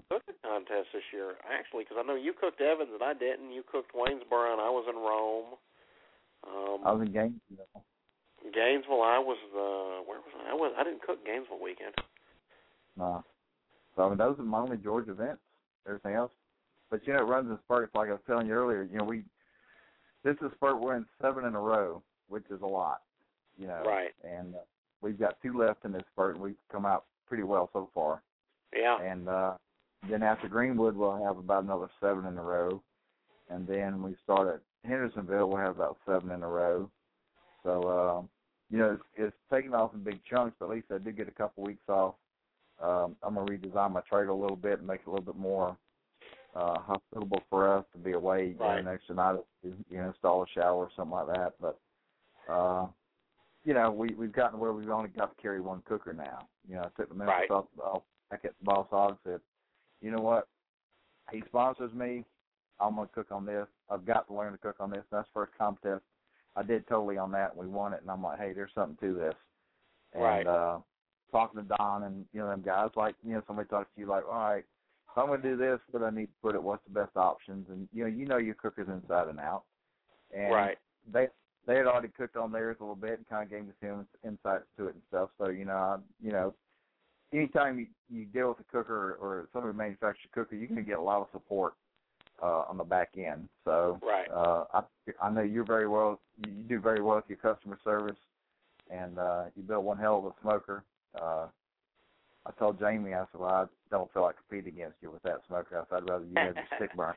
contest this year. Actually, because I know you cooked Evans and I didn't. You cooked Waynesboro and I was in Rome. Um, I was in Gainesville. Gainesville, I was the where was I? I was I didn't cook Gainesville weekend. No. So I mean, those are my only Georgia events. Everything else, but you know, it runs in spurts. Like I was telling you earlier, you know, we this is a spurt we're in seven in a row, which is a lot. You know, right? And uh, we've got two left in this spurt, and we've come out pretty well so far. Yeah. And uh, then after Greenwood, we'll have about another seven in a row, and then we start at Hendersonville, we'll have about seven in a row. So, uh, you know, it's, it's taking off in big chunks, but at least I did get a couple weeks off. Um, I'm going to redesign my trailer a little bit and make it a little bit more uh, hospitable for us to be away right. an extra night, you know, install a shower or something like that. But, uh, you know, we, we've gotten where we've only got to carry one cooker now. You know, I took the Memphis right. off, off back at Boss Hog and said, you know what, he sponsors me. I'm going to cook on this. I've got to learn to cook on this. That's the first contest. I did totally on that, and we won it. And I'm like, hey, there's something to this. And right. uh, talking to Don and, you know, them guys, like, you know, somebody talks to you like, all right, if I'm going to do this, but I need to put it, what's the best options? And, you know, you know your cookers inside and out. And right. they they had already cooked on theirs a little bit and kind of gave us some insights to it and stuff. So, you know, I, you know, anytime you, you deal with a cooker or, or somebody manufactures a cooker, you can get a lot of support uh, on the back end. So right. uh, I I know you're very well, you do very well with your customer service, and uh, you built one hell of a smoker. Uh, I told Jamie, I said, well, I don't feel like competing against you with that smoker. I said, I'd rather you have your stick burn.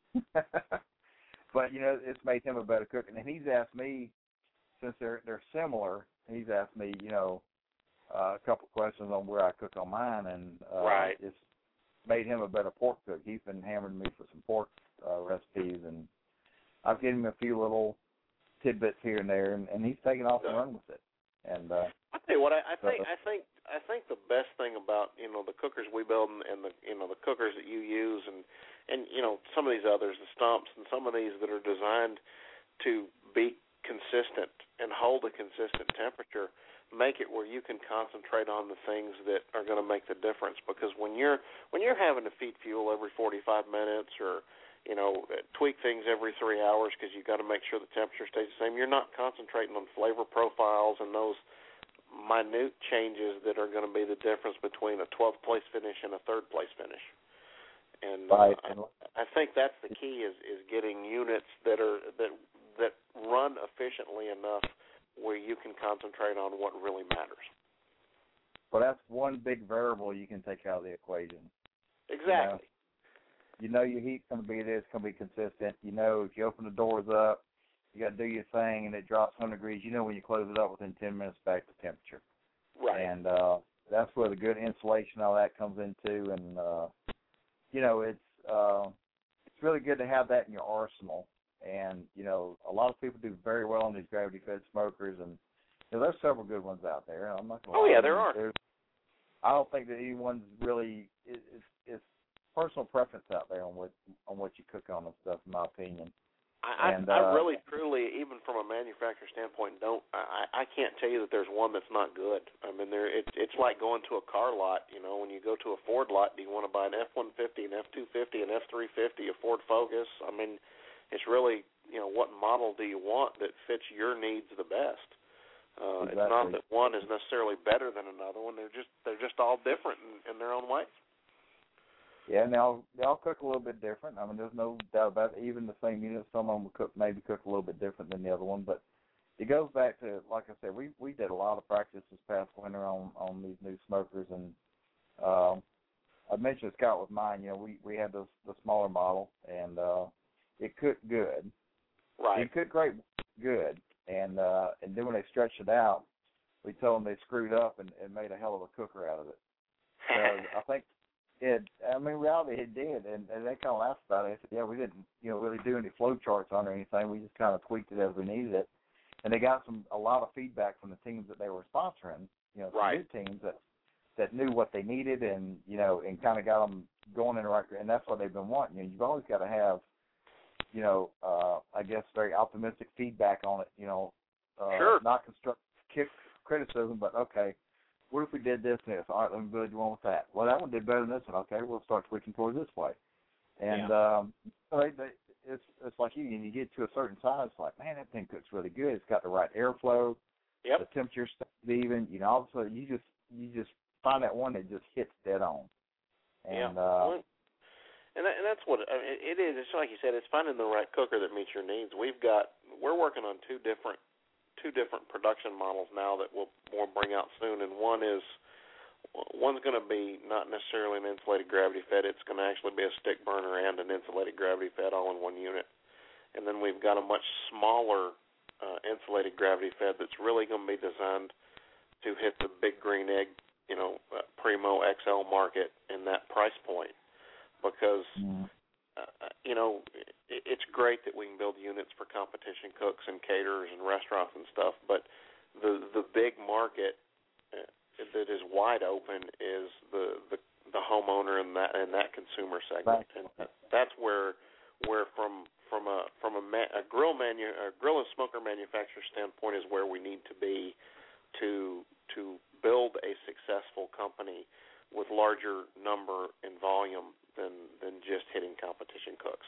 But, you know, it's made him a better cook. And he's asked me, since they're they're similar, he's asked me, you know, uh, a couple of questions on where I cook on mine, and uh, right. it's made him a better pork cook. He's been hammering me for some pork uh, recipes, and I've given him a few little tidbits here and there, and, and he's taken off and run with it. And uh, I tell you what, I, I so, think I think I think the best thing about you know the cookers we build and, and the you know the cookers that you use and and you know some of these others, the Stumps, and some of these that are designed to be consistent and hold a consistent temperature, make it where you can concentrate on the things that are going to make the difference. Because when you're when you're having to feed fuel every forty-five minutes or you know tweak things every three hours because you got to make sure the temperature stays the same, you're not concentrating on flavor profiles and those minute changes that are going to be the difference between a twelfth place finish and a third place finish. And right. uh, I, I think that's the key is, is getting units that are that that run efficiently enough where you can concentrate on what really matters. Well, that's one big variable you can take out of the equation. Exactly. You know, you know your heat's going to be there. It's going to be consistent. You know, if you open the doors up, you got to do your thing, and it drops one hundred degrees. You know when you close it up within ten minutes back to temperature. Right. And uh, that's where the good insulation, all that comes into. And, uh, you know, it's uh, it's really good to have that in your arsenal. And, you know, a lot of people do very well on these gravity-fed smokers, and you know, there's several good ones out there. I'm not gonna oh, lie. yeah, there are. There's, I don't think that anyone's really – it's it's personal preference out there on what on what you cook on and stuff, in my opinion. I, and, I, uh, I really, truly, even from a manufacturer standpoint, don't I, I can't tell you that there's one that's not good. I mean, there it, it's like going to a car lot. You know, when you go to a Ford lot, do you want to buy an F one fifty, an F two fifty, an F three fifty, a Ford Focus? I mean, it's really, you know, what model do you want that fits your needs the best? Uh, exactly. It's not that one is necessarily better than another one. They're just they're just all different in, in their own ways. Yeah, and they all, they all cook a little bit different. I mean, there's no doubt about it. Even the same unit, some of them will cook, maybe cook a little bit different than the other one. But it goes back to, like I said, we, we did a lot of practice this past winter on, on these new smokers. And um, I mentioned Scott with mine. You know, we, we had the, the smaller model, and uh, it cooked good. Right. It cooked great, good. And uh, and then when they stretched it out, we told them they screwed up and, and made a hell of a cooker out of it. So I think it, I mean, reality it did, and, and they kind of laughed about it. They said, yeah, we didn't, you know, really do any flow charts on it or anything. We just kind of tweaked it as we needed it. And they got some a lot of feedback from the teams that they were sponsoring, you know, some right. new teams that that knew what they needed and, you know, and kind of got them going in the right direction. And that's what they've been wanting. You know, you've always got to have, you know, uh, I guess very optimistic feedback on it, you know, uh, sure. not constructive criticism, but okay, what if we did this and this? All right, let me build you one with that. Well, that one did better than this one. Okay, we'll start switching towards this way. And yeah. um, they, they, it's it's like you you get to a certain size, it's like, man, that thing cooks really good. It's got the right airflow. Yep. The temperature stays even. You know, all of a sudden you just you just find that one that just hits dead on. And yeah. uh, well, and that, and that's what I mean, it is. It's like you said. It's finding the right cooker that meets your needs. We've got we're working on two different two different production models now that we'll we'll bring out soon, and one is one's going to be not necessarily an insulated gravity fed. It's going to actually be a stick burner and an insulated gravity fed all in one unit. And then we've got a much smaller uh, insulated gravity fed that's really going to be designed to hit the big green egg, you know, uh, Primo X L market in that price point. Because, mm. uh, you know, it, it's great that we can build units for competition cooks and caterers and restaurants and stuff, but the the big market uh, that is wide open is the, the, the homeowner and that and that consumer segment, and that's where where from from a from a, ma- a grill manu a grill and smoker manufacturer standpoint is where we need to be to to build a successful company with larger number and volume than than just hitting competition cooks.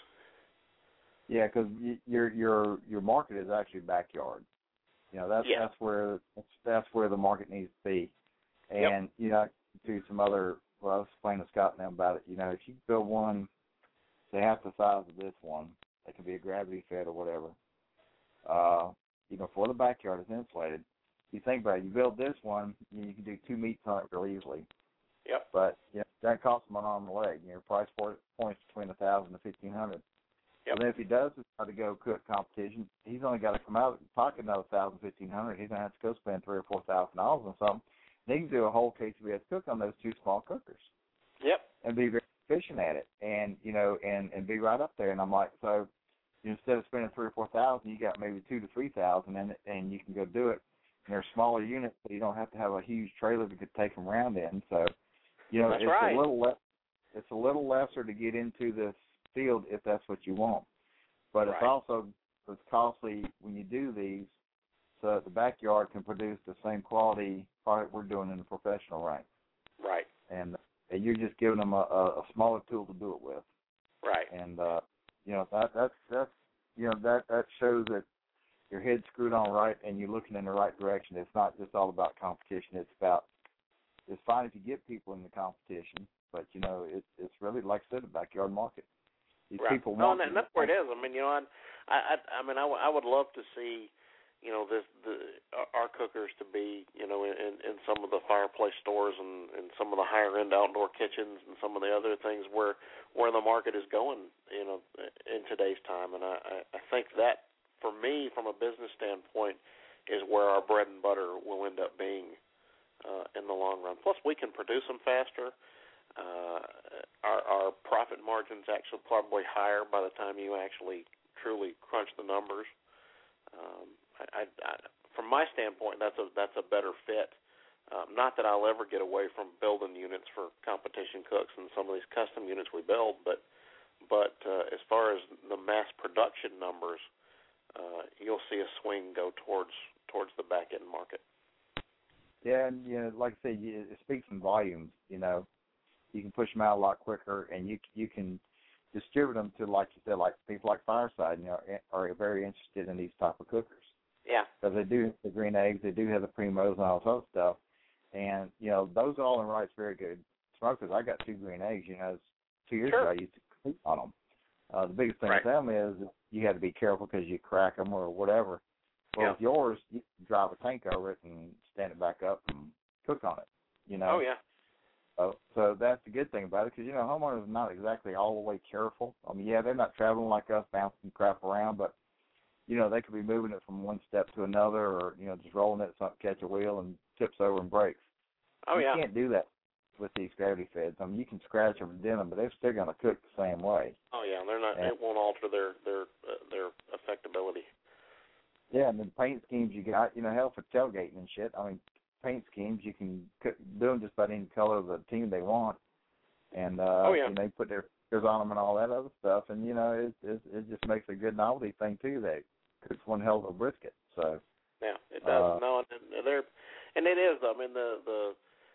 Yeah, because your your your market is actually backyard. You know, that's yeah. that's where that's, that's where the market needs to be. And yep. you know, do some other. Well, I was explaining to Scott and them about it. You know, if you build one, say half the size of this one, it can be a gravity fed or whatever. Uh, you know, for the backyard, it's insulated. You think about it, you build this one, you, you can do two meats on it real easily. Yep. But you know, that costs him an arm and a leg. You know, price points between a thousand to fifteen hundred. Yep. And then if he does decide to go cook competition, he's only got to come out and pocket another thousand, fifteen hundred. He's gonna have to go spend three or four thousand dollars on something. Then he can do a whole quesadilla cook on those two small cookers. Yep. And be very efficient at it, and you know, and and be right up there. And I'm like, so you know, instead of spending three or four thousand, you got maybe two to three thousand, and and you can go do it. And they're smaller units, so you don't have to have a huge trailer to take them around in. So, you know, that's it's right. a little le- it's a little lesser to get into this field if that's what you want. But right. it's also it's costly when you do these, so that the backyard can produce the same quality product we're doing in the professional rank. Right. And, and you're just giving them a, a smaller tool to do it with. Right. And uh, you know that that's that's you know that that shows that your head's screwed on right and you're looking in the right direction. It's not just all about competition. It's about it's fine if you get people in the competition, but you know it, it's really like I said, the backyard market. These right. people no, want and that's where it is. I mean, you know, I, I, I mean, I, w- I would love to see, you know, this the our cookers to be, you know, in, in some of the fireplace stores and, and some of the higher end outdoor kitchens and some of the other things where where the market is going, you know, in today's time. And I, I think that for me, from a business standpoint, is where our bread and butter will end up being uh, in the long run. Plus, we can produce them faster. Uh, our, our profit margin's actually probably higher by the time you actually truly crunch the numbers. Um, I, I, I, from my standpoint, that's a that's a better fit. Um, not that I'll ever get away from building units for competition cooks and some of these custom units we build, but but uh, as far as the mass production numbers, uh, you'll see a swing go towards towards the back end market. Yeah, and you know, like I said, it speaks in volumes. You know. You can push them out a lot quicker, and you you can distribute them to, like you said, like people like Fireside, you know, are very interested in these type of cookers. Yeah. Because they do have the green eggs, they do have the Primos and all this other stuff, and you know those all in right's very good smokers. I got two green eggs. You know, two years sure. ago I used to compete on them. Uh, the biggest thing right. with them is you had to be careful because you crack them or whatever. Well, yeah. with yours, you can drive a tank over it and stand it back up and cook on it. You know. Oh yeah. So, so that's the good thing about it, because, you know, homeowners are not exactly all the way careful. I mean, yeah, they're not traveling like us, bouncing crap around, but, you know, they could be moving it from one step to another, or, you know, just rolling it, something catch a wheel and tips over and breaks. Oh, you yeah. You can't do that with these gravity feds. I mean, you can scratch them and dent them, but they're still going to cook the same way. Oh, yeah, they're not. And, it won't alter their their uh, their effectability. Yeah, and the paint schemes you got, you know, hell, for tailgating and shit, I mean, paint schemes, you can do them just about any color of the team they want, and uh, oh, yeah. and they put their stickers on them and all that other stuff, and you know it it, it just makes a good novelty thing too. That cooks one hell of a brisket. So yeah, it does. Uh, no, and they're and it is. I mean the the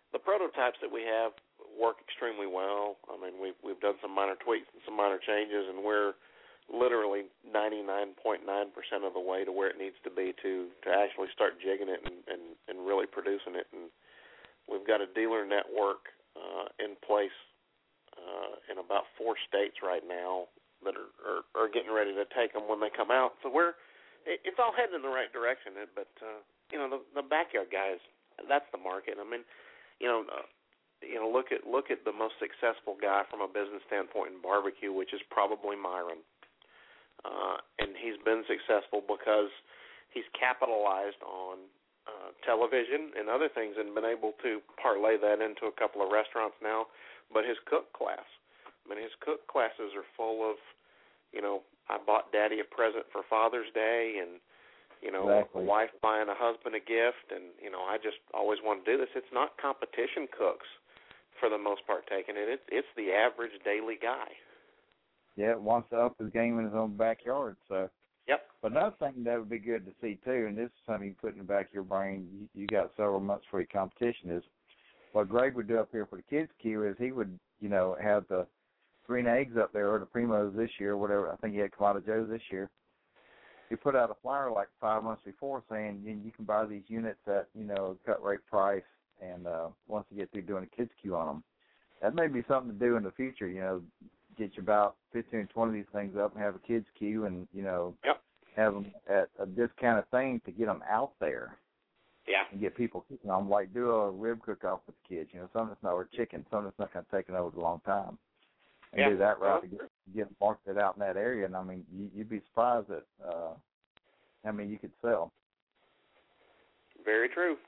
the prototypes that we have work extremely well. I mean, we've we've done some minor tweaks and some minor changes, and we're literally ninety-nine point nine percent of the way to where it needs to be to to actually start jigging it and and, and really producing it. And we've got a dealer network uh, in place uh, in about four states right now that are, are are getting ready to take them when they come out. So we're it, it's all heading in the right direction. But uh, you know, the the backyard guys, that's the market. I mean, you know. Uh, You know, look at look at the most successful guy from a business standpoint in barbecue, which is probably Myron, uh, and he's been successful because he's capitalized on uh, television and other things, and been able to parlay that into a couple of restaurants now. But his cook class, I mean, his cook classes are full of, you know, I bought Daddy a present for Father's Day, and you know, exactly. a wife buying a husband a gift, and you know, I just always want to do this. It's not competition cooks, for the most part, taking it. It's, it's the average daily guy. Yeah, wants to up his game in his own backyard. So, yep. But another thing that would be good to see too, and this is something you put in the back of your brain. You, you got several months for your competition. Is what Greg would do up here for the kids' queue is he would, you know, have the green eggs up there or the primos this year, whatever. I think he had Kamado Joe's this year. He put out a flyer like five months before saying you, you can buy these units at, you know, cut rate price. And uh, once you get through doing a kids queue on them, that may be something to do in the future. You know, get you about fifteen or twenty of these things up and have a kids queue, and you know, yep. have them at a discounted thing to get them out there. Yeah. And get people cooking on them. Like do a rib cook off with the kids. You know, something that's not or chicken, something that's not going to take it over a long time. And yeah. do that route to get get marketed out in that area. And I mean, you, you'd be surprised at uh, how many you could sell. Very true.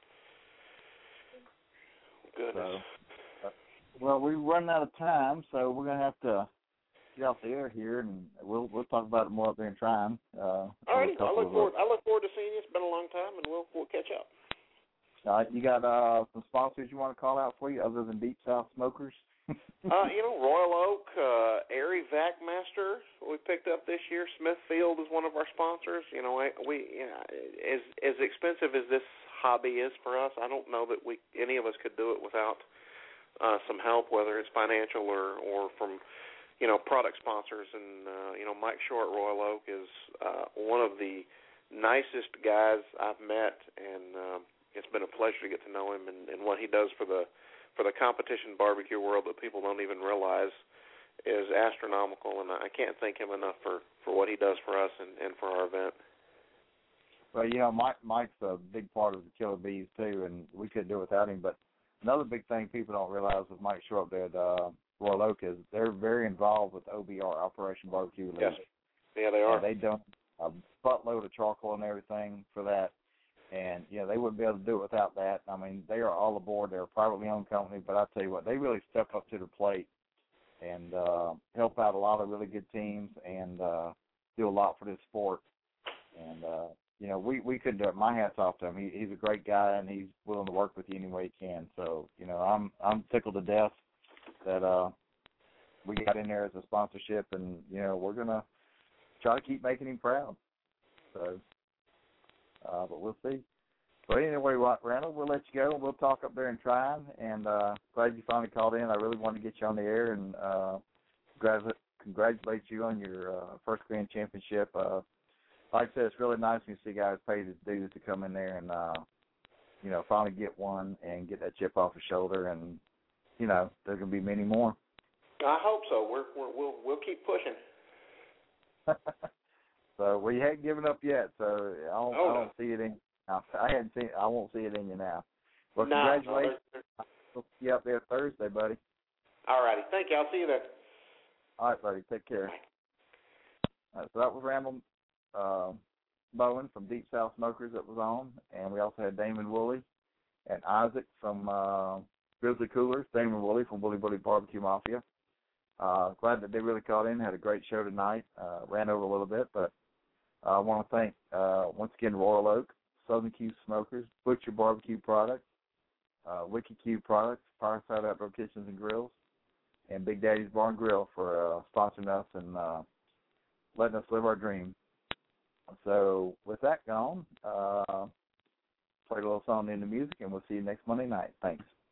Goodness. So, uh, well, we're running out of time, so we're going to have to get off the air here, and we'll we'll talk about it more up there in Tryon. Uh, All right, I look forward. I look forward to seeing you. It's been a long time, and we'll we'll catch up. All right, you got uh, some sponsors you want to call out for you, other than Deep South Smokers? uh, you know, Royal Oak, uh, Airy Vacmaster, we picked up this year. Smithfield is one of our sponsors. You know, we you know, as as expensive as this hobby is for us, I don't know that we any of us could do it without uh, some help, whether it's financial or, or from, you know, product sponsors. And, uh, you know, Mike Shore at Royal Oak is uh, one of the nicest guys I've met, and uh, it's been a pleasure to get to know him and, and what he does for the for the competition barbecue world that people don't even realize is astronomical, and I can't thank him enough for, for what he does for us and, and for our event. Well, you know, Mike, Mike's a big part of the Killer Bees, too, and we couldn't do it without him. But another big thing people don't realize with Mike Shore up there at uh, Royal Oak is they're very involved with O B R, Operation Barbecue Relief. Yes. Yeah, they are. And they done a buttload of charcoal and everything for that. And, you know, they wouldn't be able to do it without that. I mean, they are all aboard. They're a privately owned company, but I tell you what, they really step up to the plate and uh, help out a lot of really good teams and uh, do a lot for this sport. And, uh, you know, we, we couldn't do it. My hat's off to him. He, he's a great guy, and he's willing to work with you any way he can. So, you know, I'm I'm tickled to death that uh, we got in there as a sponsorship, and, you know, we're going to try to keep making him proud. So, uh, but we'll see. But anyway, Randall, we'll let you go. We'll talk up there and try, and uh, glad you finally called in. I really wanted to get you on the air and uh, congratulate, congratulate you on your uh, first Grand Championship. Uh, like I said, it's really nice when you see guys pay the dues to come in there and, uh, you know, finally get one and get that chip off the shoulder. And, you know, there's going to be many more. I hope so. We're, we're, we'll we'll keep pushing. So we haven't given up yet. So I don't, oh, I don't no. see it in. I hadn't seen. I won't see it in you now. Well, no, congratulations. No, We'll see you up there Thursday, buddy. All righty. Thank you. I'll see you there. All right, buddy. Take care. All right, so that was Randall uh, Bowen from Deep South Smokers that was on, and we also had Damon Woolley and Isaac from uh, Grizzly Coolers. Damon Woolley from Wooly Bully Barbecue Mafia. Uh, glad that they really called in. Had a great show tonight. Uh, ran over a little bit, but uh, I want to thank uh, once again Royal Oak, Southern Q Smokers, Butcher Barbecue Products, uh, Wiki Q Products, Fireside Outdoor Kitchens and Grills, and Big Daddy's Bar and Grill for uh, sponsoring us and uh, letting us live our dream. So with that gone, uh, play a little song in the music, and we'll see you next Monday night. Thanks.